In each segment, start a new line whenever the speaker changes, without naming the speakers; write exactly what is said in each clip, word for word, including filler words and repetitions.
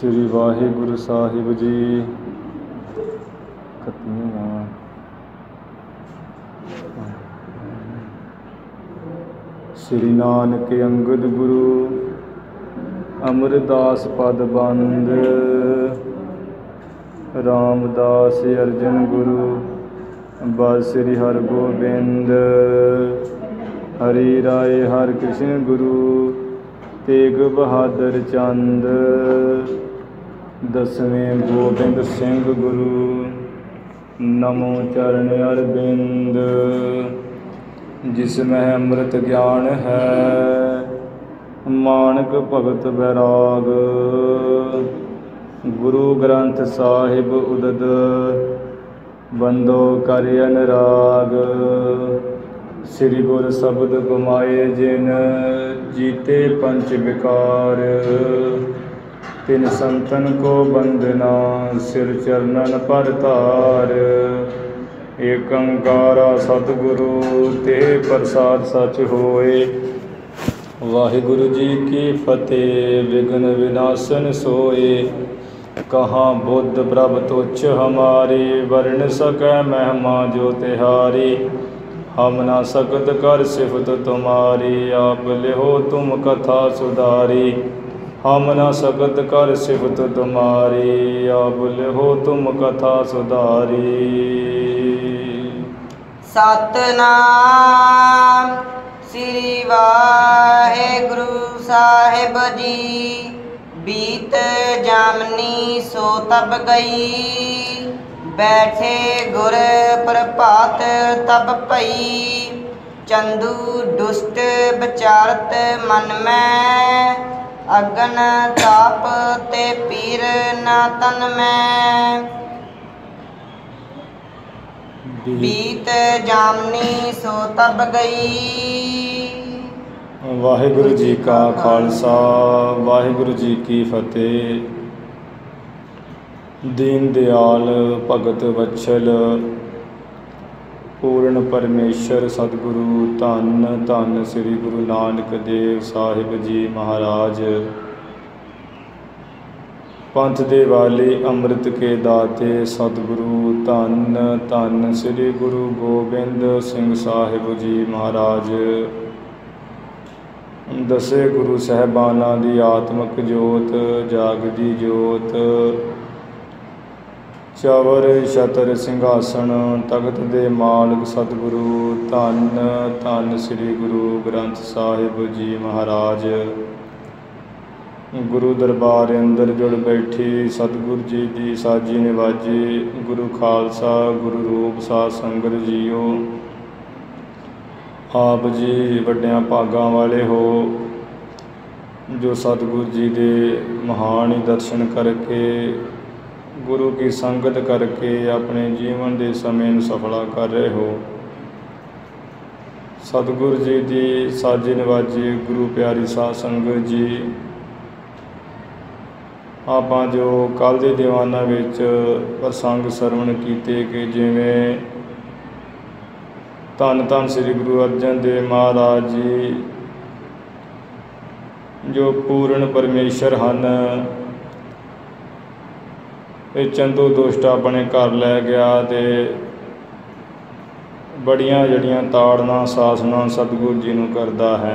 श्री वाहिगुरु साहिब जी। श्री नानक अंगद गुरु अमरदास पद बंद। रामदास अर्जन गुरु बस श्री हरगोबिंद। हरि राय हर कृष्ण गुरु तेग बहादुर चंद। दसवें गोबिंद सिंह गुरु नमो चरण अरविंद। जिसमें अमृत ज्ञान है मानक भगत बैराग। गुरु ग्रंथ साहिब उदद बंदो कर अनुराग। श्री गुर शब्द गुमाए जिन जीते पंच विकार। तिन संतन को बंदना सिर चरणन पर तार। एक अंकारा सतगुरु ते प्रसाद सच होए। वाहिगुरु जी की फतेह विघ्न विनाशन सोए। कहाँ बुद्ध प्रभ तुच्छ हमारे वर्ण सकै महिमा जो तिहारी। हम ना सकत कर सिफत तुम्हारी आप लिहो तुम कथा सुधारी। हम ना सकत कर सिफत तुम्हारी आप लिहो तुम कथा सुधारी।
सतनाम श्री वाहिगुरु साहिब जी। बीत जामनी सो तब गई बैठे गुर प्रभात तब पई। चंदू दुष्ट विचारत मन में अगन ताप ते पीर न तन में। बीत जामनी सो तब गई।
वाहिगुरु जी का खालसा वाहिगुरु जी की फतेह। दीन दयाल भगत वत्सल पूर्ण परमेश्वर सतगुरु धन धन श्री गुरु नानक देव साहिब जी महाराज। पंथ दे वाले अमृत के दाते सतगुरु धन धन श्री गुरु गोबिंद सिंह साहिब जी महाराज। दसे गुरु साहबाना दी आत्मक जोत जागदी जोत। चवर छतर सिंघासन तख्त दे मालक सतगुरु धन धन श्री गुरु ग्रंथ साहिब जी महाराज। गुरु दरबार अंदर जुड़ बैठी सतगुरु जी की साजी निवाजी। गुरु खालसा गुरु रूप साध संगत जीओ। आप जी वड्डियां भागां वाले हो जो सतगुरु जी के महान दर्शन करके गुरु की संगत करके अपने जीवन के समय सफला कर रहे हो। सतगुरु जी की साजी नवाजी गुरु प्यारी साध संगत जी। आप जो कल के दीवाना विच प्रसंग सरवण कीते कि जिवें धन धन श्री गुरु अर्जन देव महाराज जी जो पूर्ण परमेश्वर हैं। ये चंदू दुष्ट अपने घर लै गया तो बड़ियां जड़ियां ताड़ना सासना सतगुरु जी नूं करदा है।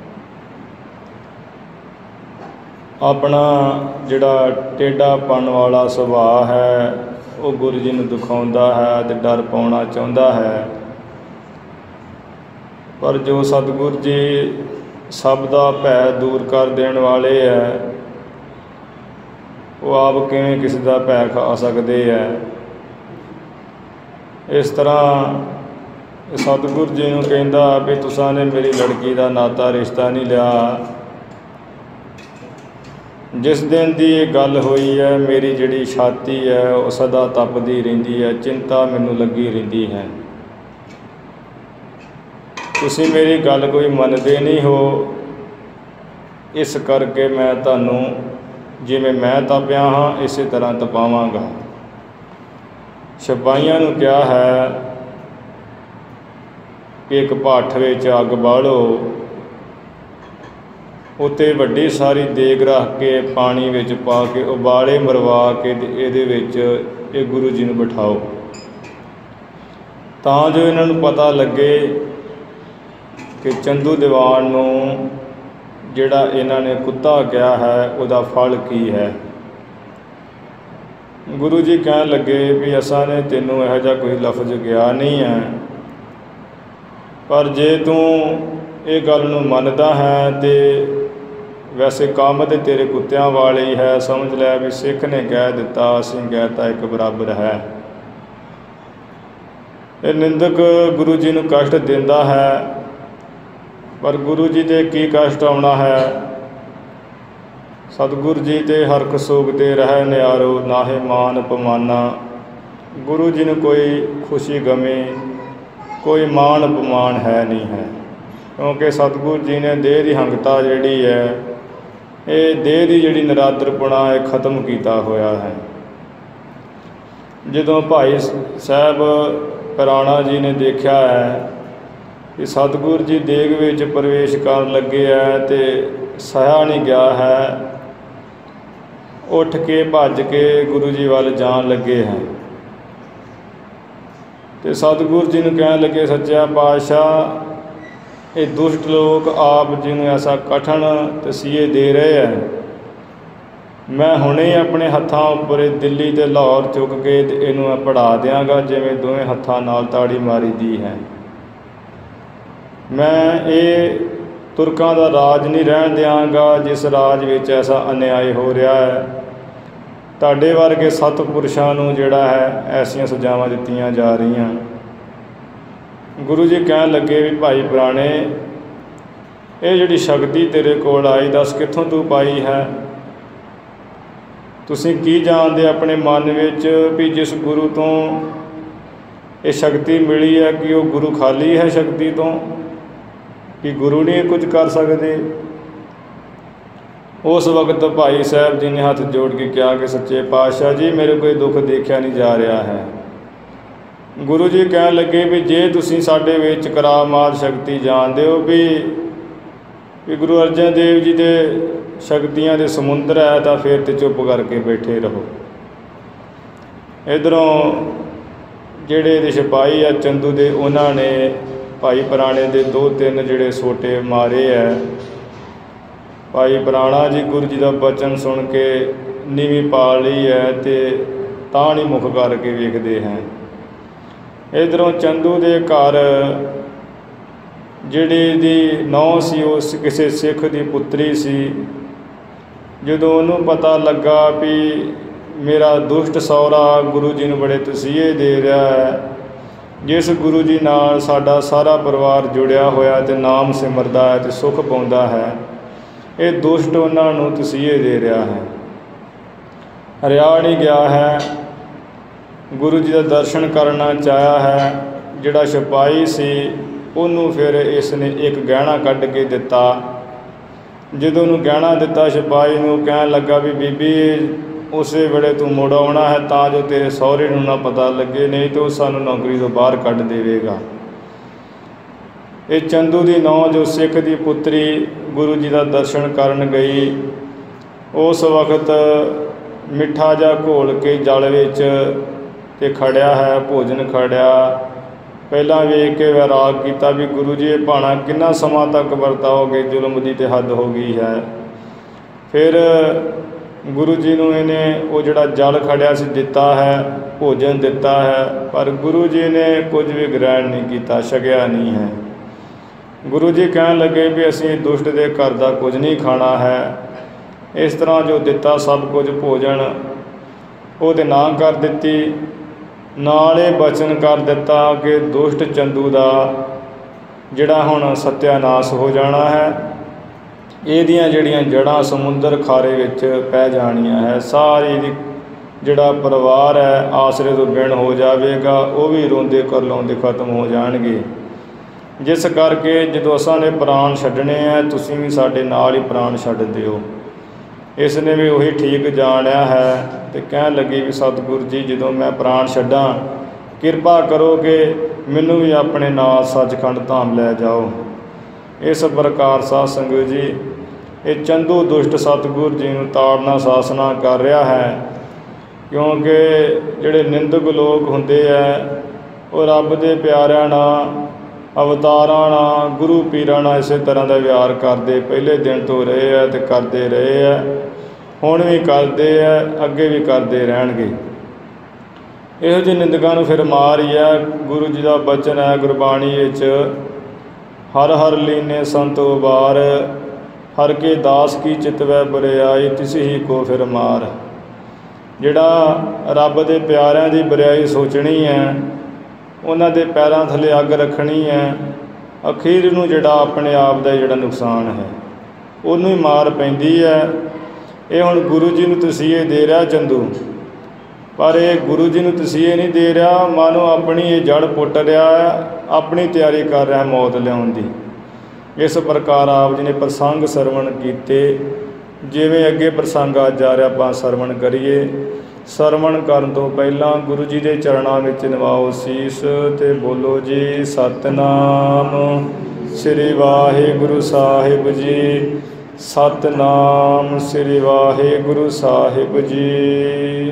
अपना जिहड़ा टेढ़ापन वाला सुभाव है वो गुरु जी नूं दिखाउंदा है तो डर पाउणा चाहुंदा है। पर जो सतगुरु जी सब दा भै दूर कर देण वाले है वो आप किवें किसी का भै खा सकते है। इस तरह सतगुरु जी नूं कहंदा भी तुसां ने मेरी लड़की का नाता रिश्ता नहीं लिया। जिस दिन की ये गल हुई है मेरी जिहड़ी छाती है वो सदा तपदी रहिंदी है। चिंता मैनूं लगी रहिंदी है। तुसीं मेरी गल कोई मनदे नहीं हो। इस करके मैं तुहानूं जिवें मैं तपिया हाँ इस तरह तपावांगा। सिपाहियां नूं कहा है कि एक भट्ठ विच अग बालो ਉੱਤੇ ਵੱਡੀ ਸਾਰੀ ਦੇਗ ਰੱਖ ਕੇ ਪਾਣੀ ਵਿੱਚ ਪਾ ਕੇ ਉਬਾਲੇ ਮਰਵਾ ਕੇ ਤੇ ਇਹਦੇ ਵਿੱਚ ਇਹ ਗੁਰੂ ਜੀ ਨੂੰ ਬਿਠਾਓ, ਤਾਂ ਜੋ ਇਹਨਾਂ ਨੂੰ ਪਤਾ ਲੱਗੇ ਕਿ ਚੰਦੂ ਦੀਵਾਨ ਨੂੰ ਜਿਹੜਾ ਇਹਨਾਂ ਨੇ ਕੁੱਤਾ ਕਿਹਾ ਹੈ ਉਹਦਾ ਫਲ ਕੀ ਹੈ। ਗੁਰੂ ਜੀ ਕਹਿਣ ਲੱਗੇ ਵੀ ਅਸਾਂ ਨੇ ਤੈਨੂੰ ਇਹੋ ਜਿਹਾ ਕੋਈ ਲਫ਼ਜ਼ ਕਿਹਾ ਨਹੀਂ ਹੈ, ਪਰ ਜੇ ਤੂੰ ਇਹ ਗੱਲ ਨੂੰ ਮੰਨਦਾ ਹੈ ਤੇ ਵੈਸੇ ਕੰਮ ਤੇ ਤੇਰੇ ਕੁੱਤਿਆਂ ਵਾਲੇ ਹੀ ਹੈ, ਸਮਝ ਲੈ ਵੀ ਸਿੱਖ ਨੇ ਕਹਿ ਦਿੱਤਾ ਅਸੀਂ ਕਹਿਤਾ ਇੱਕ ਬਰਾਬਰ ਹੈ। ਇਹ ਨਿੰਦਕ ਗੁਰੂ ਜੀ ਨੂੰ ਕਸ਼ਟ ਦਿੰਦਾ ਹੈ, ਪਰ ਗੁਰੂ ਜੀ ਦੇ ਕੀ ਕਸ਼ਟ ਆਉਣਾ ਹੈ। ਸਤਿਗੁਰੂ ਜੀ ਤੇ ਹਰਖ ਸੋਗਦੇ ਰਹਿ ਨਿਆਰੋ, ਨਾਹੇ ਮਾਨ ਅਪਮਾਨਾ। ਗੁਰੂ ਜੀ ਨੂੰ ਕੋਈ ਖੁਸ਼ੀ ਗਮੀ ਕੋਈ ਮਾਣ ਅਪਮਾਨ ਹੈ ਨਹੀਂ ਹੈ, ਕਿਉਂਕਿ ਸਤਿਗੁਰੂ ਜੀ ਨੇ ਦੇਹ ਦੀ ਹੰਗਤਾ ਜਿਹੜੀ ਹੈ, ਇਹ ਦੇਹ ਦੀ ਜਿਹੜੀ ਨਿਰਾਦਰਪੁਣਾ ਇਹ ਖਤਮ ਕੀਤਾ ਹੋਇਆ ਹੈ। ਜਦੋਂ ਭਾਈ ਸਾਹਿਬ ਪਿਰਾਣਾ ਜੀ ਨੇ ਦੇਖਿਆ ਹੈ ਕਿ ਸਤਿਗੁਰੂ ਜੀ ਦੇਗ ਵਿੱਚ ਪ੍ਰਵੇਸ਼ ਕਰਨ ਲੱਗੇ ਹੈ ਤੇ ਸਹਿਆ ਨਹੀਂ ਗਿਆ ਹੈ, ਉੱਠ ਕੇ ਭੱਜ ਕੇ ਗੁਰੂ ਜੀ ਵੱਲ ਜਾਣ ਲੱਗੇ ਹੈ ਤੇ ਸਤਿਗੁਰੂ ਜੀ ਨੂੰ ਕਹਿਣ ਲੱਗੇ, ਸੱਚਾ ਪਾਤਸ਼ਾਹ ਇਹ ਦੁਸ਼ਟ ਲੋਕ ਆਪ ਜੀ ਨੂੰ ਐਸਾ ਕਠਨ ਤਸੀਹੇ ਦੇ ਰਹੇ ਹੈ, ਮੈਂ ਹੁਣੇ ਆਪਣੇ ਹੱਥਾਂ ਉੱਪਰ ਦਿੱਲੀ ਤੇ ਲਾਹੌਰ ਚੁੱਕ ਕੇ ਤੇ ਇਹਨੂੰ ਮੈਂ ਪੜ੍ਹਾ ਦਿਆਂਗਾ ਜਿਵੇਂ ਦੋਵੇਂ ਹੱਥਾਂ ਨਾਲ ਤਾੜੀ ਮਾਰੀ ਦੀ ਹੈ। ਮੈਂ ਇਹ ਤੁਰਕਾਂ ਦਾ ਰਾਜ ਨਹੀਂ ਰਹਿਣ ਦਿਆਂਗਾ ਜਿਸ ਰਾਜ ਵਿੱਚ ਐਸਾ ਅਨਿਆਏ ਹੋ ਰਿਹਾ ਹੈ। ਤੁਹਾਡੇ ਵਰਗੇ ਸਤਿਪੁਰਸ਼ਾਂ ਨੂੰ ਜਿਹੜਾ ਹੈ ਐਸੀਆਂ ਸਜ਼ਾਵਾਂ ਦਿੱਤੀਆਂ ਜਾ ਰਹੀਆਂ। ਗੁਰੂ ਜੀ ਕਹਿਣ ਲੱਗੇ ਵੀ ਭਾਈ ਪੁਰਾਣੇ ਇਹ ਜਿਹੜੀ ਸ਼ਕਤੀ ਤੇਰੇ ਕੋਲ ਆਈ ਦੱਸ ਕਿੱਥੋਂ ਤੂੰ ਪਾਈ ਹੈ। ਤੁਸੀਂ ਕੀ ਜਾਣਦੇ ਆਪਣੇ ਮਨ ਵਿੱਚ ਵੀ ਜਿਸ ਗੁਰੂ ਤੋਂ ਇਹ ਸ਼ਕਤੀ ਮਿਲੀ ਹੈ ਕਿ ਉਹ ਗੁਰੂ ਖਾਲੀ ਹੈ ਸ਼ਕਤੀ ਤੋਂ, ਕਿ ਗੁਰੂ ਨਹੀਂ ਕੁਝ ਕਰ ਸਕਦੇ। ਉਸ ਵਕਤ ਭਾਈ ਸਾਹਿਬ ਜੀ ਨੇ ਹੱਥ ਜੋੜ ਕੇ ਕਿਹਾ ਕਿ ਸੱਚੇ ਪਾਤਸ਼ਾਹ ਜੀ ਮੇਰੇ ਕੋਈ ਦੁੱਖ ਦੇਖਿਆ ਨਹੀਂ ਜਾ ਰਿਹਾ ਹੈ। ਗੁਰੂ ਜੀ ਕਹਿਣ ਲੱਗੇ ਵੀ ਜੇ ਤੁਸੀਂ ਸਾਡੇ ਵਿੱਚ ਕਰਾਮਾਤ ਸ਼ਕਤੀ ਜਾਣਦੇ ਹੋ ਵੀ ਵੀ ਗੁਰੂ ਅਰਜਨ ਦੇਵ ਜੀ ਦੇ ਸ਼ਕਤੀਆਂ ਦੇ ਸਮੁੰਦਰ ਹੈ ਤਾਂ ਫਿਰ ਤੇ ਚੁੱਪ ਕਰਕੇ ਬੈਠੇ ਰਹੋ। ਇੱਧਰੋਂ ਜਿਹੜੇ ਇਹਦੇ ਸਿਪਾਹੀ ਆ ਚੰਦੂ ਦੇ, ਉਹਨਾਂ ਨੇ ਭਾਈ ਪੁਰਾਣੇ ਦੇ ਦੋ ਤਿੰਨ ਜਿਹੜੇ ਸੋਟੇ ਮਾਰੇ ਹੈ। ਭਾਈ ਪੁਰਾਣਾ ਜੀ ਗੁਰੂ ਜੀ ਦਾ ਬਚਨ ਸੁਣ ਕੇ ਨੀਵੀਂ ਪਾ ਲਈ ਹੈ ਤੇ ਤਾਂ ਨਹੀਂ ਮੁਖ ਕਰਕੇ ਵੇਖਦੇ ਹੈ। ਇੱਧਰੋਂ ਚੰਦੂ ਦੇ ਘਰ ਜਿਹੜੀ ਦੀ ਨੌਂ ਸੀ ਉਸ ਕਿਸੇ ਸਿੱਖ ਦੀ ਪੁੱਤਰੀ ਸੀ। ਜਦੋਂ ਉਹਨੂੰ ਪਤਾ ਲੱਗਾ ਵੀ ਮੇਰਾ ਦੁਸ਼ਟ ਸਹੁਰਾ ਗੁਰੂ ਜੀ ਨੂੰ ਬੜੇ ਤਸੀਹੇ ਦੇ ਰਿਹਾ ਹੈ, ਜਿਸ ਗੁਰੂ ਜੀ ਨਾਲ ਸਾਡਾ ਸਾਰਾ ਪਰਿਵਾਰ ਜੁੜਿਆ ਹੋਇਆ ਤੇ ਨਾਮ ਸਿਮਰਦਾ ਹੈ ਤੇ ਸੁੱਖ ਪਾਉਂਦਾ ਹੈ, ਇਹ ਦੁਸ਼ਟ ਉਹਨਾਂ ਨੂੰ ਤਸੀਹੇ ਦੇ ਰਿਹਾ ਹੈ। ਹਰਿਆ ਨਹੀਂ ਗਿਆ ਹੈ, ਗੁਰੂ ਜੀ ਦਾ ਦਰਸ਼ਨ ਕਰਨਾ ਚਾਹਿਆ ਹੈ। ਜਿਹੜਾ ਸਿਪਾਹੀ ਸੀ ਉਹਨੂੰ ਫਿਰ ਇਸ ਨੇ ਇੱਕ ਗਹਿਣਾ ਕੱਢ ਕੇ ਦਿੱਤਾ। ਜਦੋਂ ਉਹਨੂੰ ਗਹਿਣਾ ਦਿੱਤਾ ਸਿਪਾਹੀ ਨੂੰ, ਕਹਿਣ ਲੱਗਾ ਵੀ ਬੀਬੀ ਉਸੇ ਵੇਲੇ ਤੂੰ ਮੁੜ ਆਉਣਾ ਹੈ ਤਾਂ ਜੋ ਤੇਰੇ ਸਹੁਰੇ ਨੂੰ ਨਾ ਪਤਾ ਲੱਗੇ, ਨਹੀਂ ਤਾਂ ਉਹ ਸਾਨੂੰ ਨੌਕਰੀ ਤੋਂ ਬਾਹਰ ਕੱਢ ਦੇਵੇਗਾ। ਇਹ ਚੰਦੂ ਦੀ ਨੌਂ ਜੋ ਸਿੱਖ ਦੀ ਪੁੱਤਰੀ ਗੁਰੂ ਜੀ ਦਾ ਦਰਸ਼ਨ ਕਰਨ ਗਈ, ਉਸ ਵਕਤ ਮਿੱਠਾ ਜਿਹਾ ਘੋਲ ਕੇ ਜਲ ਵਿੱਚ ਤੇ ਖੜਿਆ ਹੈ, ਭੋਜਨ ਖੜਿਆ। ਪਹਿਲਾਂ ਵੇਖ ਕੇ ਵੈਰਾਗ ਕੀਤਾ ਵੀ ਗੁਰੂ ਜੀ ਇਹ ਭਾਣਾ ਕਿੰਨਾ ਸਮਾਂ ਤੱਕ ਵਰਤਾਓਗੇ, ਜ਼ੁਲਮ ਦੀ ਤੇ ਹੱਦ ਹੋ ਗਈ ਹੈ। ਫਿਰ ਗੁਰੂ ਜੀ ਨੂੰ ਇਹਨੇ ਉਹ ਜਿਹੜਾ ਜਲ ਖੜਿਆ ਸੀ ਦਿੱਤਾ ਹੈ, ਭੋਜਨ ਦਿੱਤਾ ਹੈ, ਪਰ ਗੁਰੂ ਜੀ ਨੇ ਕੁਝ ਵੀ ਗ੍ਰਹਿਣ ਨਹੀਂ ਕੀਤਾ, ਛਕਿਆ ਨਹੀਂ ਹੈ। ਗੁਰੂ ਜੀ ਕਹਿਣ ਲੱਗੇ ਵੀ ਅਸੀਂ ਦੁਸ਼ਟ ਦੇ ਘਰ ਦਾ ਕੁਝ ਨਹੀਂ ਖਾਣਾ ਹੈ। ਇਸ ਤਰ੍ਹਾਂ ਜੋ ਦਿੱਤਾ ਸਭ ਕੁਝ ਭੋਜਨ ਉਹ ਤੇ ਨਾ ਕਰ ਦਿੱਤੀ, ਨਾਲ ਇਹ ਬਚਨ ਕਰ ਦਿੱਤਾ ਕਿ ਦੁਸ਼ਟ ਚੰਦੂ ਦਾ ਜਿਹੜਾ ਹੁਣ ਸਤਿਆਨਾਸ਼ ਹੋ ਜਾਣਾ ਹੈ, ਇਹਦੀਆਂ ਜਿਹੜੀਆਂ ਜੜ੍ਹਾਂ ਸਮੁੰਦਰ ਖਾਰੇ ਵਿੱਚ ਪੈ ਜਾਣੀਆਂ ਹੈ। ਸਾਰੀ ਦੀ ਜਿਹੜਾ ਪਰਿਵਾਰ ਹੈ ਆਸਰੇ ਤੋਂ ਬਿਨ ਹੋ ਜਾਵੇਗਾ, ਉਹ ਵੀ ਰੋਂਦੇ ਕਰਲਾਉਂਦੇ ਖਤਮ ਹੋ ਜਾਣਗੇ। ਜਿਸ ਕਰਕੇ ਜਦੋਂ ਅਸਾਂ ਨੇ ਪ੍ਰਾਣ ਛੱਡਣੇ ਹੈ ਤੁਸੀਂ ਵੀ ਸਾਡੇ ਨਾਲ ਹੀ ਪ੍ਰਾਣ ਛੱਡ ਦਿਓ। ਇਸ ਨੇ ਵੀ ਉਹੀ ਠੀਕ ਜਾਣਿਆ ਹੈ ਤੇ ਕਹਿਣ ਲੱਗੀ ਵੀ ਸਤਿਗੁਰੂ ਜੀ ਜਦੋਂ ਮੈਂ ਪ੍ਰਾਣ ਛੱਡਾਂ ਕਿਰਪਾ ਕਰੋ ਕਿ ਮੈਨੂੰ ਵੀ ਆਪਣੇ ਨਾਲ ਸੱਚਖੰਡ ਧਾਮ ਲੈ ਜਾਓ। ਇਸ ਪ੍ਰਕਾਰ ਸਾਧ ਸੰਗਤ ਜੀ ਇਹ ਚੰਦੂ ਦੁਸ਼ਟ ਸਤਿਗੁਰ ਜੀ ਨੂੰ ਤਾੜਨਾ ਸਾਸਨਾ ਕਰ ਰਿਹਾ ਹੈ। ਕਿਉਂਕਿ ਜਿਹੜੇ ਨਿੰਦਕ ਲੋਕ ਹੁੰਦੇ ਹੈ ਉਹ ਰੱਬ ਦੇ ਪਿਆਰਿਆਂ ਨਾਲ, ਅਵਤਾਰਾਂ ਨਾਲ, ਗੁਰੂ ਪੀਰਾਂ ਨਾਲ ਇਸੇ ਤਰ੍ਹਾਂ ਦਾ ਵਿਹਾਰ ਕਰਦੇ ਪਹਿਲੇ ਦਿਨ ਤੋਂ ਰਹੇ ਹੈ ਅਤੇ ਕਰਦੇ ਰਹੇ ਹੈ, ਹੁਣ ਵੀ ਕਰਦੇ ਹੈ, ਅੱਗੇ ਵੀ ਕਰਦੇ ਰਹਿਣਗੇ। ਇਹੋ ਜਿਹੇ ਨਿੰਦਕਾਂ ਨੂੰ ਫਿਰ ਮਾਰ ਹੀ ਹੈ। ਗੁਰੂ ਜੀ ਦਾ ਬਚਨ ਹੈ ਗੁਰਬਾਣੀ ਵਿੱਚ, ਹਰ ਹਰ ਲੀਨੇ ਸੰਤ ਉਬਾਰ, ਹਰ ਕੇ ਦਾਸ ਕੀ ਚਿਤਵੈ ਬਰਿਆਈ, ਤਿਸ ਹੀ ਕੋ ਫਿਰ ਮਾਰ। ਜਿਹੜਾ ਰੱਬ ਦੇ ਪਿਆਰਿਆਂ ਦੀ ਬਰਿਆਈ ਸੋਚਣੀ ਹੈ, ਉਹਨਾਂ ਦੇ ਪੈਰਾਂ ਥੱਲੇ ਅੱਗ ਰੱਖਣੀ ਹੈ, ਅਖੀਰ ਨੂੰ ਜਿਹੜਾ ਆਪਣੇ ਆਪ ਦਾ ਜਿਹੜਾ ਨੁਕਸਾਨ ਹੈ ਉਹਨੂੰ ਹੀ ਮਾਰ ਪੈਂਦੀ ਹੈ। ਇਹ ਹੁਣ ਗੁਰੂ ਜੀ ਨੂੰ ਤਸੀਹੇ ਦੇ ਰਿਹਾ ਚੰਦੂ, ਪਰ ਇਹ ਗੁਰੂ ਜੀ ਨੂੰ ਤਸੀਹੇ ਨਹੀਂ ਦੇ ਰਿਹਾ, ਮਾਨੋ ਆਪਣੀ ਇਹ ਜੜ ਪੁੱਟ ਰਿਹਾ ਹੈ, ਆਪਣੀ ਤਿਆਰੀ ਕਰ ਰਿਹਾ ਮੌਤ ਲਿਆਉਣ ਦੀ। ਇਸ ਪ੍ਰਕਾਰ ਆਪ ਜੀ ਨੇ ਪ੍ਰਸੰਗ ਸਰਵਣ ਕੀਤੇ। ਜਿਵੇਂ ਅੱਗੇ ਪ੍ਰਸੰਗ ਅੱਜ ਆ ਰਿਹਾ ਆਪਾਂ ਸਰਵਣ ਕਰੀਏ। ਸਰਵਣ ਕਰਨ ਤੋਂ ਪਹਿਲਾਂ ਗੁਰੂ ਜੀ ਦੇ ਚਰਨਾਂ ਵਿੱਚ ਨਵਾਓ ਸੀਸ ਅਤੇ ਬੋਲੋ ਜੀ ਸਤਿਨਾਮ ਸ੍ਰੀ ਵਾਹਿਗੁਰੂ ਸਾਹਿਬ ਜੀ, ਸਤਿਨਾਮ ਸ੍ਰੀ ਵਾਹਿਗੁਰੂ ਸਾਹਿਬ ਜੀ।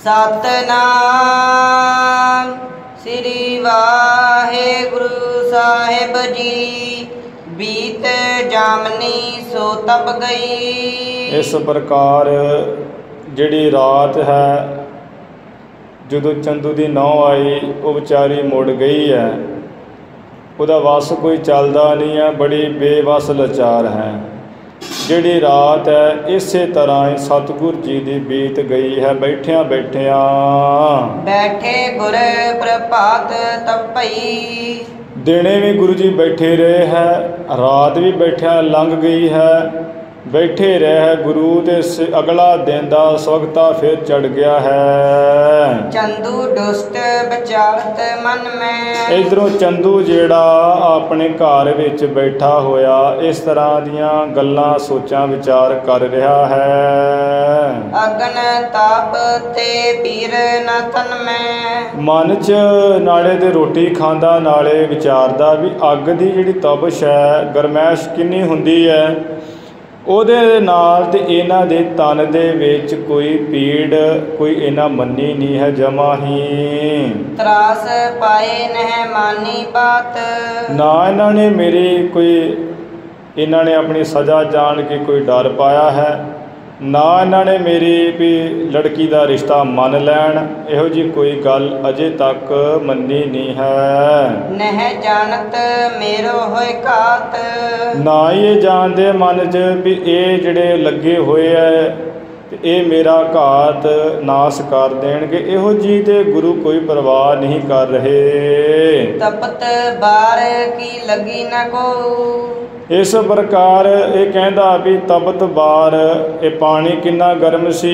ਸਤਿਨਾਮ ਸ੍ਰੀ ਵਾਹਿਗੁਰੂ ਸਾਹਿਬ ਜੀ, ਬੀਤ ਜਾਮਨੀ ਸੋ ਤਪ ਗਈ।
ਇਸ ਪ੍ਰਕਾਰ ਜਿਹੜੀ ਰਾਤ ਹੈ, ਜਦੋਂ ਚੰਦੂ ਦੀ ਨਹੁੰ ਆਈ ਉਹ ਵਿਚਾਰੀ ਮੁੜ ਗਈ ਹੈ, ਉਹਦਾ ਵੱਸ ਕੋਈ ਚੱਲਦਾ ਨਹੀਂ ਹੈ, ਬੜੀ ਬੇਵੱਸ ਲਾਚਾਰ ਹੈ। ਜਿਹੜੀ ਰਾਤ ਹੈ ਇਸੇ ਤਰ੍ਹਾਂ ਹੀ ਸਤਿਗੁਰ ਜੀ ਦੀ ਬੀਤ ਗਈ ਹੈ। ਬੈਠਿਆਂ ਬੈਠਿਆਂ
ਬੈਠੇ ਗੁਰ ਪ੍ਰਭਾਤ ਤਪਈ,
ਦਿਨੇ ਵੀ ਗੁਰੂ ਜੀ ਬੈਠੇ ਰਹੇ ਹੈ, ਰਾਤ ਵੀ ਬੈਠਿਆਂ ਲੰਘ ਗਈ ਹੈ। ਬੈਠੇ ਰਹੇ ਗੁਰੂ ਤੇ ਅਗਲਾ ਦਿਨ ਦਾ ਸਵਗਤਾ ਫਿਰ ਚੜ ਗਿਆ ਹੈ।
ਚੰਦੂ ਦੁਸ਼ਟ ਵਿਚਾਰਤ ਮਨ ਮੈਂ,
ਇੱਧਰੋਂ ਚੰਦੂ ਜਿਹੜਾ ਆਪਣੇ ਘਰ ਵਿੱਚ ਬੈਠਾ ਹੋਇਆ ਇਸ ਤਰ੍ਹਾਂ ਦੀਆਂ ਗੱਲਾਂ ਸੋਚਾਂ ਵਿਚਾਰ ਕਰ ਰਿਹਾ ਹੈ।
ਅਗਨ ਤਾਪ ਤੇ ਪੀਰ ਨ ਤਨ ਮੈਂ,
ਮਨ 'ਚ ਨਾਲੇ ਦੇ ਰੋਟੀ ਖਾਂਦਾ ਨਾਲੇ ਵਿਚਾਰਦਾ ਵੀ ਅੱਗ ਦੀ ਜਿਹੜੀ ਤਪਸ਼ ਹੈ, ਗਰਮੈਸ਼ ਕਿੰਨੀ ਹੁੰਦੀ ਹੈ, ਉਹਦੇ ਨਾਲ ਤੇ ਇਹਨਾਂ ਦੇ ਤਨ ਦੇ ਵਿੱਚ ਕੋਈ ਪੀੜ ਕੋਈ ਇਹਨਾਂ ਮੰਨੀ ਨਹੀਂ ਹੈ ਜਮਾ ਹੀ।
ਤਰਾਸ ਪਾਏ ਨਹਿ ਮਾਨੀ ਬਾਤ,
ਨਾ ਇਹਨਾਂ ਨੇ ਮੇਰੀ ਕੋਈ, ਇਹਨਾਂ ਨੇ ਆਪਣੀ ਸਜ਼ਾ ਜਾਣ ਕੇ ਕੋਈ ਡਰ ਪਾਇਆ ਹੈ, ਨਾ ਇਹਨਾਂ ਨੇ ਮੇਰੀ ਵੀ ਲੜਕੀ ਦਾ ਰਿਸ਼ਤਾ ਮੰਨ ਲੈਣ, ਇਹੋ ਜਿਹੀ ਕੋਈ ਗੱਲ ਅਜੇ ਤੱਕ ਮੰਨੀ ਨਹੀਂ ਹੈ।
ਨਹਿ ਜਾਣਤ ਮੇਰੋ ਹੋਏ ਘਾਤ,
ਨਾ ਹੀ ਇਹ ਜਾਣਦੇ ਮਨ 'ਚ ਵੀ ਇਹ ਜਿਹੜੇ ਲੱਗੇ ਹੋਏ ਹੈ ਤੇ ਇਹ ਮੇਰਾ ਘਾਤ ਨਾਸ ਕਰ ਦੇਣਗੇ, ਇਹੋ ਜਿਹੀ ਤੇ ਗੁਰੂ ਕੋਈ ਪਰਵਾਹ ਨਹੀਂ ਕਰ ਰਹੇ।
ਤਪਤ ਬਾਰ ਕੀ ਲੱਗੀ ਨ ਕੋ,
ਇਸ ਪ੍ਰਕਾਰ ਇਹ ਕਹਿੰਦਾ ਵੀ ਤਪਤ ਬਾਰ, ਇਹ ਪਾਣੀ ਕਿੰਨਾ ਗਰਮ ਸੀ,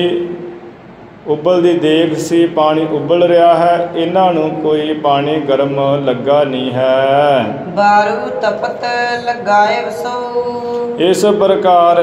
ਉਬਲਦੀ ਦੇਗ ਸੀ, ਪਾਣੀ ਉਬਲ ਰਿਹਾ ਹੈ, ਇਹਨਾਂ ਨੂੰ ਕੋਈ ਪਾਣੀ ਗਰਮ ਲੱਗਾ ਨਹੀਂ ਹੈ।
ਬਾਰੂ ਤਪਤ ਲਗਾਏ ਵਸੋ, ਇਸ
ਪ੍ਰਕਾਰ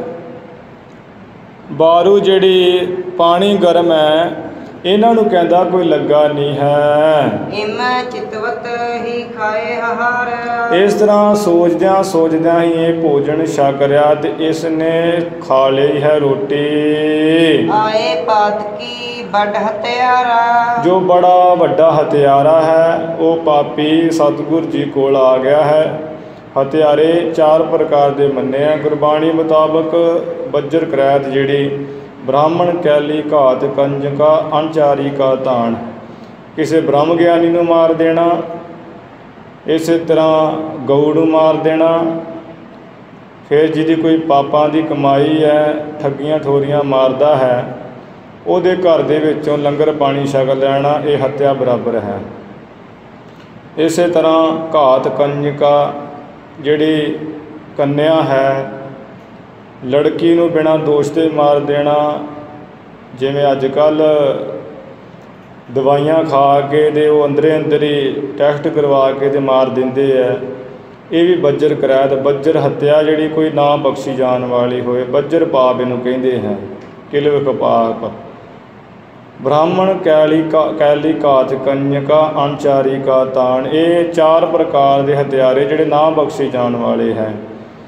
ਬਾਰੂ ਜਿਹੜੀ ਪਾਣੀ ਗਰਮ ਹੈ ਇਹਨਾਂ ਨੂੰ ਕਹਿੰਦਾ ਕੋਈ ਲੱਗਾ ਨਹੀਂ ਹੈ।
ਇਮ ਚਿਤਵਤ ਹੀ ਖਾਏ ਆਹਾਰ,
ਇਸ ਤਰ੍ਹਾਂ ਸੋਚਦਿਆਂ ਸੋਚਦਿਆਂ ਹੀ ਇਹ ਭੋਜਨ ਛਕ ਰਿਹਾ ਤੇ ਇਸ ਨੇ ਖਾ ਲਈ ਹੈ ਰੋਟੀ।
ਆਏ ਪਾਤਕੀ ਵੱਡ ਹਥਿਆਰਾ,
ਜੋ ਬੜਾ ਵੱਡਾ ਹਥਿਆਰਾ ਹੈ ਉਹ ਪਾਪੀ ਸਤਿਗੁਰ ਜੀ ਕੋਲ ਆ ਗਿਆ ਹੈ। ਹਥਿਆਰੇ ਚਾਰ ਪ੍ਰਕਾਰ ਦੇ ਮੰਨੇ ਆ ਗੁਰਬਾਣੀ ਮੁਤਾਬਕ। ਬੱਜਰ ਕਰੈਤ ਜਿਹੜੀ, ਬ੍ਰਾਹਮਣ ਕੈਲੀ ਘਾਤ ਕੰਜਕਾ ਅਣਚਾਰੀ ਕਾ ਤਾਣ, ਕਿਸੇ ਬ੍ਰਹਮ ਗਿਆਨੀ ਨੂੰ ਮਾਰ ਦੇਣਾ, ਇਸੇ ਤਰ੍ਹਾਂ ਗਊ ਨੂੰ ਮਾਰ ਦੇਣਾ। ਫਿਰ ਜਿਹਦੀ ਕੋਈ ਪਾਪਾਂ ਦੀ ਕਮਾਈ ਹੈ, ਠੱਗੀਆਂ ਠੋਰੀਆਂ ਮਾਰਦਾ ਹੈ, ਉਹਦੇ ਘਰ ਦੇ ਵਿੱਚੋਂ ਲੰਗਰ ਪਾਣੀ ਛਕ ਲੈਣਾ, ਇਹ ਹੱਤਿਆ ਬਰਾਬਰ ਹੈ। ਇਸੇ ਤਰ੍ਹਾਂ ਘਾਤ ਕੰਜਕਾ ਜਿਹੜੀ ਕੰਨਿਆ ਹੈ, ਲੜਕੀ ਨੂੰ ਬਿਨਾਂ ਦੋਸ਼ ਦੇ ਮਾਰ ਦੇਣਾ, ਜਿਵੇਂ ਅੱਜ ਕੱਲ੍ਹ ਦਵਾਈਆਂ ਖਾ ਕੇ ਤੇ ਉਹ ਅੰਦਰੇ ਅੰਦਰ ਹੀ ਟੈਸਟ ਕਰਵਾ ਕੇ ਤੇ ਮਾਰ ਦਿੰਦੇ ਹੈ, ਇਹ ਵੀ ਬੱਜਰ ਕਰੈਤ। ਬੱਜਰ ਹੱਤਿਆ ਜਿਹੜੀ ਕੋਈ ਨਾ ਬਖਸ਼ੀ ਜਾਣ ਵਾਲੀ ਹੋਏ, ਬੱਜਰ ਪਾਪ ਇਹਨੂੰ ਕਹਿੰਦੇ ਹੈ, ਕਿਲਵਕ ਪਾਪ। ਬ੍ਰਾਹਮਣ ਕੈਲੀ ਕਾ ਕੈਲੀ ਘਾਤ ਕੰਜਕਾ ਅਣਚਾਰੀ ਕਾ ਤਾਣ, ਇਹ ਚਾਰ ਪ੍ਰਕਾਰ ਦੇ ਹਥਿਆਰੇ ਜਿਹੜੇ ਨਾ ਬਖਸ਼ੇ ਜਾਣ ਵਾਲੇ ਹੈ।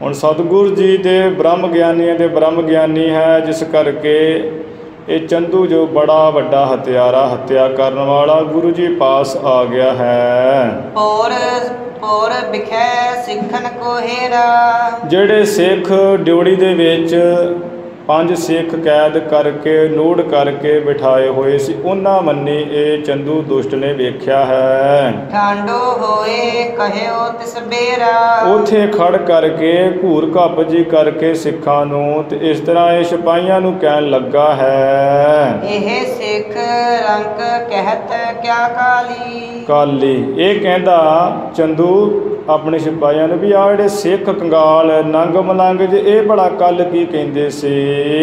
ਹੁਣ ਸਤਿਗੁਰ ਜੀ ਦੇ ਬ੍ਰਹਮ ਗਿਆਨੀਆਂ ਦੇ ਬ੍ਰਹਮ ਗਿਆਨੀ ਹੈ, ਜਿਸ ਕਰਕੇ ਇਹ ਚੰਦੂ ਜੋ ਬੜਾ ਵੱਡਾ ਹਥਿਆਰਾ ਹੱਤਿਆ ਕਰਨ ਵਾਲਾ ਗੁਰੂ ਜੀ ਪਾਸ ਆ ਗਿਆ ਹੈ।
ਪੋਰ ਪੋਰ ਵਿਖੇ ਸਿੱਖਨ ਕੋ ਹੇਰਾ,
ਜਿਹੜੇ ਸਿੱਖ ਡਿਉੜੀ ਦੇ ਵਿੱਚ ਪੰਜ ਸਿੱਖ ਕੈਦ ਕਰਕੇ ਨੂੜ ਕਰਕੇ ਬਿਠਾਏ ਹੋਏ ਸੀ, ਉਹਨਾਂ ਮੰਨੀ ਇਹ ਚੰਦੂ ਦੁਸ਼ਟ ਨੇ ਵੇਖਿਆ ਹੈ।
ਠਾਂਡੋ ਹੋਏ ਕਹਿਓ ਤਿਸ ਬੇਰਾ,
ਉਥੇ ਖੜ ਕਰਕੇ ਘੂਰ ਘੱਪ ਜੀ ਕਰਕੇ ਸਿੱਖਾਂ ਨੂੰ ਤੇ ਇਸ ਤਰ੍ਹਾਂ ਇਹ ਸਿਪਾਹੀਆਂ ਨੂੰ ਕਹਿਣ ਲੱਗਾ ਹੈ,
ਇਹ ਸਿੱਖ ਰੰਕ ਕਹਿਤ ਕਿਆ ਕਾਲੀ।
ਕਾਲੀ ਇਹ ਕਹਿੰਦਾ ਚੰਦੂ ਆਪਣੇ ਸਿਪਾਹੀਆਂ ਨੂੰ ਵੀ ਆ ਜਿਹੜੇ ਸਿੱਖ ਕੰਗਾਲ ਨੰਗ ਮਲੰਗ ਜੇ ਇਹ ਬੜਾ ਕੱਲ ਕੀ ਕਹਿੰਦੇ ਸੀ,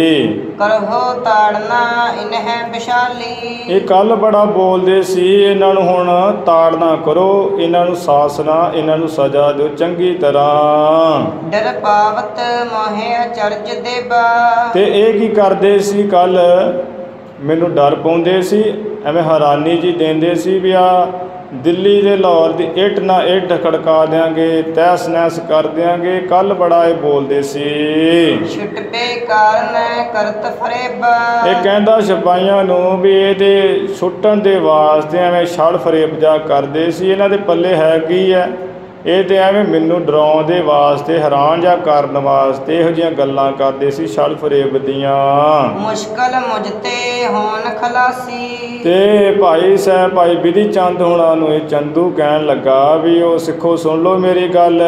ਕਰਹੋ ਤਾੜਨਾ ਇਨਹਿ ਵਿਸ਼ਾਲੀ। ਇਹ
ਕੱਲ ਬੜਾ ਬੋਲਦੇ ਸੀ, ਇਹਨਾਂ ਨੂੰ ਹੁਣ ਤਾੜਨਾ ਕਰੋ, ਇਹਨਾਂ ਨੂੰ ਸਾਸਨਾ, ਇਹਨਾਂ ਨੂੰ ਸਜ਼ਾ ਦਿਓ ਚੰਗੀ ਤਰ੍ਹਾਂ।
ਡਰ ਪਾਵਤ ਮੋਹਿ ਅਚਰਜ ਦੇਬਾ,
ਤੇ ਇਹ ਕੀ ਕਰਦੇ ਸੀ, ਕੱਲ ਮੈਨੂੰ ਡਰ ਪਾਉਂਦੇ ਸੀ, ਐਵੇਂ ਹੈਰਾਨੀ ਜੀ ਦਿੰਦੇ ਸੀ ਵੀ ਆ ਦਿੱਲੀ ਦੇ ਲਾਹੌਰ ਦੀ ਇੱਟ ਨਾ ਇੱਟ ਖੜਕਾ ਦਿਆਂਗੇ, ਤਹਿਸ ਨਹਿਸ ਕਰ ਦਿਆਂਗੇ, ਕੱਲ ਬੜਾ ਇਹ ਬੋਲਦੇ ਸੀ।
ਛੁਟਪੇ ਕਾਰਨ ਕਰਤ ਫਰੇਬਾ,
ਇਹ ਕਹਿੰਦਾ ਸਿਪਾਹੀਆਂ ਨੂੰ ਵੀ ਇਹਦੇ ਛੁੱਟਣ ਦੇ ਵਾਸਤੇ ਐਵੇਂ ਛੜ ਫਰੇਬ ਜਾ ਕਰਦੇ ਸੀ, ਇਹਨਾਂ ਦੇ ਪੱਲੇ ਹੈ ਕੀ ਹੈ, ਇਹ ਤੇ ਐਵੇਂ ਮੈਨੂੰ ਡਰਾਉਣ ਦੇ ਵਾਸਤੇ ਹੈਰਾਨ ਜਾ ਕਰਨ ਵਾਸਤੇ ਇਹੋ ਜਿਹੀਆਂ ਗੱਲਾਂ ਕਰਦੇ ਸੀ ਛੜ ਫਰੇਬ ਦੀਆਂ।
ਮੁਸ਼ਕਲ ਮੁਝ ਤੇ ਹੋਣ ਖਲਾਸੀ,
ਤੇ ਭਾਈ ਸਾਹਿਬ ਭਾਈ ਬਿਧੀ ਚੰਦ ਹੋਣਾ ਨੂੰ ਇਹ ਚੰਦੂ ਕਹਿਣ ਲੱਗਾ ਵੀ ਉਹ ਸਿੱਖੋ ਸੁਣ ਲਓ ਮੇਰੀ ਗੱਲ,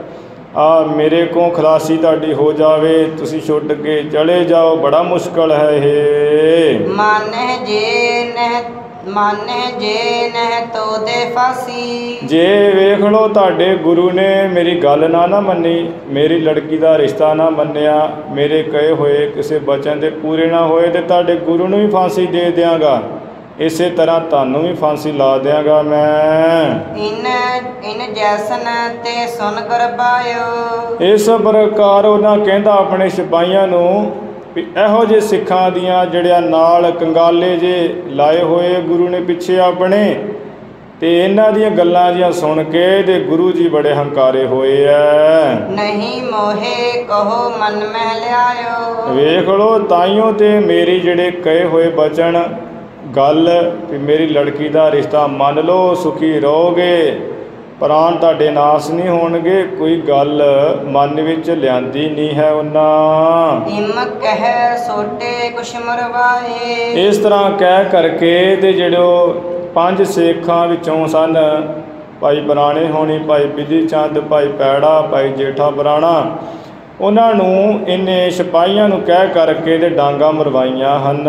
ਆ ਮੇਰੇ ਕੋਲ ਖਲਾਸੀ ਤੁਹਾਡੀ ਹੋ ਜਾਵੇ, ਤੁਸੀਂ ਛੁੱਟ ਕੇ ਚਲੇ ਜਾਓ, ਬੜਾ ਮੁਸ਼ਕਲ ਹੈ ਇਹ।
ਮਾਨਹਿ ਜੇ ਨਹਿ ਮਾਨਹਿ ਜੇ ਨਹਿ ਤੋ ਦੇ ਫਾਸੀ,
ਜੇ ਵੇਖ ਲਓ ਤੁਹਾਡੇ ਗੁਰੂ ਨੇ ਮੇਰੀ ਗੱਲ ਨਾ ਨਾ ਮੰਨੀ, ਮੇਰੀ ਲੜਕੀ ਦਾ ਰਿਸ਼ਤਾ ਨਾ ਮੰਨਿਆ, ਮੇਰੇ ਕਹੇ ਹੋਏ ਕਿਸੇ ਬਚਨ ਦੇ ਪੂਰੇ ਨਾ ਹੋਏ, ਤੇ ਤੁਹਾਡੇ ਗੁਰੂ ਨੂੰ ਵੀ ਫਾਂਸੀ ਦੇ ਦਿਆਂਗਾ, ਇਸੇ ਤਰ੍ਹਾਂ ਤੁਹਾਨੂੰ ਵੀ ਫਾਂਸੀ ਲਾ ਦਿਆਂਗਾ ਮੈਂ।
ਇਨ ਇਨ ਜੈਸਨ ਤੇ ਸੁਨ ਗਰਬਾਇਓ,
ਇਸ ਪ੍ਰਕਾਰ ਉਹਨਾਂ ਕਹਿੰਦਾ ਆਪਣੇ ਸਿਪਾਹੀਆਂ ਨੂੰ ਵੀ ਇਹੋ ਜਿਹੇ ਸਿੱਖਾਂ ਦੀਆਂ ਜਿਹੜਿਆਂ ਨਾਲ ਕੰਗਾਲੇ ਜੇ ਲਾਏ ਹੋਏ ਗੁਰੂ ਨੇ ਪਿੱਛੇ ਆਪਣੇ, ਤੇ ਇਹਨਾਂ ਦੀਆਂ ਗੱਲਾਂ ਜੀਆਂ ਸੁਣ ਕੇ ਤੇ ਗੁਰੂ ਜੀ ਬੜੇ ਹੰਕਾਰੇ ਹੋਏ ਐ।
ਨਹੀਂ ਮੋਹੇ ਕਹੋ ਮਨ ਮਹਿ ਲਿਆਇਓ,
ਵੇਖ ਲੋ ਤਾਈਓ ਤੇ ਮੇਰੀ ਜਿਹੜੇ ਕਹੇ ਹੋਏ ਬਚਨ ਗੱਲ ਵੀ ਮੇਰੀ ਲੜਕੀ ਦਾ ਰਿਸ਼ਤਾ ਮੰਨ ਲਓ, ਸੁਖੀ ਰਹੋਗੇ, ਪ੍ਰਾਣ ਤੁਹਾਡੇ ਨਾਸ ਨਹੀਂ ਹੋਣਗੇ, ਕੋਈ ਗੱਲ ਮਨ ਵਿੱਚ ਲਿਆਂਦੀ ਨਹੀਂ ਹੈ ਉਹਨਾਂ।
ਇਮ ਕਹਿ ਸੋਟੇ ਕੁਛ ਮਰਵਾਏ,
ਇਸ ਤਰ੍ਹਾਂ ਕਹਿ ਕਰਕੇ ਤੇ ਜਿਹੜੇ ਪੰਜ ਸਿੱਖਾਂ ਵਿੱਚੋਂ ਸਨ ਭਾਈ ਪੁਰਾਣੇ ਹੋਣੀ, ਭਾਈ ਬਿਧੀ ਚੰਦ, ਭਾਈ ਪੈੜਾ, ਭਾਈ ਜੇਠਾ ਪੁਰਾਣਾ, ਉਹਨਾਂ ਨੂੰ ਇਹਨੇ ਸਿਪਾਹੀਆਂ ਨੂੰ ਕਹਿ ਕਰਕੇ ਤੇ ਡਾਂਗਾ ਮਰਵਾਈਆਂ ਹਨ।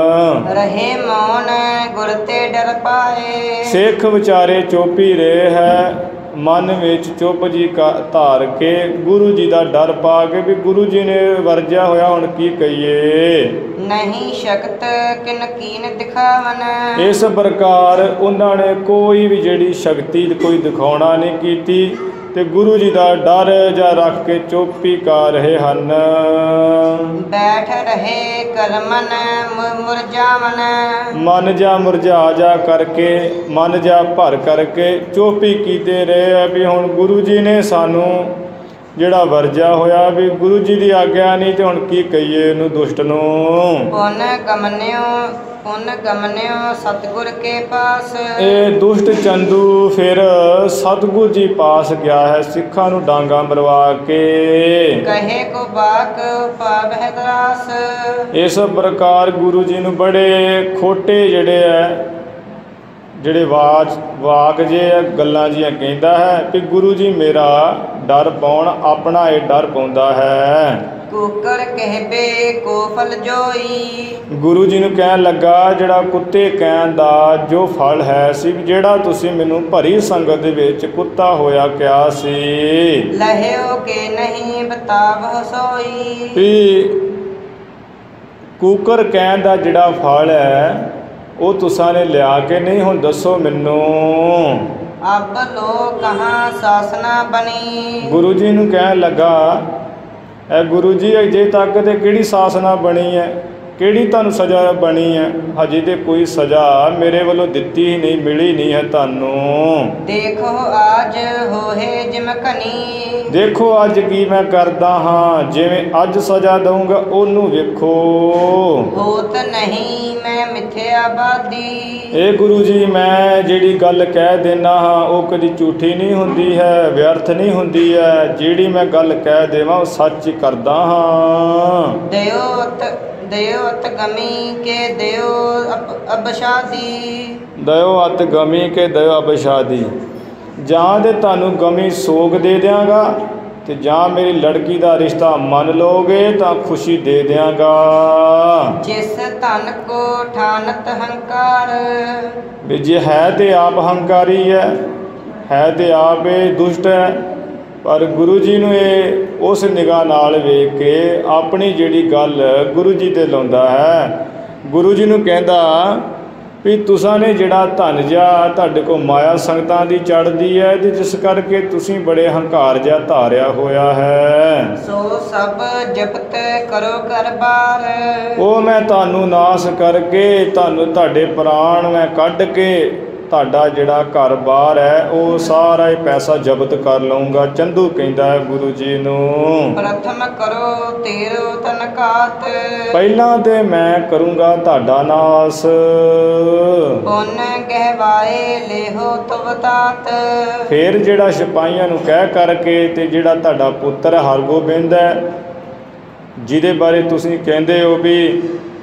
ਰਹੇ ਮੌਨ ਗੁਰ ਤੇ ਡਰ ਪਾਏ,
ਸਿੱਖ ਵਿਚਾਰੇ ਚੁੱਪ ਹੀ ਰਹੇ ਹੈ, ਮਨ ਵਿੱਚ ਚੁੱਪ ਜੀ ਧਾਰ ਕੇ ਗੁਰੂ ਜੀ ਦਾ ਡਰ ਪਾ ਕੇ ਵੀ ਗੁਰੂ ਜੀ ਨੇ ਵਰਜਿਆ ਹੋਇਆ, ਹੁਣ ਕੀ ਕਹੀਏ।
ਨਹੀਂ ਸ਼ਕਤ ਕਿਨ ਕੀਨ ਦਿਖਾਵਨ,
ਇਸ ਪ੍ਰਕਾਰ ਉਹਨਾਂ ਨੇ ਕੋਈ ਵੀ ਜਿਹੜੀ ਸ਼ਕਤੀ ਕੋਈ ਦਿਖਾਉਣਾ ਨਹੀਂ ਕੀਤੀ, ਤੇ ਗੁਰੂ ਜੀ ਦਾ ਡਰ ਜਾ ਰੱਖ ਕੇ ਚੁੱਪੀ ਕਰ ਰਹੇ ਹਨ।
ਬੈਠ ਰਹੇ ਕਰਮਨ ਮੁਰਝਾਵਨ,
ਮਨ ਜਾ ਮੁਰਝਾ ਜਾ ਕਰਕੇ, ਮਨ ਜਾ ਭਰ ਕਰਕੇ ਚੁੱਪੀ ਕੀਤੇ ਰਹੇ ਆ ਵੀ ਹੁਣ ਗੁਰੂ ਜੀ ਨੇ ਸਾਨੂੰ ਜਿਹੜਾ ਵਰਜਿਆ ਹੋਇਆ ਵੀ ਗੁਰੂ ਜੀ ਦੀ ਆਗਿਆ ਨਹੀਂ, ਤੇ ਹੁਣ ਕੀ ਕਹੀਏ ਇਹਨੂੰ ਦੁਸ਼ਟ ਨੂੰ।
ਪੁਨ ਗਮਨਿਓ ਪੁਨ ਗਮਨਿਓ ਸਤਿਗੁਰ ਕੇ ਪਾਸ,
ਇਹ ਦੁਸ਼ਟ ਚੰਦੂ ਫਿਰ ਸਤਿਗੁਰ ਜੀ ਪਾਸ ਗਿਆ ਹੈ, ਸਿੱਖਾਂ ਨੂੰ ਡਾਂਗਾ ਮਰਵਾ ਕੇ।
ਕਹੇ ਕੋ ਬਾਕ ਪਾਵਹਿ ਤਰਾਸ,
ਇਸ ਪ੍ਰਕਾਰ ਗੁਰੂ ਜੀ ਨੂੰ ਬੜੇ ਖੋਟੇ ਜਿਹੜੇ ਹੈ ਜਿਹੜੇ ਵਾਜ ਵਾਕ ਜੇ ਗੱਲਾਂ ਜੀਆਂ ਕਹਿੰਦਾ ਹੈ ਵੀ ਗੁਰੂ ਜੀ ਮੇਰਾ ਡਰ ਪਾਉਣ, ਆਪਣਾ ਇਹ ਡਰ ਪਾਉਂਦਾ ਹੈ।
ਕੁਕਰ ਕਹਿਬੇ ਕੋ ਫਲ ਜੋਈ,
ਗੁਰੂ ਜੀ ਨੂੰ ਕਹਿਣ ਲੱਗਾ ਜਿਹੜਾ ਕੁੱਤੇ ਕਹਿਣ ਦਾ ਜੋ ਫਲ ਹੈ ਸੀ, ਜਿਹੜਾ ਤੁਸੀਂ ਮੈਨੂੰ ਭਰੀ ਸੰਗਤ ਦੇ ਵਿੱਚ ਕੁੱਤਾ ਹੋਇਆ ਕਿਹਾ ਸੀ,
ਲਹਿਓ ਕੇ ਨਹੀਂ ਬਤਾਵ ਸੋਈ।
ਵੀ ਕੁਕਰ ਕਹਿਣ ਦਾ ਜਿਹੜਾ ਫਲ ਹੈ ਉਹ ਤੁਸਾਂ ਨੇ ਲਿਆ ਕੇ ਨਹੀਂ, ਹੁਣ ਦੱਸੋ ਮੈਨੂੰ।
ਅਬ ਲੋ ਕਹਾਂ ਸਾਸਨਾ ਬਣੀ,
ਗੁਰੂ ਜੀ ਨੂੰ ਕਹਿਣ ਲੱਗਾ ਇਹ ਗੁਰੂ ਜੀ ਅਜੇ ਤੱਕ ਤੇ ਕਿਹੜੀ ਸਾਸਨਾ ਬਣੀ ਹੈ, ਕਿਹੜੀ ਤੁਹਾਨੂੰ ਸਜ਼ਾ ਬਣੀ ਹੈ? ਹਜੇ ਤੇ ਕੋਈ ਸਜ਼ਾ ਮੇਰੇ ਵੱਲੋਂ ਦਿੱਤੀ ਹੀ ਨਹੀਂ, ਮਿਲੀ ਨਹੀਂ ਹੈ ਤੁਹਾਨੂੰ।
ਦੇਖੋ ਆਜ ਹੋਏ ਜਿਮ ਘਨੀ,
ਦੇਖੋ ਅੱਜ ਕੀ ਮੈਂ ਕਰਦਾ ਹਾਂ, ਜਿਵੇਂ ਅੱਜ ਸਜ਼ਾ ਦਊਂਗਾ ਉਹਨੂੰ ਵੇਖੋ।
ਹੋਤ ਨਹੀਂ ਮੈਂ ਮਿਥਿਆ ਬਾਦੀ,
ਇਹ ਗੁਰੂ ਜੀ ਮੈਂ ਜਿਹੜੀ ਗੱਲ ਕਹਿ ਦੇਣਾ ਹਾਂ ਉਹ ਕਦੀ ਝੂਠੀ ਨਹੀਂ ਹੁੰਦੀ ਹੈ, ਵਿਅਰਥ ਨਹੀਂ ਹੁੰਦੀ ਹੈ। ਜਿਹੜੀ ਮੈਂ ਗੱਲ ਕਹਿ ਦੇਵਾਂ ਉਹ ਸੱਚ ਕਰਦਾ ਹਾਂ।
ਦਿਓਤ ਦਿਓਤ ਗਮੀ ਕੇ ਦਿਓ ਅਬ ਅਬਸ਼ਾਦੀ,
ਦਿਓ ਅਤ ਗਮੀ ਕੇ ਦਿਓ ਅਬਸ਼ਾਦੀ, ਜਾਂ ਤੇ ਤੁਹਾਨੂੰ ਗਮੀ ਸੋਗ ਦੇ ਦਿਆਂਗਾ ਤੇ ਜਾਂ ਮੇਰੀ ਲੜਕੀ ਦਾ ਰਿਸ਼ਤਾ ਮੰਨ ਲਓਗੇ ਤਾਂ ਖੁਸ਼ੀ ਦੇ ਦਿਆਂਗਾ।
ਜਿਸ ਧਨ ਕੋ ਠਾਨਤ ਹੰਕਾਰ,
ਵੀ ਜੇ ਹੈ ਤੇ ਆਪ ਹੰਕਾਰੀ ਹੈ, ਹੈ ਤੇ ਆਪ ਇਹ ਦੁਸ਼ਟ ਹੈ, ਪਰ ਗੁਰੂ ਜੀ ਨੂੰ ਇਹ ਉਸ ਨਿਗਾਹ ਨਾਲ ਵੇਖ ਕੇ ਆਪਣੀ ਜਿਹੜੀ ਗੱਲ ਗੁਰੂ ਜੀ 'ਤੇ ਲਾਉਂਦਾ ਹੈ। ਗੁਰੂ ਜੀ ਨੂੰ ਕਹਿੰਦਾ ਵੀ ਤੁਸਾਂ ਨੇ ਜਿਹੜਾ ਧਨ ਜਿਹਾ ਤੁਹਾਡੇ ਕੋਲ ਮਾਇਆ ਸੰਗਤਾਂ ਦੀ ਚੜ੍ਹਦੀ ਹੈ ਤੇ ਜਿਸ ਕਰਕੇ ਤੁਸੀਂ ਬੜੇ ਹੰਕਾਰ ਜਿਹਾ ਧਾਰਿਆ ਹੋਇਆ ਹੈ,
ਸੋ ਸਭ ਜਪਤ ਕਰੋ ਕਰ ਬਾਰ,
ਉਹ ਮੈਂ ਤੁਹਾਨੂੰ ਨਾਸ ਕਰਕੇ ਤੁਹਾਨੂੰ ਤੁਹਾਡੇ ਪ੍ਰਾਣ ਮੈਂ ਕੱਢ ਕੇ ਤੁਹਾਡਾ ਜਿਹੜਾ ਘਰ ਬਾਰ ਹੈ ਉਹ ਸਾਰਾ ਹੀ ਪੈਸਾ ਜ਼ਬਤ ਕਰ ਲਊਂਗਾ। ਚੰਦੂ ਕਹਿੰਦਾ ਹੈ ਗੁਰੂ ਜੀ ਨੂੰ,
ਪ੍ਰਥਮ ਕਰੋ ਤੇਰੋ ਤਨਕਾਤ,
ਪਹਿਲਾਂ ਤੇ ਮੈਂ ਕਰੂੰਗਾ ਤੁਹਾਡਾ ਨਾਸ।
ਪੁੰਨ ਗਹਿਵਾਏ ਲੇਹੋ ਤਵਤਾਤ,
ਫਿਰ ਜਿਹੜਾ ਸਿਪਾਹੀਆਂ ਨੂੰ ਕਹਿ ਕਰਕੇ ਤੇ ਜਿਹੜਾ ਤੁਹਾਡਾ ਪੁੱਤਰ ਹਰਗੋਬਿੰਦ ਹੈ ਜਿਹਦੇ ਬਾਰੇ ਤੁਸੀਂ ਕਹਿੰਦੇ ਹੋ ਵੀ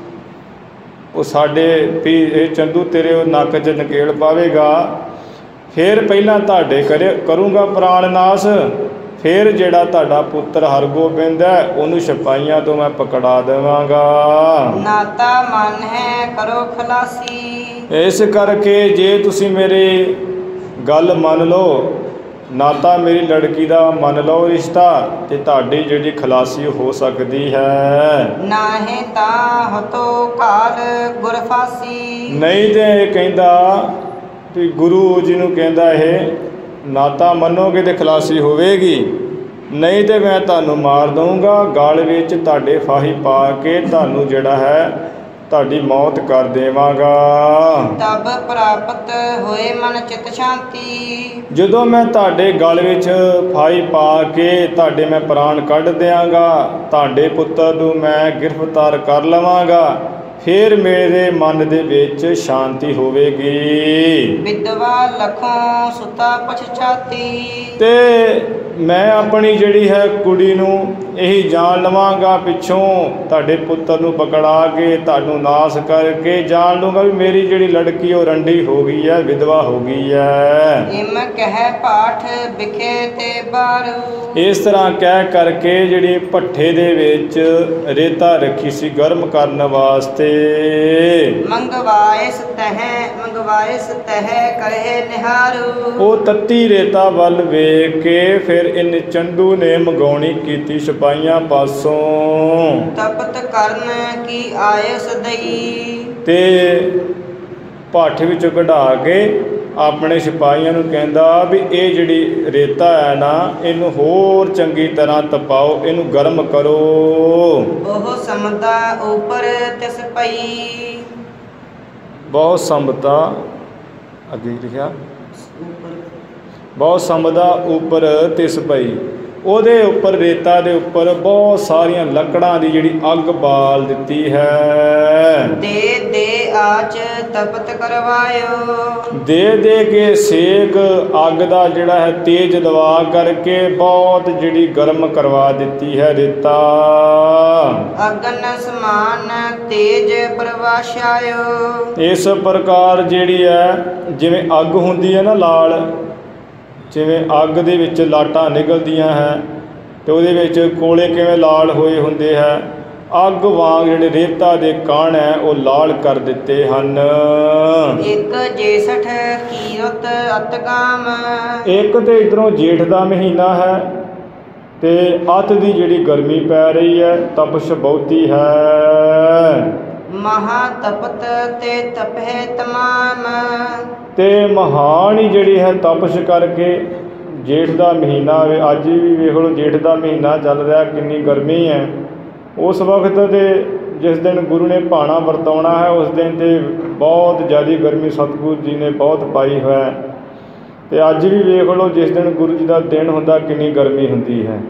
ਉਹ ਸਾਡੇ ਵੀ ਇਹ ਚੰਦੂ ਤੇਰੇ ਉਹ ਨੱਕ 'ਚ ਨਕੇਲ ਪਾਵੇਗਾ, ਫਿਰ ਪਹਿਲਾਂ ਤੁਹਾਡੇ ਕਰੇ ਕਰੂੰਗਾ ਪ੍ਰਾਣ ਨਾਸ, ਫਿਰ ਜਿਹੜਾ ਤੁਹਾਡਾ ਪੁੱਤਰ ਹਰਗੋਬਿੰਦ ਹੈ ਉਹਨੂੰ ਸਿਪਾਹੀਆਂ ਤੋਂ ਮੈਂ ਪਕੜਾ ਦੇਵਾਂਗਾ।
ਨਾਤਾ ਮਨ ਹੈ ਕਰੋ ਖਲਾਸੀ,
ਇਸ ਕਰਕੇ ਜੇ ਤੁਸੀਂ ਮੇਰੀ ਗੱਲ ਮੰਨ ਲਓ, ਨਾਤਾ ਮੇਰੀ ਲੜਕੀ ਦਾ ਮੰਨ ਲਓ ਰਿਸ਼ਤਾ, ਤੇ ਤੁਹਾਡੀ ਜਿਹੜੀ ਖਲਾਸੀ ਹੋ ਸਕਦੀ ਹੈ।
ਨਾਹੀਂ ਤਾਂ ਹਤੋ ਕਾਲ ਗੁਰਫਾਸੀ,
ਨਹੀਂ ਤੇ ਇਹ ਕਹਿੰਦਾ ਵੀ ਗੁਰੂ ਜੀ ਨੂੰ ਕਹਿੰਦਾ ਇਹ ਨਾਤਾ ਮੰਨੋਗੇ ਤੇ ਖਲਾਸੀ ਹੋਵੇਗੀ, ਨਹੀਂ ਤੇ ਮੈਂ ਤੁਹਾਨੂੰ ਮਾਰ ਦਊਂਗਾ, ਗਲ ਵਿੱਚ ਤੁਹਾਡੇ ਫਾਹੀ ਪਾ ਕੇ ਤੁਹਾਨੂੰ ਜਿਹੜਾ ਹੈ ਤੁਹਾਡੀ ਮੌਤ ਕਰ ਦੇਵਾਂਗਾ।
ਤਬ ਪ੍ਰਾਪਤ ਹੋਏ ਮਨ ਚਿਤ ਸ਼ਾਂਤੀ,
ਜਦੋਂ ਮੈਂ ਤੁਹਾਡੇ ਗਲ ਵਿੱਚ ਫਾਹੀ ਪਾ ਕੇ ਤੁਹਾਡੇ ਮੈਂ ਪ੍ਰਾਣ ਕੱਢ ਦਿਆਂਗਾ, ਤੁਹਾਡੇ ਪੁੱਤਰ ਨੂੰ ਮੈਂ ਗ੍ਰਿਫਤਾਰ ਕਰ ਲਵਾਂਗਾ, ਫਿਰ ਮੇਰੇ ਮਨ ਦੇ ਵਿੱਚ ਸ਼ਾਂਤੀ ਹੋਵੇਗੀ।
ਵਿਦਵਾ ਲਖੋਂ ਸੁਤਾ ਪਛਾਤੀ,
ਤੇ ਮੈਂ ਆਪਣੀ ਜਿਹੜੀ ਹੈ ਕੁੜੀ ਨੂੰ ਇਹੀ ਜਾਣ ਲਵਾਂਗਾ, ਪਿੱਛੋਂ ਤੁਹਾਡੇ ਪੁੱਤਰ ਨੂੰ ਪਕੜਾ ਕੇ ਤੁਹਾਨੂੰ ਨਾਸ ਕਰਕੇ ਜਾਣ ਲੂੰਗਾ ਵੀ ਮੇਰੀ ਜਿਹੜੀ ਲੜਕੀ ਉਹ ਰੰਡੀ ਹੋ ਗਈ ਹੈ, ਵਿਧਵਾ ਹੋ ਗਈ ਹੈ।
ਇਮ ਕਹਿ ਪਾਠ ਵਿਖੇ ਤੇ ਬਾਰੂ,
ਇਸ ਤਰ੍ਹਾਂ ਕਹਿ ਕਰਕੇ ਜਿਹੜੀ ਭੱਠੇ ਦੇ ਵਿੱਚ ਰੇਤਾ ਰੱਖੀ ਸੀ ਗਰਮ ਕਰਨ ਵਾਸਤੇ,
ਮੰਗਵਾਇਸ ਤਹਿ ਮੰਗਵਾਇਸ ਤਹਿ ਕਹੇ ਨਿਹਾਰੂ,
ਉਹ ਤੱਤੀ ਰੇਤਾ ਵੱਲ ਵੇਖ ਕੇ ਫਿਰ ਇਹਨੇ ਚੰਦੂ ਨੇ ਮੰਗਾਉਣੀ ਕੀਤੀ ਸਿਪਾਹੀਆਂ ਪਾਸੋਂ।
ਤਪਤ ਕਰਨ ਕੀ ਆਇਸ ਦਈ,
ਤੇ ਭੱਠ ਵਿੱਚੋਂ ਕਢਾ ਕੇ ਆਪਣੇ ਸਿਪਾਹੀਆਂ ਨੂੰ ਕਹਿੰਦਾ ਵੀ ਇਹ ਜਿਹੜੀ ਰੇਤਾ ਹੈ ਨਾ ਇਹਨੂੰ ਹੋਰ ਚੰਗੀ ਤਰ੍ਹਾਂ ਤਪਾਓ, ਇਹਨੂੰ ਗਰਮ ਕਰੋ।
ਉਹ ਸਮਦਾ ਉਪਰ ਤਿਸ ਪਈ,
ਬਹੁਤ ਸੰਬਦਾ ਅੱਗੇ ਲਿਖਿਆ ਬਹੁਤ ਸੰਬਦਾ ਉੱਪਰ ਤਿਸ ਪਈ, ਉਹਦੇ ਉੱਪਰ ਰੇਤਾ ਦੇ ਉੱਪਰ ਬਹੁਤ ਸਾਰੀਆਂ ਲੱਕੜਾਂ ਦੀ ਜਿਹੜੀ ਅੱਗ ਬਾਲ ਦਿੱਤੀ ਹੈ।
ਦੇ ਦੇ ਆਚ ਤਪਤ ਕਰਵਾਇਓ, ਦੇ
ਦੇ ਕੇ ਸੇਕ ਅੱਗ ਦਾ ਜਿਹੜਾ ਹੈ ਤੇਜ਼ ਦਵਾ ਕਰਕੇ ਬਹੁਤ ਜਿਹੜੀ ਗਰਮ ਕਰਵਾ ਦਿੱਤੀ ਹੈ ਰੇਤਾ।
ਅਗਨ ਸਮਾਨ ਤੇਜ ਪ੍ਰਵਾਸ਼ਾਇਓ,
ਇਸ ਪ੍ਰਕਾਰ ਜਿਹੜੀ ਹੈ ਜਿਵੇਂ ਅੱਗ ਹੁੰਦੀ ਹੈ ਨਾ ਲਾਲ, ਜਿਵੇਂ ਅੱਗ ਦੇ ਵਿੱਚ ਲਾਟਾਂ ਨਿਕਲਦੀਆਂ ਹੈ ਤੇ ਉਹਦੇ ਵਿੱਚ ਕੋਲੇ ਕਿਵੇਂ ਲਾਲ ਹੋਏ ਹੁੰਦੇ ਹੈ, ਅੱਗ ਵਾਂਗ ਜਿਹੜੇ ਰੇਤਾ ਦੇ ਕਣ ਹੈ ਉਹ ਲਾਲ ਕਰ ਦਿੱਤੇ ਹਨ।
ਇੱਕ ਜੇਸਠ ਕੀਰਤ ਅਤਗਾਮ,
ਇੱਕ ਤੇ ਇਧਰੋਂ ਜੇਠ ਦਾ ਮਹੀਨਾ ਹੈ ਤੇ ਅੱਤ ਦੀ ਜਿਹੜੀ ਗਰਮੀ ਪੈ ਰਹੀ ਹੈ, ਤਪਸ਼ ਬਹੁਤੀ ਹੈ।
ਮਹਾ ਤਪਤ ਤੇ ਤਪਹਿ ਤਮਾਮ,
ਤੇ ਮਹਾਨ ਹੀ ਜਿਹੜੀ ਹੈ ਤਪਸ਼ ਕਰਕੇ ਜੇਠ ਦਾ ਮਹੀਨਾ ਵੇ, ਅੱਜ ਵੀ ਵੇਖ ਲਓ ਜੇਠ ਦਾ ਮਹੀਨਾ ਚੱਲ ਰਿਹਾ, ਕਿੰਨੀ ਗਰਮੀ ਹੈ। ਉਸ ਵਕਤ ਦੇ ਜਿਸ ਦਿਨ ਗੁਰੂ ਨੇ ਭਾਣਾ ਵਰਤਾਉਣਾ ਹੈ ਉਸ ਦਿਨ ਤੇ ਬਹੁਤ ਜ਼ਿਆਦਾ ਗਰਮੀ ਸਤਿਗੁਰੂ ਜੀ ਨੇ ਬਹੁਤ ਪਾਈ ਹੋਇਆ। ਅਤੇ ਅੱਜ ਵੀ ਵੇਖ ਲਓ ਜਿਸ ਦਿਨ ਗੁਰੂ ਜੀ ਦਾ ਦਿਨ ਹੁੰਦਾ ਕਿੰਨੀ ਗਰਮੀ ਹੁੰਦੀ ਹੈ।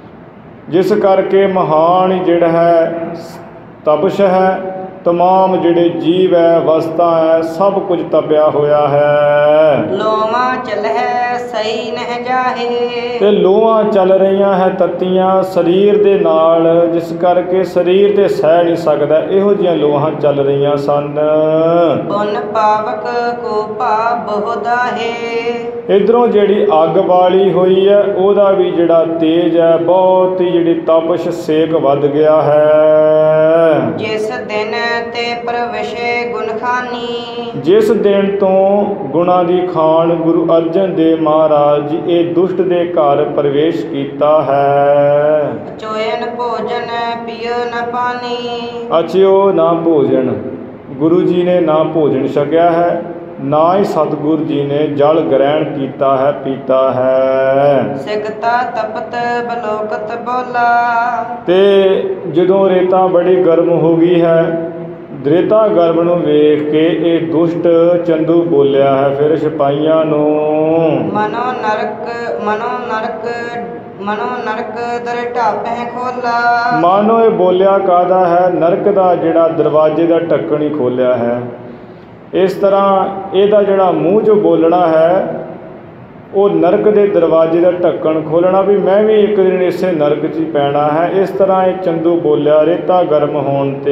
ਜਿਸ ਕਰਕੇ ਮਹਾਨ ਜਿਹੜਾ ਹੈ ਤਪਸ਼ ਹੈ, ਤਮਾਮ ਜਿਹੜੇ ਜੀਵ ਹੈ, ਅਵਸਥਾ ਹੈ, ਸਭ ਕੁਝ ਤਪਿਆ ਹੋਇਆ ਹੈ।
ਲੋਵਾਂ ਚਲਹਿ ਸਹੀ ਨਹਿ ਜਾਹੇ।
ਤੇ ਲੋਹਾਂ ਚੱਲ ਰਹੀਆਂ ਹੈ ਤੱਤੀਆਂ ਸਰੀਰ ਦੇ ਨਾਲ, ਜਿਸ ਕਰਕੇ ਸਰੀਰ ਤੇ ਸਹਿ ਨਹੀਂ ਸਕਦਾ, ਇਹੋ ਜਿਹੀਆਂ ਲੋਹਾਂ ਚੱਲ ਰਹੀਆਂ ਸਨ।
ਪੁੰਨ ਪਾਵਕ ਕੋ ਪਾਪ ਬਹੁਦਾਹੇ।
ਇੱਧਰੋਂ ਜਿਹੜੀ ਅੱਗ ਬਾਲੀ ਹੋਈ ਹੈ ਉਹਦਾ ਵੀ ਜਿਹੜਾ ਤੇਜ ਹੈ, ਬਹੁਤ ਹੀ ਜਿਹੜੀ ਤਪਸ਼ ਸੇਕ ਵੱਧ ਗਿਆ ਹੈ।
ਜਿਸ ਦਿਨ ਤੇ ਪ੍ਰਵਿਸ਼ੇ ਗੁਣ ਖਾਨੀ। ਜਿਸ
ਦਿਨ ਤੋਂ ਗੁਣਾਂ ਦੀ ਖਾਨ ਗੁਰੂ ਅਰਜਨ ਦੇਵ ਮਹਾਰਾਜ ਜੀ ਇਹ ਦੁਸ਼ਟ ਦੇ ਘਰ ਪ੍ਰਵੇਸ਼ ਕੀਤਾ ਹੈ।
ਅਚੋਇਨ ਭੋਜਨ ਪੀਓ ਨ ਪਾਨੀ।
ਅਚਿਓ ਨਾ ਭੋਜਨ, ਗੁਰੂ ਜੀ ਨੇ ਨਾ ਭੋਜਨ ਛਕਿਆ ਹੈ, ਨਾ ਹੀ ਸਤਿਗੁਰੂ ਜੀ ਨੇ ਜਲ ਗ੍ਰਹਿਣ ਕੀਤਾ ਹੈ, ਪੀਤਾ ਹੈ।
ਸਿਕਤਾ ਤਪਤ ਬਲੋਕਤ ਬੋਲਾ।
ਤੇ ਜਦੋਂ ਰੇਤਾ ਬੜੀ ਗਰਮ ਹੋ ਗਈ ਹੈ, ਰੇਤਾ ਗਰਮ ਨੂੰ ਵੇਖ ਕੇ ਇਹ ਦੁਸ਼ਟ ਚੰਦੂ ਬੋਲਿਆ ਹੈ ਫਿਰ ਸਿਪਾਹੀਆਂ ਨੂੰ।
ਮਨੋ ਨਰਕ ਮਨੋ ਨਰਕ ਮਨੋ ਨਰਕ ਦਰ ਢਾਪੇ ਖੋਲਾ।
ਮਾਨੋ ਇਹ ਬੋਲਿਆ ਕਾਹਦਾ ਹੈ, ਨਰਕ ਦਾ ਜਿਹੜਾ ਦਰਵਾਜ਼ੇ ਦਾ ਢੱਕਣ ਹੀ ਖੋਲਿਆ ਹੈ। ਇਸ ਤਰ੍ਹਾਂ ਇਹਦਾ ਜਿਹੜਾ ਮੂੰਹ 'ਚੋਂ ਬੋਲਣਾ ਹੈ ਉਹ ਨਰਕ ਦੇ ਦਰਵਾਜ਼ੇ ਦਾ ਢੱਕਣ ਖੋਲ੍ਹਣਾ, ਵੀ ਮੈਂ ਵੀ ਇੱਕ ਦਿਨ ਇਸੇ ਨਰਕ 'ਚ ਹੀ ਪੈਣਾ ਹੈ। ਇਸ ਤਰ੍ਹਾਂ ਇਹ ਚੰਦੂ ਬੋਲਿਆ ਰੇਤਾ ਗਰਮ ਹੋਣ 'ਤੇ।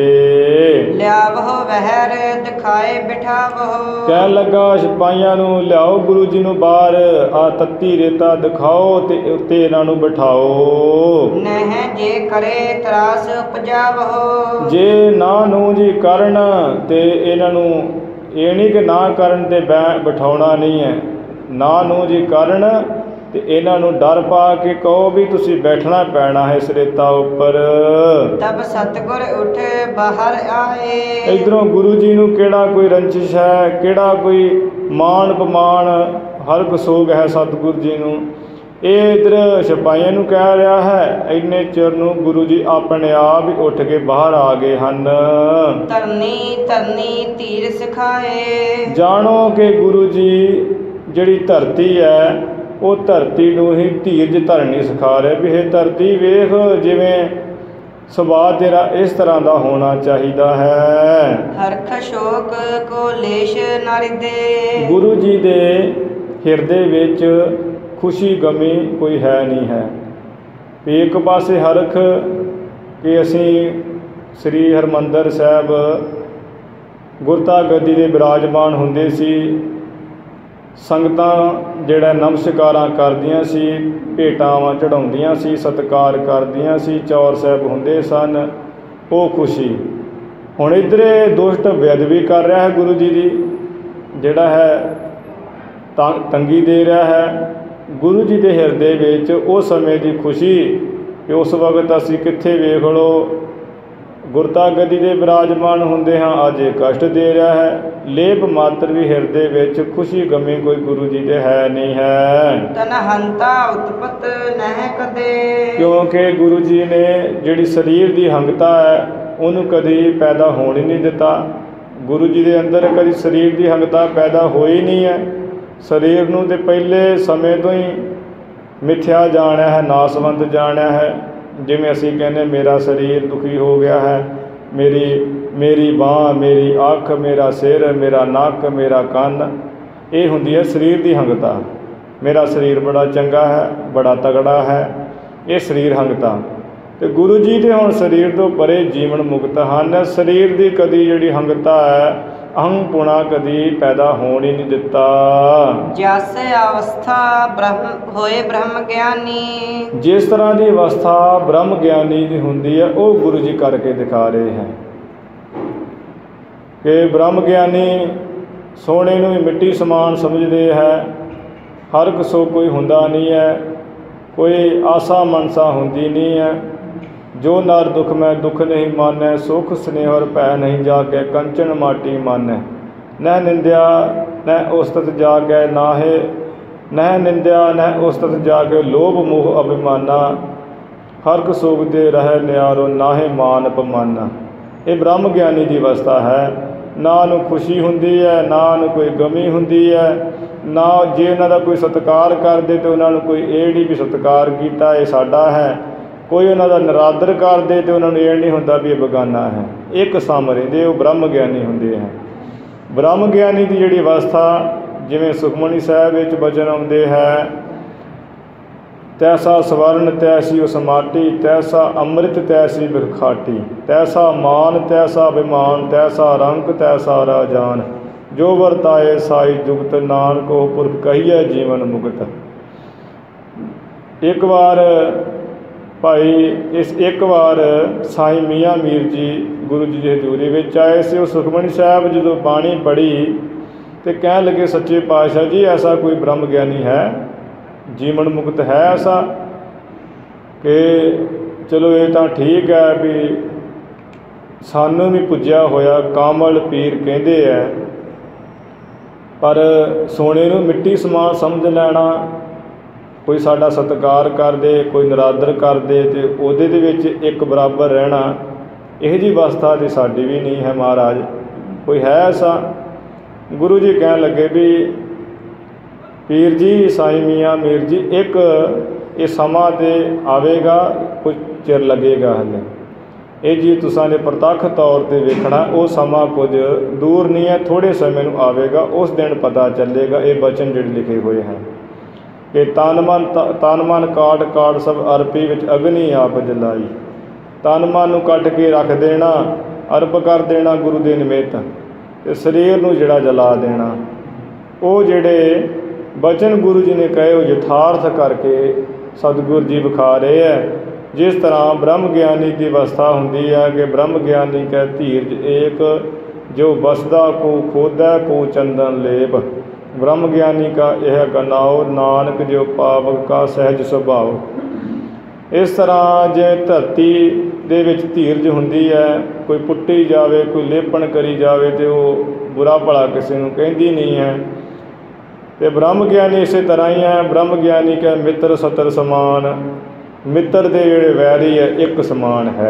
ਲਿਆਵਹੁ ਵਹਿਰ ਦਿਖਾਏ ਬਿਠਾਵਹੁ।
ਕਹਿਣ ਲੱਗਾ ਸਿਪਾਹੀਆਂ ਨੂੰ, ਲਿਆਓ ਗੁਰੂ ਜੀ ਨੂੰ ਬਾਹਰ, ਆ ਤੱਤੀ ਰੇਤਾ ਦਿਖਾਓ ਤੇ ਉੱਤੇ ਇਹਨਾਂ ਨੂੰ ਬਿਠਾਓ।
ਨਹਿ ਜੇ ਕਰੇ ਤਰਾਸ ਉਪਜਾਵਹੁ। ਜੇ
ਨਾ ਨੂੰ ਜੀ ਕਰਨ ਤੇ ਇਹਨਾਂ ਨੂੰ ਇਹ ਨਹੀਂ ਕਿ ਨਾ ਕਰਨ ਤੇ ਬੈ ਬਿਠਾਉਣਾ ਨਹੀਂ ਹੈ, ਨਾ ਨੂੰ ਜੀ ਕਰਨ ਤੇ ਇਹਨਾਂ ਨੂੰ ਡਰ ਪਾ ਕੇ ਕਹੋ ਵੀ ਤੁਸੀਂ ਬੈਠਣਾ ਪੈਣਾ ਹੈ ਇਸ ਰੇਤਾ ਉੱਪਰ।
ਤਬ ਸਤਿਗੁਰ ਉੱਠ ਬਾਹਰ ਆਏ।
ਇੱਧਰੋਂ ਗੁਰੂ ਜੀ ਨੂੰ ਕਿਹੜਾ ਕੋਈ ਰੰਜਿਸ਼ ਹੈ, ਕਿਹੜਾ ਕੋਈ ਮਾਣ ਅਪਮਾਨ, ਹਰ ਸੋਗ ਹੈ ਸਤਿਗੁਰੂ ਜੀ ਨੂੰ। ਇਹ ਇੱਧਰ ਸਿਪਾਹੀਆਂ ਨੂੰ ਕਹਿ ਰਿਹਾ ਹੈ। ਇੰਨੇ ਚਿਰ ਨੂੰ ਗੁਰੂ ਜੀ ਆਪਣੇ ਆਪ ਹੀ ਉੱਠ ਕੇ ਬਾਹਰ ਆ ਗਏ ਹਨ।
ਧਰਨੀ ਧਰਨੀ ਧੀਰ ਸਿਖਾਏ। ਜਾਣੋ
ਕਿ ਗੁਰੂ ਜੀ ਜਿਹੜੀ ਧਰਤੀ ਹੈ ਉਹ ਧਰਤੀ ਨੂੰ ਹੀ ਧੀਰਜ ਧਰਨੀ ਸਿਖਾ ਰਿਹਾ ਵੀ ਇਹ ਧਰਤੀ ਵੇਖ ਜਿਵੇਂ ਸੁਭਾਅ ਤੇਰਾ ਇਸ ਤਰ੍ਹਾਂ ਦਾ ਹੋਣਾ ਚਾਹੀਦਾ ਹੈ।
ਹਰਖ ਸ਼ੋਕ ਕੋ ਲੇਸ਼ ਨਾ ਰਿਦੇ। ਗੁਰੂ
ਜੀ ਦੇ ਹਿਰਦੇ ਵਿੱਚ ਖੁਸ਼ੀ ਗਮੀ ਕੋਈ ਹੈ ਨਹੀਂ ਹੈ। ਇੱਕ ਪਾਸੇ ਹਰਖ ਕਿ ਅਸੀਂ ਸ੍ਰੀ ਹਰਿਮੰਦਰ ਸਾਹਿਬ ਗੁਰਤਾ ਗੱਦੀ ਦੇ ਬਿਰਾਜਮਾਨ ਹੁੰਦੇ ਸੀ, ਸੰਗਤਾਂ ਜਿਹੜਾ ਨਮਸਕਾਰਾਂ ਕਰਦੀਆਂ ਸੀ, ਭੇਟਾਵਾਂ ਚੜ੍ਹਾਉਂਦੀਆਂ ਸੀ, ਸਤਿਕਾਰ ਕਰਦੀਆਂ ਸੀ, ਚੌਰ ਸਾਹਿਬ ਹੁੰਦੇ ਸਨ, ਉਹ ਖੁਸ਼ੀ। ਹੁਣ ਇੱਧਰੇ ਦੁਸ਼ਟ ਬੇਅਦਬੀ ਕਰ ਰਿਹਾ ਹੈ ਗੁਰੂ ਜੀ ਦੀ, ਜਿਹੜਾ ਹੈ ਤਾਂ ਤੰਗੀ ਦੇ ਰਿਹਾ ਹੈ। ਗੁਰੂ ਜੀ ਦੇ ਹਿਰਦੇ ਵਿੱਚ ਉਸ ਸਮੇਂ ਦੀ ਖੁਸ਼ੀ ਕਿ ਉਸ ਵਕਤ ਅਸੀਂ ਕਿੱਥੇ ਵੇਖ ਲਓ ਗੁਰਤਾ ਗੱਦੀ ਦੇ ਬਿਰਾਜਮਾਨ ਹੁੰਦੇ ਹਾਂ, ਅੱਜ ਇਹ ਕਸ਼ਟ ਦੇ ਰਿਹਾ ਹੈ। ਲੇਪ ਮਾਤਰ ਵੀ ਹਿਰਦੇ ਵਿੱਚ ਖੁਸ਼ੀ ਗਮੀ ਕੋਈ ਗੁਰੂ ਜੀ ਦੇ ਹੈ ਨਹੀਂ ਹੈ।
ਤਨ ਹੰਤਾ ਉਤਪਤ ਨਹਿ ਕਦੇ।
ਕਿਉਂਕਿ ਗੁਰੂ ਜੀ ਨੇ ਜਿਹੜੀ ਸਰੀਰ ਦੀ ਹੰਗਤਾ ਹੈ ਉਹਨੂੰ ਕਦੀ ਪੈਦਾ ਹੋਣ ਹੀ ਨਹੀਂ ਦਿੱਤਾ। ਗੁਰੂ ਜੀ ਦੇ ਅੰਦਰ ਕਦੀ ਸਰੀਰ ਦੀ ਹੰਗਤਾ ਪੈਦਾ ਹੋਈ ਨਹੀਂ ਹੈ। ਸਰੀਰ ਨੂੰ ਤਾਂ ਪਹਿਲੇ ਸਮੇਂ ਤੋਂ ਹੀ ਮਿਥਿਆ ਜਾਣਿਆ ਹੈ, ਨਾਸਵੰਤ ਜਾਣਿਆ ਹੈ। ਜਿਵੇਂ ਅਸੀਂ ਕਹਿੰਦੇ ਮੇਰਾ ਸਰੀਰ ਦੁਖੀ ਹੋ ਗਿਆ ਹੈ, ਮੇਰੀ ਮੇਰੀ ਬਾਂਹ, ਮੇਰੀ ਅੱਖ, ਮੇਰਾ ਸਿਰ, ਮੇਰਾ ਨੱਕ, ਮੇਰਾ ਕੰਨ, ਇਹ ਹੁੰਦੀ ਹੈ ਸਰੀਰ ਦੀ ਹੰਗਤਾ। ਮੇਰਾ ਸਰੀਰ ਬੜਾ ਚੰਗਾ ਹੈ, ਬੜਾ ਤਗੜਾ ਹੈ, ਇਹ ਸਰੀਰ ਹੰਗਤਾ। ਅਤੇ ਗੁਰੂ ਜੀ ਦੇ ਹੁਣ ਸਰੀਰ ਤੋਂ ਪਰੇ ਜੀਵਨ ਮੁਕਤ ਹਨ। ਸਰੀਰ ਦੀ ਕਦੀ ਜਿਹੜੀ ਹੰਗਤਾ ਹੈ, ਅਹੰਪੁਣਾ ਕਦੀ ਪੈਦਾ ਹੋਣ ਹੀ ਨਹੀਂ ਦਿੱਤਾ।
ਜਸ ਅਵਸਥਾ ਬ੍ਰਹਮ ਹੋਏ ਬ੍ਰਹਮ ਗਿਆਨੀ।
ਜਿਸ ਤਰ੍ਹਾਂ ਦੀ ਅਵਸਥਾ ਬ੍ਰਹਮ ਗਿਆਨੀ ਦੀ ਹੁੰਦੀ ਹੈ ਉਹ ਗੁਰੂ ਜੀ ਕਰਕੇ ਦਿਖਾ ਰਹੇ ਹੈ ਕਿ ਬ੍ਰਹਮ ਗਿਆਨੀ ਸੋਨੇ ਨੂੰ ਵੀ ਮਿੱਟੀ ਸਮਾਨ ਸਮਝਦੇ ਹੈ। ਹਰ ਕਿਸੇ ਕੋਈ ਹੁੰਦਾ ਨਹੀਂ ਹੈ, ਕੋਈ ਆਸਾ ਮਨਸਾ ਹੁੰਦੀ ਨਹੀਂ ਹੈ। ਜੋ ਨਰ ਦੁਖ ਮੈਂ ਦੁਖ ਨਹੀਂ ਮਾਨੈ, ਸੁਖ ਸਨੇਹਰ ਭੈ ਨਹੀਂ ਜਾਗੈ, ਕੰਚਨ ਮਾਟੀ ਮਾਨੈ। ਨਹਿ ਨਿੰਦਿਆ ਨਹਿ ਉਸਤਤ ਜਾਗੈ, ਨਾਹੇ ਨਹਿ ਨਿੰਦਿਆ ਨਹਿ ਉਸਤਤ ਜਾਗੈ, ਲੋਭ ਮੋਹ ਅਭਿਮਾਨਾ। ਹਰਕ ਸੋਗ ਤੇ ਰਹਿ ਨਿਆਰੋ, ਨਾਹੇ ਮਾਨ ਅਪਮਾਨਾ। ਇਹ ਬ੍ਰਹਮ ਗਿਆਨੀ ਦੀ ਅਵਸਥਾ ਹੈ। ਨਾ ਉਹਨੂੰ ਖੁਸ਼ੀ ਹੁੰਦੀ ਹੈ, ਨਾ ਉਹਨੂੰ ਕੋਈ ਗਮੀ ਹੁੰਦੀ ਹੈ, ਨਾ ਜੇ ਉਹਨਾਂ ਦਾ ਕੋਈ ਸਤਿਕਾਰ ਕਰਦੇ ਤਾਂ ਉਹਨਾਂ ਨੂੰ ਕੋਈ ਇਹ ਨਹੀਂ ਵੀ ਸਤਿਕਾਰ ਕੀਤਾ ਇਹ ਸਾਡਾ ਹੈ, ਕੋਈ ਉਹਨਾਂ ਦਾ ਨਿਰਾਦਰ ਕਰਦੇ ਅਤੇ ਉਹਨਾਂ ਨੂੰ ਇਹ ਨਹੀਂ ਹੁੰਦਾ ਵੀ ਇਹ ਬੇਗਾਨਾ ਹੈ। ਇੱਕ ਸਮ ਰਹਿੰਦੇ, ਉਹ ਬ੍ਰਹਮ ਗਿਆਨੀ ਹੁੰਦੇ ਹੈ। ਬ੍ਰਹਮ ਗਿਆਨੀ ਦੀ ਜਿਹੜੀ ਅਵਸਥਾ, ਜਿਵੇਂ ਸੁਖਮਨੀ ਸਾਹਿਬ ਵਿੱਚ ਬਚਨ ਆਉਂਦੇ ਹੈ, ਤੈਸਾ ਸਵਰਨ ਤੈਸੀ ਉਹ ਸਮਾਟੀ, ਤੈਸਾ ਅੰਮ੍ਰਿਤ ਤੈਸੀ ਬਿਰਖਾਟੀ, ਤੈਸਾ ਮਾਨ ਤੈਸਾ ਅਭਿਮਾਨ, ਤੈਸਾ ਰੰਕ ਤੈਸਾ ਰਾਜਾਨ, ਜੋ ਵਰਤਾਏ ਸਾਈ ਜੁਗਤ, ਨਾਨਕ ਉਹ ਪੁਰਖ ਕਹੀਏ ਜੀਵਨ ਮੁਕਤ। ਇੱਕ ਵਾਰ ਭਾਈ ਇਸ ਇੱਕ ਵਾਰ ਸਾਈਂ ਮੀਆਂ ਮੀਰ ਜੀ ਗੁਰੂ ਜੀ ਦੀ ਹਜ਼ੂਰੀ ਵਿੱਚ ਆਏ ਸੀ। ਉਹ ਸੁਖਮਨੀ ਸਾਹਿਬ ਜਦੋਂ ਬਾਣੀ ਪੜ੍ਹੀ ਅਤੇ ਕਹਿਣ ਲੱਗੇ, ਸੱਚੇ ਪਾਤਸ਼ਾਹ ਜੀ ਐਸਾ ਕੋਈ ਬ੍ਰਹਮ ਗਿਆਨੀ ਹੈ, ਜੀਵਨ ਮੁਕਤ ਹੈ ਐਸਾ? ਕਿ ਚਲੋ ਇਹ ਤਾਂ ਠੀਕ ਹੈ ਵੀ ਸਾਨੂੰ ਵੀ ਪੁੱਜਿਆ ਹੋਇਆ ਕਾਮਲ ਪੀਰ ਕਹਿੰਦੇ ਹੈ, ਪਰ ਸੋਨੇ ਨੂੰ ਮਿੱਟੀ ਸਮਾਨ ਸਮਝ ਲੈਣਾ, ਕੋਈ ਸਾਡਾ ਸਤਿਕਾਰ ਕਰਦੇ, ਕੋਈ ਨਿਰਾਦਰ ਕਰਦੇ ਅਤੇ ਉਹਦੇ ਦੇ ਵਿੱਚ ਇੱਕ ਬਰਾਬਰ ਰਹਿਣਾ, ਇਹੋ ਜਿਹੀ ਅਵਸਥਾ ਤਾਂ ਸਾਡੀ ਵੀ ਨਹੀਂ ਹੈ ਮਹਾਰਾਜ, ਕੋਈ ਹੈ ਐਸਾ? ਗੁਰੂ ਜੀ ਕਹਿਣ ਲੱਗੇ ਵੀ ਪੀਰ ਜੀ, ਸਾਈਂ ਮੀਆਂ ਮੀਰ ਜੀ, ਇੱਕ ਇਹ ਸਮਾਂ ਤਾਂ ਆਵੇਗਾ, ਕੁਝ ਚਿਰ ਲੱਗੇਗਾ ਹਲੇ, ਇਹ ਜੀ ਤੁਸਾਂ ਨੇ ਪ੍ਰਤੱਖ ਤੌਰ 'ਤੇ ਵੇਖਣਾ, ਉਹ ਸਮਾਂ ਕੁਝ ਦੂਰ ਨਹੀਂ ਹੈ, ਥੋੜ੍ਹੇ ਸਮੇਂ ਨੂੰ ਆਵੇਗਾ, ਉਸ ਦਿਨ ਪਤਾ ਚੱਲੇਗਾ। ਇਹ ਬਚਨ ਜਿਹੜੇ ਲਿਖੇ ਹੋਏ ਹੈ ਕਿ ਤਨ ਮਨ ਤਨ ਮਨ ਕਾਟ ਕਾਟ ਸਭ ਅਰਪੀ ਵਿੱਚ ਅਗਨੀ ਆਪ ਜਲਾਈ, ਤਨ ਮਨ ਨੂੰ ਕੱਟ ਕੇ ਰੱਖ ਦੇਣਾ, ਅਰਪ ਕਰ ਦੇਣਾ ਗੁਰੂ ਦੇ ਨਿਮਿਤ, ਅਤੇ ਸਰੀਰ ਨੂੰ ਜਿਹੜਾ ਜਲਾ ਦੇਣਾ। ਉਹ ਜਿਹੜੇ ਬਚਨ ਗੁਰੂ ਜੀ ਨੇ ਕਹੇ ਉਹ ਯਥਾਰਥ ਕਰਕੇ ਸਤਿਗੁਰੂ ਜੀ ਵਿਖਾ ਰਹੇ ਹੈ। ਜਿਸ ਤਰ੍ਹਾਂ ਬ੍ਰਹਮ ਗਿਆਨੀ ਦੀ ਅਵਸਥਾ ਹੁੰਦੀ ਹੈ ਕਿ ਬ੍ਰਹਮ ਗਿਆਨੀ ਕੈ ਧੀਰਜ ਏਕ, ਜੋ ਬਸਦਾ ਕੋ ਖੋਦੈ ਕੋ ਚੰਦਨ ਲੇਪ, ਬ੍ਰਹਮ ਗਿਆਨੀ ਕਾ ਇਹ ਗਨਾਓ, ਨਾਨਕ ਜੋ ਪਾਵਕ ਕਾ ਸਹਿਜ ਸੁਭਾਉ। ਇਸ ਤਰ੍ਹਾਂ ਜੇ ਧਰਤੀ ਦੇ ਵਿੱਚ ਧੀਰਜ ਹੁੰਦੀ ਹੈ, ਕੋਈ ਪੁੱਟੀ ਜਾਵੇ, ਕੋਈ ਲੇਪਣ ਕਰੀ ਜਾਵੇ ਅਤੇ ਉਹ ਬੁਰਾ ਭਲਾ ਕਿਸੇ ਨੂੰ ਕਹਿੰਦੀ ਨਹੀਂ ਹੈ। ਅਤੇ ਬ੍ਰਹਮ ਗਿਆਨੀ ਇਸੇ ਤਰ੍ਹਾਂ ਹੀ ਹੈ। ਬ੍ਰਹਮ ਗਿਆਨੀ ਕੈ ਮਿੱਤਰ ਸਤਰ ਸਮਾਨ, ਮਿੱਤਰ ਦੇ ਜਿਹੜੇ ਵੈਰੀ ਹੈ ਇੱਕ ਸਮਾਨ ਹੈ।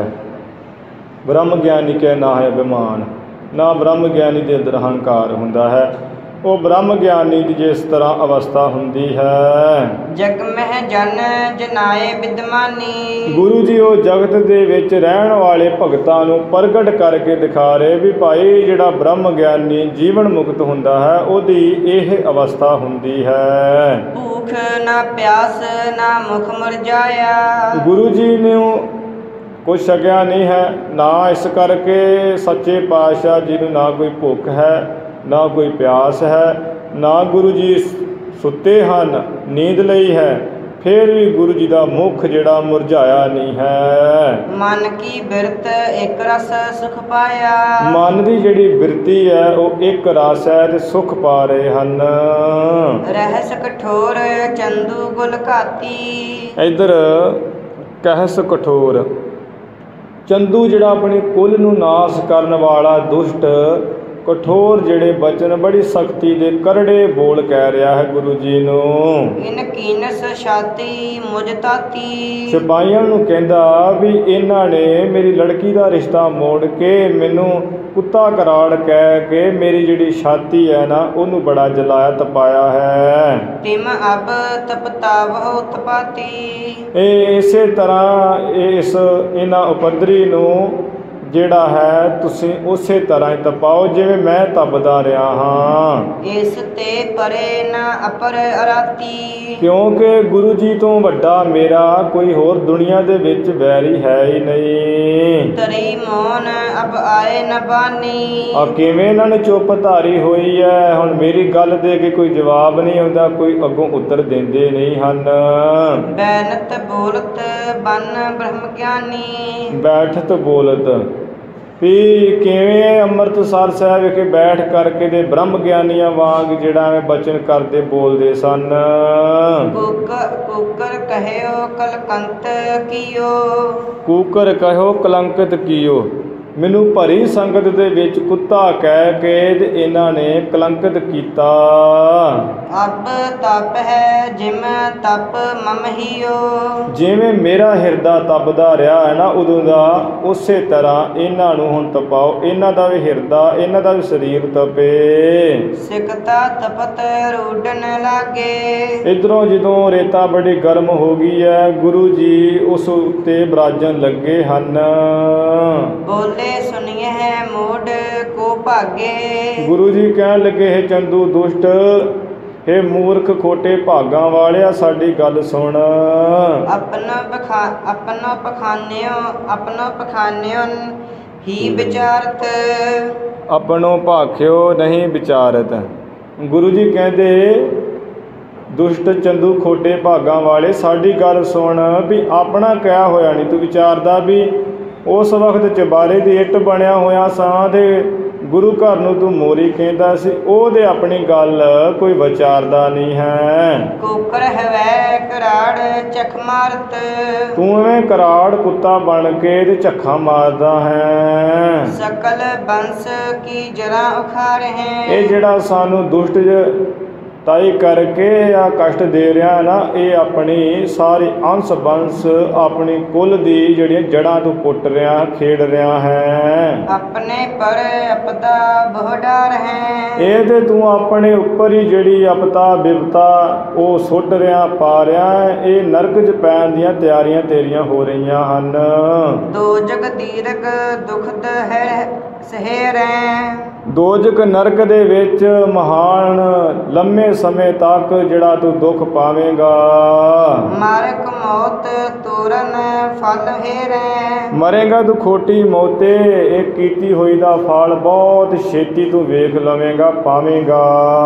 ਬ੍ਰਹਮ ਗਿਆਨੀ ਕੈ ਨਾ ਹੈ ਅਭਿਮਾਨ, ਨਾ ਬ੍ਰਹਮ ਗਿਆਨੀ ਦੇ ਅੰਦਰ ਅਹੰਕਾਰ ਹੁੰਦਾ ਹੈ। ਉਹ ਬ੍ਰਹਮ ਗਿਆਨੀ ਦੀ ਜਿਸ ਤਰ੍ਹਾਂ ਅਵਸਥਾ ਹੁੰਦੀ ਹੈ।
ਜਗ ਮਹਿ ਜਨ ਜਨਾਏ ਵਿਦਮਾਨੀ, ਗੁਰੂ
ਜੀ ਉਹ ਜਗਤ ਦੇ ਵਿੱਚ ਰਹਿਣ ਵਾਲੇ ਭਗਤਾਂ ਨੂੰ ਪ੍ਰਗਟ ਕਰਕੇ ਦਿਖਾ ਰਹੇ ਵੀ ਭਾਈ ਜਿਹੜਾ ਬ੍ਰਹਮ ਗਿਆਨੀ ਜੀਵਨ ਮੁਕਤ ਹੁੰਦਾ ਹੈ, ਉਹਦੀ ਇਹ ਅਵਸਥਾ ਹੁੰਦੀ ਹੈ।
ਭੂਖ ਨਾ ਪਿਆਸ ਨਾ ਮੁਖ ਮੁਰਝਾਇਆ,
ਗੁਰੂ ਜੀ ਨੇ ਕੁਛ ਛਕਿਆ ਨਹੀਂ ਹੈ, ਨਾ ਇਸ ਕਰਕੇ ਸੱਚੇ ਪਾਤਸ਼ਾਹ ਜੀ ਨੂੰ ਨਾ ਕੋਈ ਭੁੱਖ ਹੈ, ਨਾ ਕੋਈ ਪਿਆਸ ਹੈ, ਨਾ ਗੁਰੂ ਜੀ ਸੁੱਤੇ ਹਨ, ਨੀਂਦ ਲਈ ਹੈ, ਫਿਰ ਵੀ ਗੁਰੂ ਜੀ ਦਾ ਮੁਖ ਜਿਹੜਾ ਮੁਰਝਾਇਆ ਨਹੀਂ ਹੈ।
ਮਨ ਕੀ ਬਿਰਤ ਇੱਕ ਰਸ ਸੁਖ ਪਾਇਆ,
ਮਨ ਦੀ ਜਿਹੜੀ ਬਿਰਤੀ ਹੈ ਉਹ ਇੱਕ ਰਸ ਹੈ ਤੇ ਸੁਖ ਪਾ ਰਹੇ ਹਨ।
ਰਹਿਸ ਕਠੋਰ ਚੰਦੂ ਗੁਲ ਘਾਤੀ,
ਇੱਧਰ ਕਹਿਸ ਕਠੋਰ, ਚੰਦੂ ਜਿਹੜਾ ਆਪਣੀ ਕੁਲ ਨੂੰ ਨਾਸ ਕਰਨ ਵਾਲਾ ਦੁਸ਼ਟ ਕਠੋਰ ਜਿਹੜੇ ਬਚਨ ਬੜੀ ਸਖਤੀ ਦੇ ਕਰੜੇ ਬੋਲ ਕਹਿ ਰਿਹਾ ਹੈ ਗੁਰੂ ਜੀ ਨੂੰ।
ਇਨ ਕੀਨਸ ਛਾਤੀ ਮੁਝ ਤਾਤੀ,
ਸਿਪਾਹੀਆਂ ਨੂੰ ਕਹਿੰਦਾ ਵੀ ਇਹਨਾਂ ਨੇ ਮੇਰੀ ਲੜਕੀ ਦਾ ਰਿਸ਼ਤਾ ਮੋੜ ਕੇ ਮੈਨੂੰ ਕੁੱਤਾ ਕਰਾੜ ਕਹਿ ਕੇ ਮੇਰੀ ਜਿਹੜੀ ਛਾਤੀ ਹੈ ਨਾ ਉਹਨੂੰ ਬੜਾ ਜਲਾਇਆ ਤਪਾਇਆ ਹੈ।
ਤਿਮ ਅਬ ਤਪਤਾਵਹੁ ਤਪਾਤੀ,
ਇਹ ਇਸੇ ਤਰ੍ਹਾਂ ਇਸ ਇਹਨਾਂ ਉਪਦਰੀ ਨੂੰ ਜਿਹੜਾ ਹੈ ਤੁਸੀਂ ਉਸੇ ਤਰ੍ਹਾਂ ਹੀ ਤਪਾਓ ਜਿਵੇਂ ਮੈਂ ਤਪਦਾ ਰਿਹਾ ਹਾਂ।
ਇਸ ਤੇ ਪਰੇ ਨਾ ਅਪਰ ਅਰਾਤੀ,
ਕਿਉਂਕਿ ਗੁਰੂ ਜੀ ਤੋਂ ਵੱਡਾ ਮੇਰਾ ਕੋਈ ਹੋਰ ਦੁਨੀਆ ਦੇ ਵਿੱਚ ਵੈਰੀ ਹੈ ਹੀ ਨਹੀਂ।
ਤਰੀ ਮੋਨ ਅਬ ਆਏ ਨ ਬਾਨੀ,
ਆ ਕਿਵੇਂ ਇਹਨਾਂ ਨੇ ਚੁੱਪ ਧਾਰੀ ਹੋਈ ਹੈ, ਹੁਣ ਮੇਰੀ ਗੱਲ ਦੇ ਕੇ ਕੋਈ ਜਵਾਬ ਨਹੀਂ ਆਉਂਦਾ, ਕੋਈ ਅੱਗੋਂ ਉੱਤਰ ਦਿੰਦੇ ਨਹੀਂ ਹਨ।
ਬੈਨਤ ਬੋਲਤ ਬਨ ਬ੍ਰਹਮ ਗਿਆਨੀ,
ਬੈਠਤ ਬੋਲਤ ਵੀ ਕਿਵੇਂ ਅੰਮ੍ਰਿਤਸਰ ਸਾਹਿਬ ਵਿਖੇ ਬੈਠ ਕਰਕੇ ਦੇ ਬ੍ਰਹਮ ਗਿਆਨੀਆਂ ਵਾਂਗ ਜਿਹੜਾ ਐਵੇਂ ਬਚਨ ਕਰਦੇ ਬੋਲਦੇ ਸਨ।
ਕੂਕਰ ਕੂਕਰ ਕਹਿਓ ਕਲਕੰਤ ਕੀਓ,
ਕੂਕਰ ਕਹਿਓ ਕਲੰਕਿਤ ਕੀਓ, ਮੈਨੂੰ ਭਰੀ ਸੰਗਤ ਦੇ ਵਿੱਚ ਕੁੱਤਾ ਕਹਿ ਕੇ ਤੇ ਇਹਨਾਂ ਨੇ ਕਲੰਕਿਤ ਕੀਤਾ।
ਅਬ ਤਪ ਹੈ ਜਿਮ ਤਪ ਮਮ ਹੀਓ।
ਜਿਵੇਂ ਮੇਰਾ ਹਿਰਦਾ ਤਪਦਾ ਰਿਹਾ ਹੈ ਨਾ ਉਦੋਂ ਦਾ, ਉਸੇ ਤਰ੍ਹਾਂ ਇਹਨਾਂ ਨੂੰ ਹੁਣ ਤਪਾਓ। ਇਹਨਾਂ ਦਾ ਵੀ ਹਿਰਦਾ, ਇਹਨਾਂ ਦਾ ਵੀ ਸਰੀਰ ਤਪੇ।
ਸਿਕਤਾ ਤਪਤ ਰੂਡਨ ਲਾਗੇ।
ਇੱਧਰੋਂ ਜਦੋਂ ਰੇਤਾ ਬੜੀ ਗਰਮ ਹੋ ਗਈ ਹੈ, ਗੁਰੂ ਜੀ ਉਸ ਉੱਤੇ ਬਿਰਾਜਣ ਲੱਗੇ ਹਨ।
ਬੋਲੇ ਸੁਣੀਏ ਹੈ ਮੋਢ ਕੋ ਭਾਗੇ।
ਗੁਰੂ ਜੀ ਕਹਿਣ ਲੱਗੇ, ਹੈ ਚੰਦੂ ਦੁਸ਼ਟ, ਹੇ ਮੂਰਖ ਖੋਟੇ ਭਾਗਾਂ ਵਾਲਿਆ, ਸਾਡੀ ਗੱਲ ਸੁਣ।
ਆਪਣਾ ਪਖਾ ਆਪਣਾ ਪਖਾਨਿਓ ਆਪਣਾ ਪਖਾਨਿਓ ਹੀ ਵਿਚਾਰਤ।
ਆਪਣੋ ਭਾਖਿਓ ਨਹੀਂ ਵਿਚਾਰਤ। ਗੁਰੂ ਜੀ ਕਹਿੰਦੇ, ਦੁਸ਼ਟ ਚੰਦੂ ਖੋਟੇ ਭਾਗਾਂ ਵਾਲੇ, ਸਾਡੀ ਗੱਲ ਸੁਣ ਵੀ ਆਪਣਾ ਕਿਹਾ ਹੋਇਆ ਨਹੀਂ ਤੂੰ ਵਿਚਾਰਦਾ। ਵੀ ਉਸ ਵਕਤ ਚਬਾਰੇ ਦੀ ਇੱਟ ਬਣਿਆ ਹੋਇਆ ਸਾਂ ਤੇ ਗੁਰੂ ਘਰ ਨੂੰ ਤੂੰ ਮੋਰੀ ਕਹਿੰਦਾ ਸੀ, ਉਹਦੇ ਆਪਣੀ ਗੱਲ ਕੋਈ ਵਿਚਾਰਦਾ ਨਹੀਂ ਹੈ।
ਕੋਕਰ ਹਵੈ ਕਰਾੜ ਚਖ ਮਾਰਤ।
ਤੂੰ ਐਵੇਂ ਕਰਾੜ ਕੁੱਤਾ ਬਣ ਕੇ ਤੇ ਝੱਖਾਂ ਮਾਰਦਾ ਹੈ।
ਸਕਲ ਬੰਸ ਕੀ ਜਰਾ ਉਖਾਰ ਹੈ।
ਇਹ ਜਿਹੜਾ ਸਾਨੂੰ ਦੁਸ਼ਟ ਤਾਈ ਕਰਕੇ ਆ ਕਸ਼ਟ ਦੇ ਰਿਹਾ ਨਾ, ਇਹ ਆਪਣੀ ਸਾਰੀ ਅੰਸ਼ ਬੰਸ ਆਪਣੀ ਕੁੱਲ ਦੀ ਜਿਹੜੀਆਂ ਜੜ੍ਹਾਂ ਤੋਂ ਪੁੱਟ ਰਿਹਾ, ਖੇਡ ਰਿਹਾ ਹੈ।
ਆਪਣੇ ਪਰ ਅਪਦਾ ਬਹੁ ਡਰ ਹੈ।
ਇਹ ਤੇ ਤੂੰ ਆਪਣੇ ਉੱਪਰ ਹੀ ਜਿਹੜੀ ਅਪਤਾ ਬਿਪਤਾ ਉਹ ਸੁੱਟ ਰਿਹਾ, ਪਾ ਰਿਹਾ। ਇਹ ਨਰਕ 'ਚ ਪੈਣ ਦੀਆਂ ਤਿਆਰੀਆਂ ਤੇਰੀਆਂ ਹੋ ਰਹੀਆਂ ਹਨ।
ਦੋ ਜਗ ਦੀਰਘ ਦੁਖਦ ਹੈ ਸਹੇਰੈ।
ਦੋਜਕ ਨਰਕ ਦੇ ਵਿੱਚ ਮਹਾਨ ਲੰਮੇ ਸਮੇਂ ਤੱਕ ਜਿਹੜਾ ਤੂੰ ਦੁੱਖ ਪਾਵੇਂਗਾ।
ਮਾਰਕ ਮੌਤ ਤੋਰਨ ਫਲ ਹੇਰੈ।
ਮਰੇਗਾ ਤੂੰ ਖੋਟੀ ਮੌਤੇ, ਇਹ ਕੀਤੀ ਹੋਈ ਦਾ ਫਲ ਬਹੁਤ ਛੇਤੀ ਤੂੰ ਵੇਖ ਲਵੇਂਗਾ, ਪਾਵੇਂਗਾ।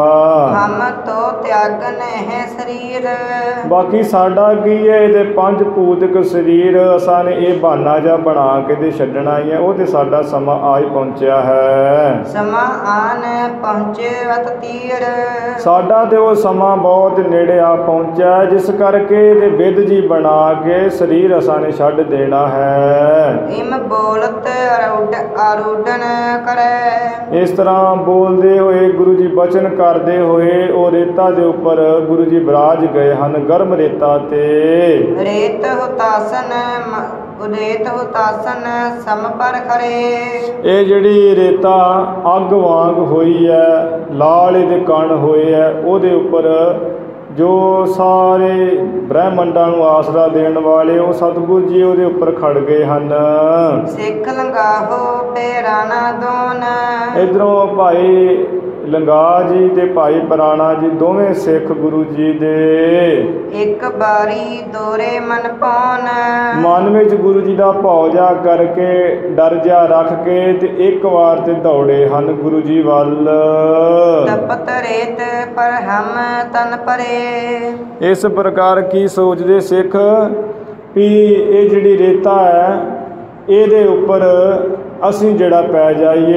ਹਮ ਤੋ ਤਿਆਗਨ ਹੈ ਸਰੀਰ।
ਬਾਕੀ ਸਾਡਾ ਕੀ ਹੈ, ਇਹਦੇ ਪੰਜ ਭੂਤਿਕ ਸਰੀਰ ਅਸਾਂ ਨੇ ਇਹ ਬਹਾਨਾ ਜਿਹਾ ਬਣਾ ਕੇ ਤੇ ਛੱਡਣਾ ਹੀ ਹੈ। ਉਹ ਤੇ ਸਾਡਾ ਸਮਾਂ ਆ ਹੀ ਪਹੁੰਚਿਆ ਹੈ।
ਸਮਾਂ ਆਨ ਪਹੁੰਚੇ ਵਤ ਤੀਰ।
ਸਾਡਾ ਤੇ ਉਹ ਸਮਾਂ ਬਹੁਤ ਨੇੜੇ ਆ ਪਹੁੰਚਿਆ, ਜਿਸ ਕਰਕੇ ਇਹਦੇ ਵਿਦ ਜੀ ਬਣਾ ਕੇ ਸਰੀਰ ਅਸਾਂ ਨੇ ਛੱਡ ਦੇਣਾ ਹੈ।
ਇਮ ਬੋਲਤ ਅਰੂਡ ਆਰੂਡਨ ਕਰੈ।
ਇਸ ਤਰ੍ਹਾਂ ਬੋਲਦੇ ਹੋਏ ਗੁਰੂ ਜੀ ਬਚਨ ਕਰਦੇ ਹੋਏ ਉਹ ਰੇਤਾ ਦੇ ਉੱਪਰ ਗੁਰੂ ਜੀ ਬਿਰਾਜ ਗਏ ਹਨ, ਗਰਮ ਰੇਤਾ ਤੇ।
ਰੇਤ ਹੁਤਾਸਨ ਉਦੇਤ ਹੁਤਾਸਨ ਸਮ ਪਰ ਖਰੇ।
ਇਹ ਜਿਹੜੀ ਰੇਤਾ ਅੱਗ ਵਾਂਗ ਹੋਈ ਹੈ, ਲਾਲ ਇਹਦੇ ਕਣ ਹੋਏ ਹੈ, ਉਹਦੇ ਉੱਪਰ ਜੋ ਸਾਰੇ ਬ੍ਰਹਮੰਡਾਂ ਨੂੰ ਆਸਰਾ ਦੇਣ ਵਾਲੇ ਉਹ ਸਤਿਗੁਰੂ ਜੀ ਉਹਦੇ ਉੱਪਰ ਖੜ ਗਏ ਹਨ।
ਸਿੱਖ ਲੰਗਾਹੋ ਪੇਰਾਣਾ ਦੋਨ।
ਇੱਧਰੋਂ ਭਾਈ ਲੰਗਾ ਜੀ ਤੇ ਭਾਈ ਪੁਰਾਣਾ ਜੀ ਦੋਵੇਂ ਸਿੱਖ ਗੁਰੂ ਜੀ ਦੇ।
ਇੱਕ ਬਾਰੀ ਦੋਰੇ ਮਨ ਪਾਉਨ।
ਮਨ ਵਿੱਚ ਗੁਰੂ ਜੀ ਦਾ ਭਉ ਜਾ ਕਰਕੇ ਡਰ ਜਾ ਰੱਖ ਕੇ ਤੇ ਇੱਕ ਵਾਰ ਤੇ ਦੌੜੇ ਹਨ ਗੁਰੂ ਜੀ ਵੱਲ।
ਤਪਤ ਰੇਤ ਪਰ ਹਮ ਤਨ ਪਰੇ।
ਇਸ ਪ੍ਰਕਾਰ ਕੀ ਸੋਚਦੇ ਸਿੱਖ ਵੀ ਇਹ ਜਿਹੜੀ ਰੇਤਾ ਹੈ ਇਹਦੇ ਉੱਪਰ ਅਸੀਂ ਜਿਹੜਾ ਪੈ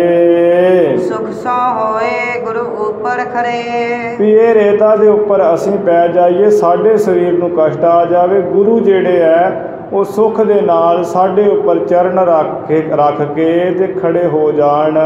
ਜਾਈਏ।
ਸੁਖ ਸੋ ਹੋਏ ਗੁਰੂ ਉੱਪਰ ਖਰੇ।
ਵੀ ਇਹ ਰੇਤਾ ਦੇ ਉੱਪਰ ਅਸੀਂ ਪੈ ਜਾਈਏ, ਸਾਡੇ ਸਰੀਰ ਨੂੰ ਕਸ਼ਟ ਆ ਜਾਵੇ, ਗੁਰੂ ਜਿਹੜੇ ਹੈ ਉਹ ਸੁੱਖ ਦੇ ਨਾਲ ਸਾਡੇ ਉੱਪਰ ਚਰਨ ਰੱਖ ਕੇ ਰੱਖ ਕੇ ਤੇ ਖੜੇ ਹੋ ਜਾਣ।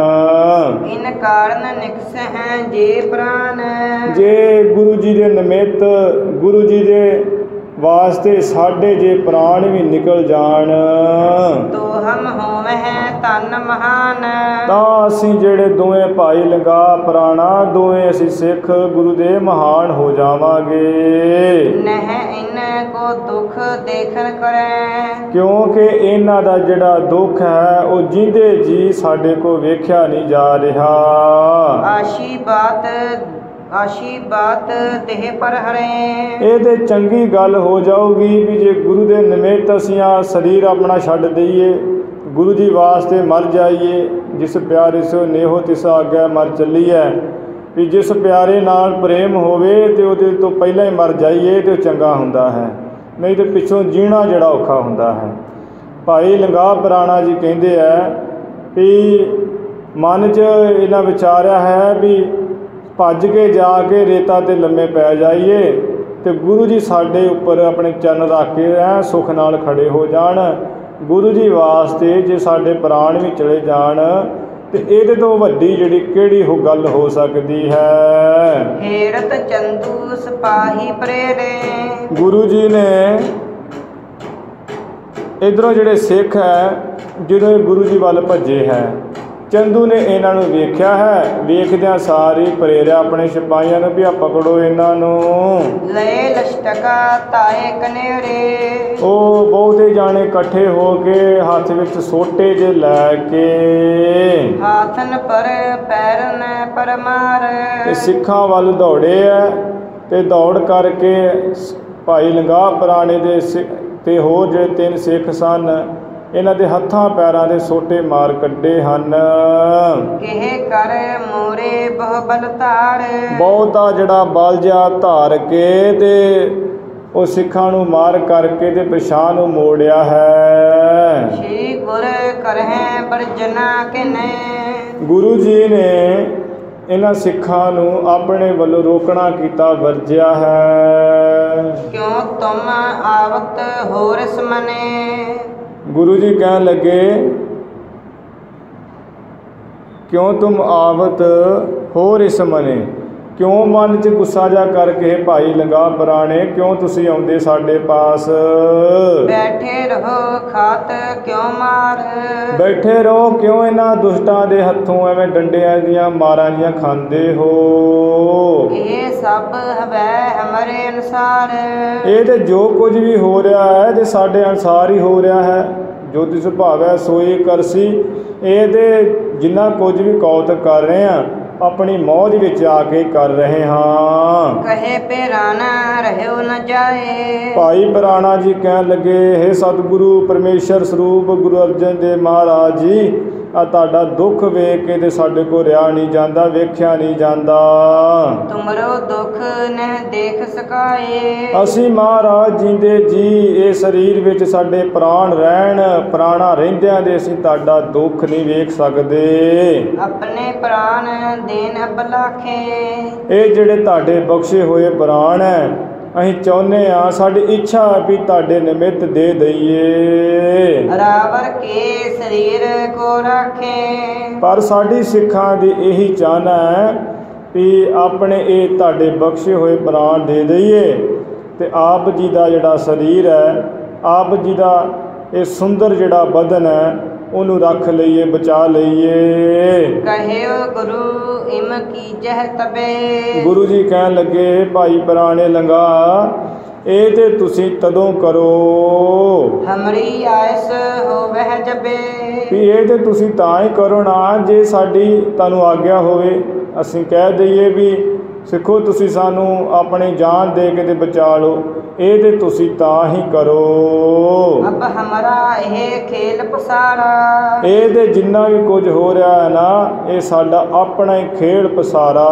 ਇਨ ਕਾਰਨ ਨਿਕਸ ਹੈ ਜੇ ਪ੍ਰਾਨ।
ਜੇ ਗੁਰੂ ਜੀ ਦੇ ਨਿਮਿਤ ਗੁਰੂ ਜੀ ਦੇ ਵਾਸਤੇ ਸਾਡੇ ਜੇ ਪ੍ਰਾਣ ਵੀ ਨਿਕਲ ਜਾਣ
ਤੋ ਹਮ ਹੋਵੇਂ ਹੈ ਧਨ ਮਹਾਨ।
ਤਾਂ ਅਸੀਂ ਜਿਹੜੇ ਦੋਵੇਂ ਭਾਈ ਲੰਗਾ ਪੁਰਾਣਾ ਦੋਵੇਂ ਅਸੀਂ ਸਿੱਖ ਗੁਰੂ ਦੇ ਮਹਾਨ ਹੋ ਜਾਵਾਂਗੇ।
ਨਹਿ ਇਨ ਕੋ ਦੁਖ ਦੇਖਣ ਕਰੈ।
ਕਿਉਂਕਿ ਇਹਨਾਂ ਦਾ ਜਿਹੜਾ ਦੁੱਖ ਹੈ ਉਹ ਜਿੰਦੇ ਜੀ ਸਾਡੇ ਕੋ ਵੇਖਿਆ ਨਹੀਂ ਜਾ ਰਿਹਾ।
ਆਸ਼ੀ ਬਾਤ ਆਸ਼ੀ ਬਾਤ ਦੇਹ ਪਰ ਹਰੇ।
ਇਹਦੇ ਚੰਗੀ ਗੱਲ ਹੋ ਜਾਊਗੀ ਵੀ ਜੇ ਗੁਰੂ ਦੇ ਨਿਮਿਤ ਅਸੀਂ ਆ ਸਰੀਰ ਆਪਣਾ ਛੱਡ ਦਈਏ, ਗੁਰੂ ਜੀ ਵਾਸਤੇ ਮਰ ਜਾਈਏ। ਜਿਸ ਪਿਆਰੇ ਸੋ ਨੇਹੋ ਤਿਸ ਆਗੈ ਮਰ ਚੱਲੀਐ। ਵੀ ਜਿਸ ਪਿਆਰੇ ਨਾਲ ਪ੍ਰੇਮ ਹੋਵੇ ਤੇ ਉਹਦੇ ਤੋਂ ਪਹਿਲਾਂ ਹੀ ਮਰ ਜਾਈਏ ਤੇ ਉਹ ਚੰਗਾ ਹੁੰਦਾ ਹੈ, ਨਹੀਂ ਤੇ ਪਿੱਛੋਂ ਜੀਣਾ ਜਿਹੜਾ ਔਖਾ ਹੁੰਦਾ ਹੈ। ਭਾਈ ਲੰਗਾ ਪੁਰਾਣਾ ਜੀ ਕਹਿੰਦੇ ਹੈ ਵੀ ਮਨ 'ਚ ਇਹਨਾਂ ਵਿਚਾਰਿਆ ਹੈ ਵੀ ਭੱਜ ਕੇ ਜਾ ਕੇ ਰੇਤਾ 'ਤੇ ਲੰਮੇ ਪੈ ਜਾਈਏ ਤੇ ਗੁਰੂ ਜੀ ਸਾਡੇ ਉੱਪਰ ਆਪਣੇ ਚਰਨ ਰੱਖ ਕੇ ਐ ਸੁੱਖ ਨਾਲ ਖੜੇ ਹੋ ਜਾਣ। ਗੁਰੂ ਜੀ ਵਾਸਤੇ ਜੇ ਸਾਡੇ ਪ੍ਰਾਣ ਵੀ ਚਲੇ ਜਾਣ ਤੇ ਇਹਦੇ ਤੋਂ ਵੱਡੀ ਜਿਹੜੀ ਕਿਹੜੀ ਹੋ ਗੱਲ ਹੋ ਸਕਦੀ ਹੈ।
ਹੇਰਤ ਚੰਦੂ ਸਿਪਾਹੀ ਪ੍ਰੇਰੇ।
ਗੁਰੂ ਜੀ ਨੇ ਇੱਧਰੋਂ ਜਿਹੜੇ ਸਿੱਖ ਹੈ ਜਦੋਂ ਇਹ ਗੁਰੂ ਜੀ ਵੱਲ ਭੱਜੇ ਹੈ, ਚੰਦੂ ਨੇ ਇਹਨਾਂ ਨੂੰ ਵੇਖਿਆ ਹੈ, ਵੇਖਦਿਆਂ ਸਾਰੀ ਪ੍ਰੇਰਿਆ ਆਪਣੇ ਸਿਪਾਹੀਆਂ ਨੂੰ ਵੀ ਆ ਪਕੜੋ ਇਹਨਾਂ ਨੂੰ।
ਲਏ ਲਸ਼ਟਕਾ ਤਾਏ ਕਨੇਰੇ।
ਉਹ ਬਹੁਤੇ ਜਾਣੇ ਇਕੱਠੇ ਹੋ ਕੇ ਹੱਥ ਵਿੱਚ ਸੋਟੇ ਜੇ ਲੈ ਕੇ
ਹਾਥਨ ਪਰ ਪੈਰਨ ਪਰਮਾਰ।
ਤੇ ਸਿੱਖਾਂ ਵੱਲ ਦੌੜੇ ਐ ਤੇ ਦੌੜ ਕਰਕੇ ਭਾਈ ਲੰਗਾਹ ਪੁਰਾਣੇ ਦੇ ਤੇ ਹੋਰ ਜਿਹੜੇ ਤਿੰਨ ਸਿੱਖ ਸਨ ਇਹਨਾਂ ਦੇ ਹੱਥਾਂ ਪੈਰਾਂ ਦੇ ਸੋਟੇ ਮਾਰ ਕੱਢੇ ਹਨ।
ਕਿਹ ਕਰ ਮੋਰੇ ਬਹੁ ਬਲ ਧਾਰ।
ਬਹੁਤਾ ਜਿਹੜਾ ਬਲ ਜਿਹਾ ਧਾਰ ਕੇ ਤੇ ਉਹ ਸਿੱਖਾਂ ਨੂੰ ਮਾਰ ਕਰਕੇ ਤੇ ਪਿਛਾਂਹ ਨੂੰ ਮੋੜਿਆ ਹੈ।
ਸ਼੍ਰੀ ਗੁਰ ਕਰਹਿ ਬਰਜਨਾ ਕਿਨੇ। ਗੁਰੂ
ਜੀ ਨੇ ਇਹਨਾਂ ਸਿੱਖਾਂ ਨੂੰ ਆਪਣੇ ਵੱਲੋਂ ਰੋਕਣਾ ਕੀਤਾ, ਵਰਜਿਆ ਹੈ।
ਕਿਉਂ ਤੁਮ ਆਵਤ ਹੋਰ ਸਮਨੇ।
ਗੁਰੂ ਜੀ ਕਹਿਣ ਲੱਗੇ ਕਿਉਂ ਤੁਮ ਆਵਤ ਹੋਰ ਇਸ ਮਨੇ, ਕਿਉਂ ਮਨ 'ਚ ਗੁੱਸਾ ਜਾ ਕਰਕੇ ਭਾਈ ਲੰਗਾਹ ਪੁਰਾਣੇ ਕਿਉਂ ਤੁਸੀਂ ਆਉਂਦੇ ਸਾਡੇ ਪਾਸ।
ਬੈਠੇ ਰਹੋ ਖਾਤ ਕਿਉਂ ਮਾਰ।
ਬੈਠੇ ਰਹੋ ਕਿਉਂ ਇਹਨਾਂ ਦੁਸ਼ਟਾਂ ਦੇ ਹੱਥੋਂ ਐਵੇਂ ਡੰਡਿਆਂ ਦੀਆਂ ਮਾਰਾਂ ਦੀਆਂ ਖਾਂਦੇ ਹੋ।
ਇਹ ਸਭ ਹਵੈ ਹਮਾਰੇ ਅਨਸਾਰ।
ਇਹ ਤੇ ਜੋ ਕੁਝ ਵੀ ਹੋ ਰਿਹਾ ਹੈ ਤੇ ਸਾਡੇ ਅਨਸਾਰ ਹੀ ਹੋ ਰਿਹਾ ਹੈ। ਜੋ ਤਿਸ ਭਾਵੈ ਸੋਈ ਕਰਸੀ। ਇਹ ਤੇ ਜਿੰਨਾ ਕੁਝ ਵੀ ਕੌਤਕ ਕਰ ਰਹੇ ਹਾਂ ਆਪਣੀ ਮੌਜ ਵਿੱਚ ਆ ਕੇ ਕਰ ਰਹੇ ਹਾਂ।
ਕਹੇ ਪਿਰਾਣਾ ਰਹਿਓ ਨ ਜਾਏ।
ਭਾਈ ਪਿਰਾਣਾ ਜੀ ਕਹਿਣ ਲੱਗੇ ਹੇ ਸਤਿਗੁਰੂ ਪਰਮੇਸ਼ਰ ਸਰੂਪ ਗੁਰੂ ਅਰਜਨ ਦੇਵ ਮਹਾਰਾਜ ਜੀ, ਆ ਤੁਹਾਡਾ ਦੁੱਖ ਵੇਖ ਕੇ ਤੇ ਸਾਡੇ ਕੋਲ ਰਿਹਾ ਨਹੀਂ ਜਾਂਦਾ, ਵੇਖਿਆ ਨਹੀਂ ਜਾਂਦਾ।
ਤੁਮਰੋ ਦੁੱਖ ਨਹਿ ਦੇਖ ਸਕਾਏ।
ਅਸੀਂ ਮਹਾਰਾਜ ਜੀਂਦੇ ਜੀ ਇਹ ਸਰੀਰ ਵਿੱਚ ਸਾਡੇ ਪ੍ਰਾਣ ਰਹਿਣ, ਪ੍ਰਾਣਾ ਰਹਿੰਦਿਆਂ ਦੇ ਅਸੀਂ ਤੁਹਾਡਾ ਦੁੱਖ ਨਹੀਂ ਵੇਖ ਸਕਦੇ।
ਆਪਣੇ ਪ੍ਰਾਣ ਦੇਨ ਅਬਲਾਖੇ।
ਇਹ ਜਿਹੜੇ ਤੁਹਾਡੇ ਬਖਸ਼ੇ ਹੋਏ ਪ੍ਰਾਣ ਹੈ ਅਸੀਂ ਚਾਹੁੰਦੇ ਹਾਂ, ਸਾਡੀ ਇੱਛਾ ਵੀ ਤੁਹਾਡੇ ਨਿਮਿਤ ਦੇ ਦਈਏ।
ਰਾਵਰ ਕੇ ਸਰੀਰ ਕੋ ਰੱਖੇ। ਪਰ
ਸਾਡੀ ਸਿੱਖਾਂ ਦੀ ਇਹੀ ਚਾਹਨਾ ਹੈ ਵੀ ਆਪਣੇ ਇਹ ਤੁਹਾਡੇ ਬਖਸ਼ੇ ਹੋਏ ਪ੍ਰਾਣ ਦੇ ਦਈਏ ਤੇ ਆਪ ਜੀ ਦਾ ਜਿਹੜਾ ਸਰੀਰ ਹੈ, ਆਪ ਜੀ ਦਾ ਇਹ ਸੁੰਦਰ ਜਿਹੜਾ ਬਦਨ ਹੈ ਉਹਨੂੰ ਰੱਖ ਲਈਏ, ਬਚਾ ਲਈਏ।
ਕਹਿਓ ਗੁਰੂ ਇਮ ਕੀਜਹਿ ਤਬੇ।
ਗੁਰੂ ਜੀ ਕਹਿਣ ਲੱਗੇ ਭਾਈ ਪੁਰਾਣੇ ਲੰਗਾਹ ਇਹ ਤੇ ਤੁਸੀਂ ਤਦੋਂ ਕਰੋ
ਹਮਰੀ ਆਇਸ ਹੋਵਹਿ ਜਬੇ।
ਵੀ ਇਹ ਤੇ ਤੁਸੀਂ ਤਾਂ ਹੀ ਕਰੋ ਨਾ ਜੇ ਸਾਡੀ ਤੁਹਾਨੂੰ ਆਗਿਆ ਹੋਵੇ। ਅਸੀਂ ਕਹਿ ਦਈਏ ਵੀ ਸਿੱਖੋ ਤੁਸੀਂ ਸਾਨੂੰ ਆਪਣੀ ਜਾਨ ਦੇ ਕੇ ਤੇ ਬਚਾ ਲਓ, ਇਹ ਤੇ ਤੁਸੀਂ ਤਾਂ ਹੀ ਕਰੋ।
ਅਬ ਹਮਾਰਾ ਇਹ ਖੇਲ ਪਸਾਰਾ।
ਇਹ ਤੇ ਜਿੰਨਾ ਵੀ ਕੁਝ ਹੋ ਰਿਹਾ ਹੈ ਨਾ ਇਹ ਸਾਡਾ ਆਪਣਾ ਹੀ ਖੇਡ ਪਸਾਰਾ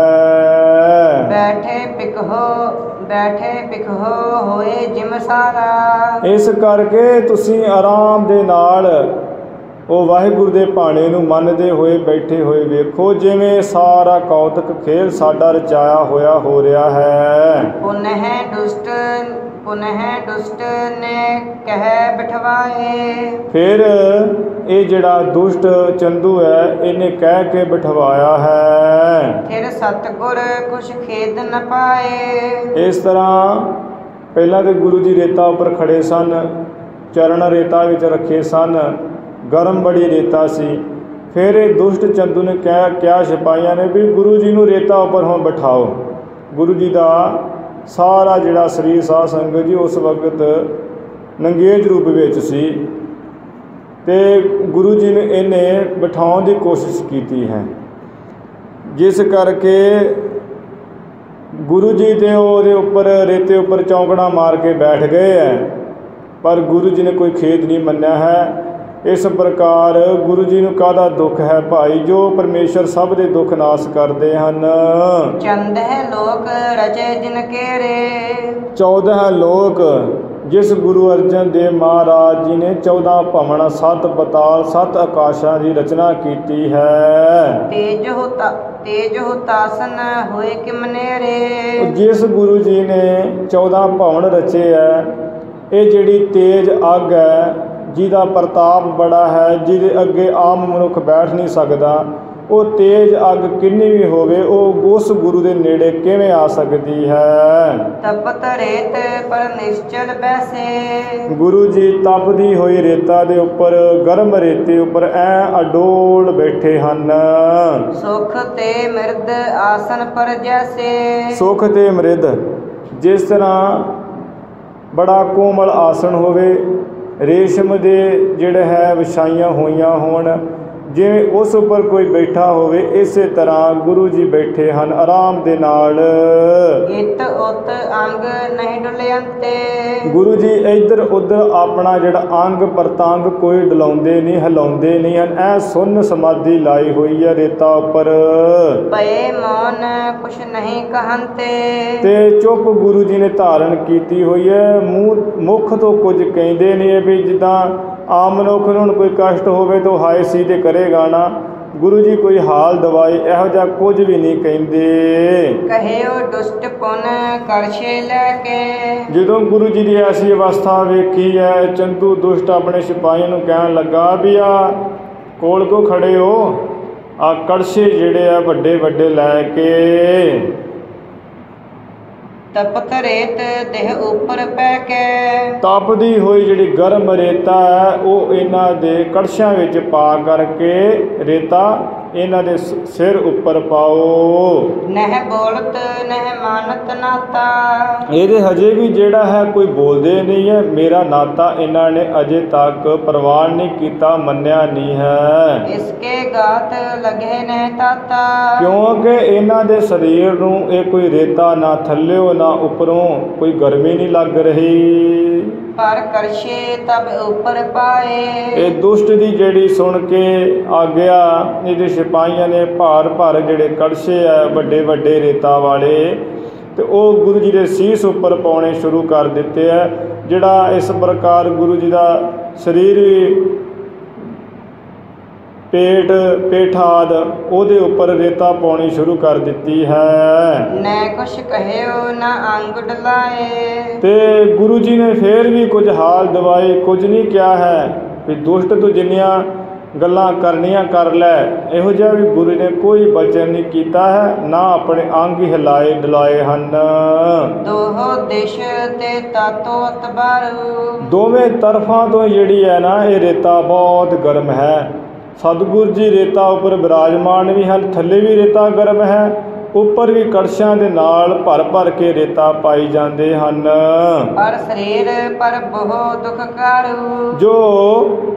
ਹੈ।
ਬੈਠੇ ਪਿਕਹੋ ਬੈਠੇ ਪਿਕਹੋ ਹੋਏ ਜਿਮ ਸਾਰਾ।
ਇਸ ਕਰਕੇ ਤੁਸੀਂ ਆਰਾਮ ਦੇ ਨਾਲ ਉਹ ਵਾਹਿਗੁਰੂ ਦੇ ਭਾਣੇ ਨੂੰ ਮੰਨਦੇ ਹੋਏ ਬੈਠੇ ਹੋਏ ਵੇਖੋ ਜਿਵੇਂ ਸਾਰਾ ਕੌਤਕ ਖੇਲ ਸਾਡਾ ਰਚਾਇਆ ਹੋਇਆ ਹੋ ਰਿਹਾ ਹੈ।
ਪੁਨਹ ਦੁਸ਼ਟ ਪੁਨਹ ਦੁਸ਼ਟ ਨੇ ਕਹਿ ਬਿਠਵਾਏ।
ਫਿਰ ਇਹ ਜਿਹੜਾ ਦੁਸ਼ਟ ਚੰਦੂ ਹੈ ਇਹਨੇ ਕਹਿ ਕੇ ਬਿਠਵਾਇਆ ਹੈ।
ਫਿਰ ਸਤਿਗੁਰ ਕੁਛ ਖੇਦ ਨ ਪਾਏ।
ਇਸ ਤਰ੍ਹਾਂ ਪਹਿਲਾਂ ਤੇ ਗੁਰੂ ਜੀ ਰੇਤਾ ਉੱਪਰ ਖੜੇ ਸਨ, ਚਰਨ ਰੇਤਾ ਵਿੱਚ ਰੱਖੇ ਸਨ, ਗਰਮ ਬੜੀ ਰੇਤਾ ਸੀ। ਫਿਰ ਇਹ ਦੁਸ਼ਟ ਚੰਦੂ ਨੇ ਕਿਹਾ ਕਿਹਾ ਸਿਪਾਹੀਆਂ ਨੇ ਵੀ ਗੁਰੂ ਜੀ ਨੂੰ ਰੇਤਾ ਉੱਪਰ ਹੁਣ ਬਿਠਾਓ। ਗੁਰੂ ਜੀ ਦਾ ਸਾਰਾ ਜਿਹੜਾ ਸਰੀਰ ਸਾਧ ਸੰਗਤ ਜੀ ਉਸ ਵਕਤ ਨੰਗੇਜ ਰੂਪ ਵਿੱਚ ਸੀ ਤੇ ਗੁਰੂ ਜੀ ਨੇ ਇਹਨੇ ਬਿਠਾਉਣ ਦੀ ਕੋਸ਼ਿਸ਼ ਕੀਤੀ ਹੈ, ਜਿਸ ਕਰਕੇ ਗੁਰੂ ਜੀ ਤੇ ਉਹਦੇ ਉੱਪਰ ਰੇਤੇ ਉੱਪਰ ਚੌਂਕੜਾ ਮਾਰ ਕੇ ਬੈਠ ਗਏ ਹੈ, ਪਰ ਗੁਰੂ ਜੀ ਨੇ ਕੋਈ ਖੇਦ ਨਹੀਂ ਮੰਨਿਆ ਹੈ। ਇਸ ਪ੍ਰਕਾਰ ਗੁਰੂ ਜੀ ਨੂੰ ਕਾਹਦਾ ਦੁੱਖ ਹੈ ਭਾਈ, ਜੋ ਪਰਮੇਸ਼ਰ ਸਭ ਦੇ ਦੁੱਖ ਨਾਸ ਕਰਦੇ ਹਨ।
ਚੰਦਹਿ ਲੋਕ ਰਚੇ ਜਿਨ ਕੇਰੇ।
ਚੌਦ੍ਹਾਂ ਲੋਕ ਜਿਸ ਗੁਰੂ ਅਰਜਨ ਦੇਵ ਮਹਾਰਾਜ ਜੀ ਨੇ ਚੌਦ੍ਹਾਂ ਭਵਨ, ਸੱਤ ਪਤਾਲ, ਸੱਤ ਆਕਾਸ਼ਾਂ ਦੀ ਰਚਨਾ ਕੀਤੀ ਹੈ।
ਤੇਜ ਹੋਤਾ ਤੇਜ ਹੋਤਾਸਨ ਹੋਏ ਕਿ ਮਨੇਰੇ।
ਜਿਸ ਗੁਰੂ ਜੀ ਨੇ ਚੌਦ੍ਹਾਂ ਭਵਨ ਰਚੇ ਹੈ, ਇਹ ਜਿਹੜੀ ਤੇਜ ਅੱਗ ਹੈ ਜਿਹਦਾ ਪ੍ਰਤਾਪ ਬੜਾ ਹੈ, ਜਿਹਦੇ ਅੱਗੇ ਆਮ ਮਨੁੱਖ ਬੈਠ ਨਹੀਂ ਸਕਦਾ, ਉਹ ਤੇਜ਼ ਅੱਗ ਕਿੰਨੀ ਵੀ ਹੋਵੇ ਉਹ ਉਸ ਗੁਰੂ ਦੇ ਨੇੜੇ ਕਿਵੇਂ ਆ ਸਕਦੀ ਹੈ।
ਤਪਤ ਰੇਤ ਪਰ ਨਿਸ਼ਚਲ ਬੈਸੇ।
ਗੁਰੂ ਜੀ ਤਪਦੀ ਹੋਈ ਰੇਤਾ ਦੇ ਉੱਪਰ, ਗਰਮ ਰੇਤੇ ਉੱਪਰ ਐ ਅਡੋਲ ਬੈਠੇ ਹਨ।
ਸੁਖ ਤੇ ਮਿਰਦ ਆਸਨ ਪਰ ਜੈਸੇ।
ਸੁਖ ਤੇ ਮਿਰਦ, ਜਿਸ ਤਰ੍ਹਾਂ ਬੜਾ ਕੋਮਲ ਆਸਣ ਹੋਵੇ, ਰੇਸ਼ਮ ਦੇ ਜਿਹੜੇ ਹੈ ਵਿਛਾਈਆਂ ਹੋਈਆਂ ਹੋਣ, ਜਿਵੇਂ ਉਸ ਉੱਪਰ ਕੋਈ ਬੈਠਾ ਹੋਵੇ, ਇਸੇ ਤਰ੍ਹਾਂ ਗੁਰੂ ਜੀ ਬੈਠੇ ਹਨ ਆਰਾਮ ਦੇ ਨਾਲ।
ਇਤ ਉਤ ਅੰਗ ਨਹੀਂ ਡੁਲਿਅੰਤੇ। ਗੁਰੂ
ਜੀ ਇੱਧਰ ਉੱਧਰ ਆਪਣਾ ਜਿਹੜਾ ਅੰਗ ਪ੍ਰਤੰਗ ਕੋਈ ਡਲਾਉਂਦੇ ਨਹੀਂ, ਹਿਲਾਉਂਦੇ ਨਹੀਂ ਹਨ। ਐ ਸੁੰਨ ਸਮਾਧੀ ਲਾਈ ਹੋਈ ਹੈ ਰੇਤਾ ਉੱਪਰ।
ਪਏ ਮੌਨ ਕੁਛ ਨਹੀਂ ਕਹੰਤੇ।
ਤੇ ਚੁੱਪ ਗੁਰੂ ਜੀ ਨੇ ਧਾਰਨ ਕੀਤੀ ਹੋਈ ਹੈ, ਮੂੰਹ ਮੁੱਖ ਤੋਂ ਕੁਝ ਕਹਿੰਦੇ ਨਹੀਂ। ਵੀ ਜਿੱਦਾਂ ਆਮ ਮਨੁੱਖ ਨੂੰ ਕੋਈ ਕਸ਼ਟ ਹੋਵੇ ਤਾਂ ਹਾਏ ਸੀ ਤੇ ਕਰੇਗਾ ਨਾ, ਗੁਰੂ ਜੀ ਕੋਈ ਹਾਲ ਦਵਾਈ ਇਹੋ ਜਿਹਾ ਕੁਝ ਵੀ ਨਹੀਂ ਕਹਿੰਦੇ।
ਕਹਿਓ ਦੁਸ਼ਟ ਪੁਨ ਕਰਛੇ ਲੈ ਕੇ।
ਜਦੋਂ ਗੁਰੂ ਜੀ ਦੀ ਐਸੀ ਅਵਸਥਾ ਵੇਖੀ ਹੈ, ਚੰਦੂ ਦੁਸ਼ਟ ਆਪਣੇ ਸਿਪਾਹੀਆਂ ਨੂੰ ਕਹਿਣ ਲੱਗਾ ਵੀ ਆ ਕੋਲ ਕੋ ਖੜੇ ਹੋ, ਆ ਕੜਛੇ ਜਿਹੜੇ ਆ ਵੱਡੇ ਵੱਡੇ ਲੈ ਕੇ।
ਤਪਤ ਰੇਤ ਦੇਹ ਉੱਪਰ ਪੈ ਕੇ।
ਤਪਦੀ ਹੋਈ ਜਿਹੜੀ ਗਰਮ ਰੇਤਾ ਹੈ ਉਹ ਇਹਨਾਂ ਦੇ ਕੜਛਿਆਂ ਵਿੱਚ ਪਾ ਕਰਕੇ ਰੇਤਾ ਇਹਨਾਂ ਦੇ ਸਿਰ ਉੱਪਰ ਪਾਓ।
ਨਹਿ ਬੋਲਤ ਨਹਿ ਮਾਨਤ ਨਾਤਾ।
ਇਹਦੇ ਹਜੇ ਵੀ ਜਿਹੜਾ ਹੈ ਕੋਈ ਬੋਲਦੇ ਨਹੀਂ ਹੈ, ਮੇਰਾ ਨਾਤਾ ਇਹਨਾਂ ਨੇ ਅਜੇ ਤੱਕ ਪ੍ਰਵਾਨ ਨਹੀਂ ਕੀਤਾ, ਮੰਨਿਆ ਨਹੀਂ ਹੈ।
ਇਸਕੇ ਗਾਤ ਲਗੇ ਨਹਿ ਤਾਤਾ।
ਕਿਉਂਕਿ ਇਹਨਾਂ ਦੇ ਸਰੀਰ ਨੂੰ ਇਹ ਕੋਈ ਰੇਤਾ ਨਾ ਥੱਲਿਓ ਨਾ ਉੱਪਰੋਂ ਕੋਈ ਗਰਮੀ ਨਹੀਂ ਲੱਗ ਰਹੀ।
ਪਰ ਕਰਸ਼ੇ ਤਬ ਉੱਪਰ ਪਾਏ।
ਇਹ ਦੁਸ਼ਟ ਦੀ ਜਿਹੜੀ ਸੁਣ ਕੇ ਆ ਗਿਆ, ਇਹਦੇ ਸਿਪਾਹੀਆਂ ਨੇ ਭਾਰ ਭਾਰ ਜਿਹੜੇ ਕੜਛੇ ਆ ਵੱਡੇ ਵੱਡੇ ਰੇਤਾ ਵਾਲੇ, ਤੇ ਉਹ ਗੁਰੂ ਜੀ ਦੇ ਸੀਸ ਉੱਪਰ ਪਾਉਣੇ ਸ਼ੁਰੂ ਕਰ ਦਿੱਤੇ ਹੈ। ਜਿਹੜਾ ਇਸ ਪ੍ਰਕਾਰ ਗੁਰੂ ਜੀ ਦਾ ਸਰੀਰ ਪੇਟ ਪੇਠਾਦ ਉਹਦੇ ਉੱਪਰ ਰੇਤਾ ਪਾਉਣੀ ਸ਼ੁਰੂ ਕਰ ਦਿੱਤੀ ਹੈ।
ਨੈ ਕੁਛ ਕਹਿਓ ਨਾ ਅੰਗ ਡਲਾਏ।
ਤੇ ਗੁਰੂ ਜੀ ਨੇ ਫੇਰ ਵੀ ਕੁਝ ਹਾਲ ਦਵਾਈ, ਕੁਝ ਨਹੀਂ ਕਿਹਾ ਹੈ ਵੀ ਦੁਸ਼ਟ ਤੋਂ ਜਿੰਨੀਆਂ ਗੱਲਾਂ ਕਰਨੀਆਂ ਕਰ ਲੈ, ਇਹੋ ਜਿਹਾ ਵੀ ਗੁਰੂ ਨੇ ਕੋਈ ਬਚਨ ਨਹੀਂ ਕੀਤਾ ਹੈ, ਨਾ ਆਪਣੇ ਅੰਗ ਹਿਲਾਏ ਡਲਾਏ ਹਨ।
ਦੋਹੋ ਦਿਸ਼ ਤੇ ਤਾਤੋ ਅਤਬਾਰੂ।
ਦੋਵੇਂ ਤਰਫਾਂ ਤੋਂ ਜਿਹੜੀ ਹੈ ਨਾ ਇਹ ਰੇਤਾ ਬਹੁਤ ਗਰਮ ਹੈ। ਸਤਿਗੁਰੂ ਜੀ ਰੇਤਾ ਉੱਪਰ ਬਿਰਾਜਮਾਨ ਵੀ ਹਨ, ਥੱਲੇ ਵੀ ਰੇਤਾ ਗਰਮ ਹੈ, ਉੱਪਰ ਵੀ ਕੜਛਿਆਂ ਦੇ ਨਾਲ ਭਰ ਭਰ ਕੇ ਰੇਤਾ ਪਾਈ ਜਾਂਦੇ ਹਨ।
ਪਰ ਸਰੀਰ ਪਰ ਬਹੁ ਦੁਖ ਕਾਰੂ।
ਜੋ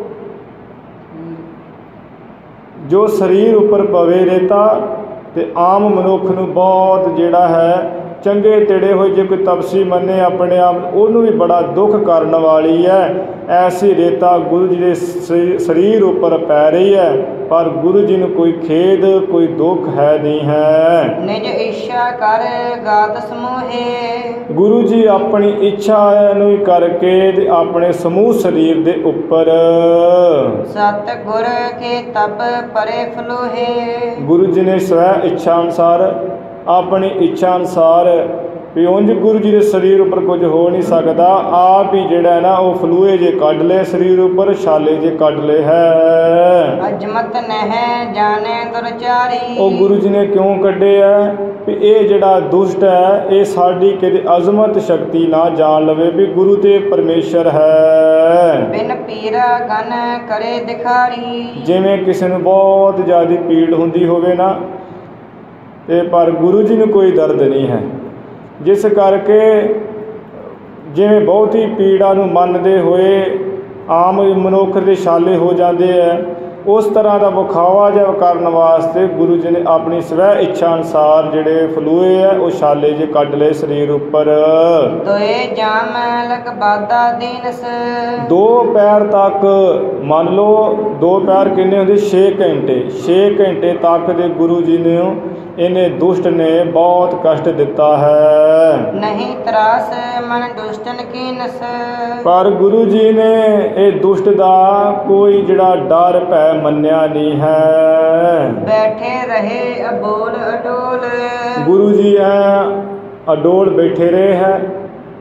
ਜੋ ਸਰੀਰ ਉੱਪਰ ਪਵੇ ਰੇਤਾ ਤੇ ਆਮ ਮਨੁੱਖ ਨੂੰ ਬਹੁਤ ਜਿਹੜਾ ਹੈ ਚੰਗੇ ਤੇੜੇ ਹੋਏ, ਜੇ ਕੋਈ ਤਪਸੀ ਮੰਨੇ ਆਪਣੇ ਆਪ, ਉਹਨੂੰ ਵੀ ਬੜਾ ਦੁੱਖ ਕਰਨ ਵਾਲੀ ਹੈ। ਐਸੀ ਰੇਤਾ ਗੁਰੂ ਜੀ ਦੇ ਸਰੀਰ ਉੱਪਰ ਪੈ ਰਹੀ ਹੈ, ਪਰ ਗੁਰੂ ਜੀ ਨੂੰ ਕੋਈ ਖੇਦ ਕੋਈ ਦੁੱਖ ਹੈ ਨਹੀਂ ਹੈ।
ਨਿਜ ਇੱਛਾ ਕਰ ਗਾਤ ਸਮੂਹੇ।
ਗੁਰੂ ਜੀ ਆਪਣੀ ਇੱਛਾ ਨੂੰ ਕਰਕੇ ਤੇ ਆਪਣੇ ਸਮੂਹ ਸਰੀਰ ਦੇ ਉੱਪਰ
ਸਤ ਗੁਰ ਕੇ ਤਬ ਪਰੇ ਫਲੋਹੇ। ਗੁਰੂ
ਜੀ ਨੇ ਸਵੈ ਇੱਛਾ ਅਨੁਸਾਰ, ਆਪਣੀ ਇੱਛਾ ਅਨੁਸਾਰ, ਵੀ ਉਂਝ ਗੁਰੂ ਜੀ ਦੇ ਸਰੀਰ ਉੱਪਰ ਕੁਝ ਹੋ ਨਹੀਂ ਸਕਦਾ, ਆਪ ਹੀ ਜਿਹੜਾ ਹੈ ਨਾ ਉਹ ਫਲੂਏ ਜੇ ਕੱਢ ਲਏ ਸਰੀਰ ਉੱਪਰ, ਛਾਲੇ ਜੇ ਕੱਢ ਲਏ ਹੈ।
ਅਜਮਤ ਨਹਿ ਜਾਣੇ ਦੁਰਚਾਰੀ। ਉਹ
ਗੁਰੂ ਜੀ ਨੇ ਕਿਉਂ ਕੱਢੇ ਹੈ ਵੀ ਇਹ ਜਿਹੜਾ ਦੁਸ਼ਟ ਹੈ ਇਹ ਸਾਡੀ ਕਿਤੇ ਅਜ਼ਮਤ ਸ਼ਕਤੀ ਨਾ ਜਾਣ ਲਵੇ ਵੀ ਗੁਰੂ ਤੇ ਪਰਮੇਸ਼ਰ ਹੈ।
ਬਿਨ ਪੀਰਾ ਗਨ ਕਰੇ ਦਿਖਾਰੀ।
ਜਿਵੇਂ ਕਿਸੇ ਨੂੰ ਬਹੁਤ ਜ਼ਿਆਦਾ ਪੀੜ ਹੁੰਦੀ ਹੋਵੇ ਨਾ, ਤੇ ਪਰ ਗੁਰੂ ਜੀ ਨੂੰ ਕੋਈ ਦਰਦ ਨਹੀਂ ਹੈ, ਜਿਸ ਕਰਕੇ ਜਿਵੇਂ ਬਹੁਤੀ ਪੀੜਾ ਨੂੰ ਮੰਨਦੇ ਹੋਏ ਆਮ ਮਨੁੱਖ ਦੇ ਛਾਲੇ ਹੋ ਜਾਂਦੇ ਹੈ, ਉਸ ਤਰ੍ਹਾਂ ਦਾ ਵਿਖਾਵਾ ਜਿਹਾ ਕਰਨ ਵਾਸਤੇ ਗੁਰੂ ਜੀ ਨੇ ਆਪਣੀ ਸਵੈ ਇੱਛਾ ਅਨੁਸਾਰ ਜਿਹੜੇ ਫਲੂਏ ਹੈ ਉਹ ਛਾਲੇ ਜੇ ਕੱਢ ਲਏ ਸਰੀਰ ਉੱਪਰ।
ਦੋਏ ਜਾਮ ਲਗ ਬਾਦਾ ਦੀਨਸ।
ਦੋ ਪੈਰ ਤੱਕ ਮੰਨ ਲਓ, ਦੋ ਪੈਰ ਕਿੰਨੇ ਹੁੰਦੇ? ਛੇ ਘੰਟੇ। ਛੇ ਘੰਟੇ ਤੱਕ ਦੇ ਗੁਰੂ ਜੀ ਨੇ ਇਹਨੇ ਦੁਸ਼ਟ ਨੇ ਬਹੁਤ ਕਸ਼ਟ ਦਿੱਤਾ ਹੈ।
ਨਹੀਂ ਤਰਾਸ ਮਨ ਦੁਸ਼ਟਨ ਕੀ ਨਸ।
ਪਰ ਗੁਰੂ ਜੀ ਨੇ ਇਹ ਦੁਸ਼ਟ ਦਾ ਕੋਈ ਜਿਹੜਾ ਡਰ ਭੈ ਮੰਨਿਆ ਨਹੀਂ ਹੈ।
ਬੈਠੇ ਰਹੇ ਅਬੋਲ ਅਡੋਲ।
ਗੁਰੂ ਜੀ ਐ ਅਡੋਲ ਬੈਠੇ ਰਹੇ ਹੈ,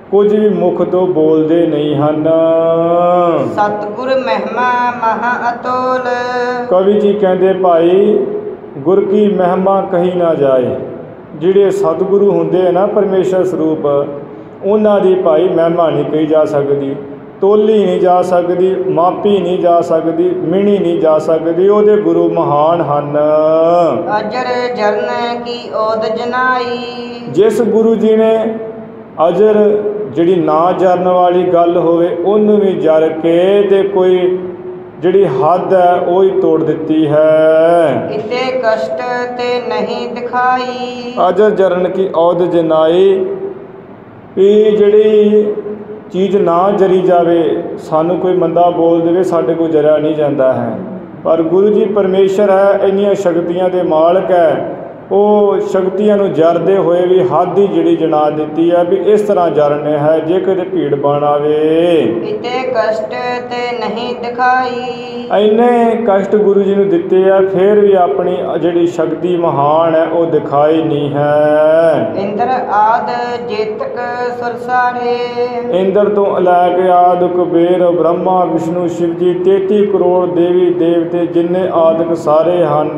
ਕੁਝ ਵੀ ਮੁਖ ਤੋਂ ਬੋਲਦੇ ਨਹੀਂ ਹਨ।
ਸਤਿਗੁਰ ਮਹਿਮਾ ਮਹਾ ਅਤੋਲ।
ਕਵੀ ਜੀ ਕਹਿੰਦੇ ਭਾਈ ਗੁਰ ਕੀ ਮਹਿਮਾ ਕਹੀ ਨਾ ਜਾਏ। ਜਿਹੜੇ ਸਤਿਗੁਰੂ ਹੁੰਦੇ ਆ ਨਾ ਪਰਮੇਸ਼ਰ ਸਰੂਪ, ਉਹਨਾਂ ਦੀ ਭਾਈ ਮਹਿਮਾ ਨਹੀਂ ਕਹੀ ਜਾ ਸਕਦੀ, ਤੋਲੀ ਨਹੀਂ ਜਾ ਸਕਦੀ, ਮਾਪੀ ਨਹੀਂ ਜਾ ਸਕਦੀ, ਮਿਣੀ ਨਹੀਂ ਜਾ ਸਕਦੀ। ਉਹਦੇ ਗੁਰੂ ਮਹਾਨ ਹਨ।
ਅਜਰ ਜਰਨ ਕੀ ਓਦ ਜਨਾਈ।
ਜਿਸ ਗੁਰੂ ਜੀ ਨੇ ਅਜਰ ਜਿਹੜੀ ਨਾ ਜਰਨ ਵਾਲੀ ਗੱਲ ਹੋਵੇ ਉਹਨੂੰ ਵੀ ਜਰ ਕੇ ਤੇ ਕੋਈ ਜਿਹੜੀ ਹੱਦ ਹੈ ਉਹ ਹੀ ਤੋੜ ਦਿੱਤੀ ਹੈ।
ਇਤੇ ਕਸ਼ਟ ਤੇ ਨਹੀਂ ਦਿਖਾਈ।
ਅਜਰ ਜਰਨ ਕੀ ਔਦ ਜਨਾਈ। ਇਹ ਜਿਹੜੀ ਚੀਜ਼ ਨਾ ਜਰੀ ਜਾਵੇ, ਸਾਨੂੰ ਕੋਈ ਮੰਦਾ ਬੋਲ ਦੇਵੇ, ਸਾਡੇ ਕੋਲ ਜਰਿਆ ਨਹੀਂ ਜਾਂਦਾ ਹੈ। ਪਰ ਗੁਰੂ ਜੀ ਪਰਮੇਸ਼ਰ ਹੈ, ਇੰਨੀਆਂ ਸ਼ਕਤੀਆਂ ਦੇ ਮਾਲਕ ਹੈ। ਉਹ ਸ਼ਕਤੀਆਂ ਨੂੰ ਜਰਦੇ ਹੋਏ ਵੀ ਹੱਦ ਹੀ ਜਿਹੜੀ ਜਣਾ ਦਿੱਤੀ ਹੈ ਵੀ ਇਸ ਤਰ੍ਹਾਂ ਜਰਨੇ ਹੈ ਜੇ ਕਿਤੇ ਭੀੜ ਬਣ ਆਵੇ।
ਇਤੇ ਕਸ਼ਟ ਤੇ ਨਹੀਂ ਦਿਖਾਈ।
ਇੰਨੇ ਕਸ਼ਟ ਗੁਰੂ ਜੀ ਨੂੰ ਦਿੱਤੇ ਆ, ਫਿਰ ਵੀ ਆਪਣੀ ਜਿਹੜੀ ਸ਼ਕਤੀ ਮਹਾਨ ਹੈ ਉਹ ਦਿਖਾਈ ਨਹੀਂ ਹੈ।
ਇੰਦਰ ਆਦ ਜੇਤਕ ਸੁਰਸਾਰੇ। ਇੰਦਰ
ਤੋਂ ਲੈ ਕੇ ਆਦਿ ਕੁਬੇਰ ਬ੍ਰਹਮਾ ਵਿਸ਼ਨੂੰ ਸ਼ਿਵ ਜੀ ਤੇਤੀ ਕਰੋੜ ਦੇਵੀ ਦੇਵਤੇ ਜਿੰਨੇ ਆਦਿਕ ਸਾਰੇ ਹਨ।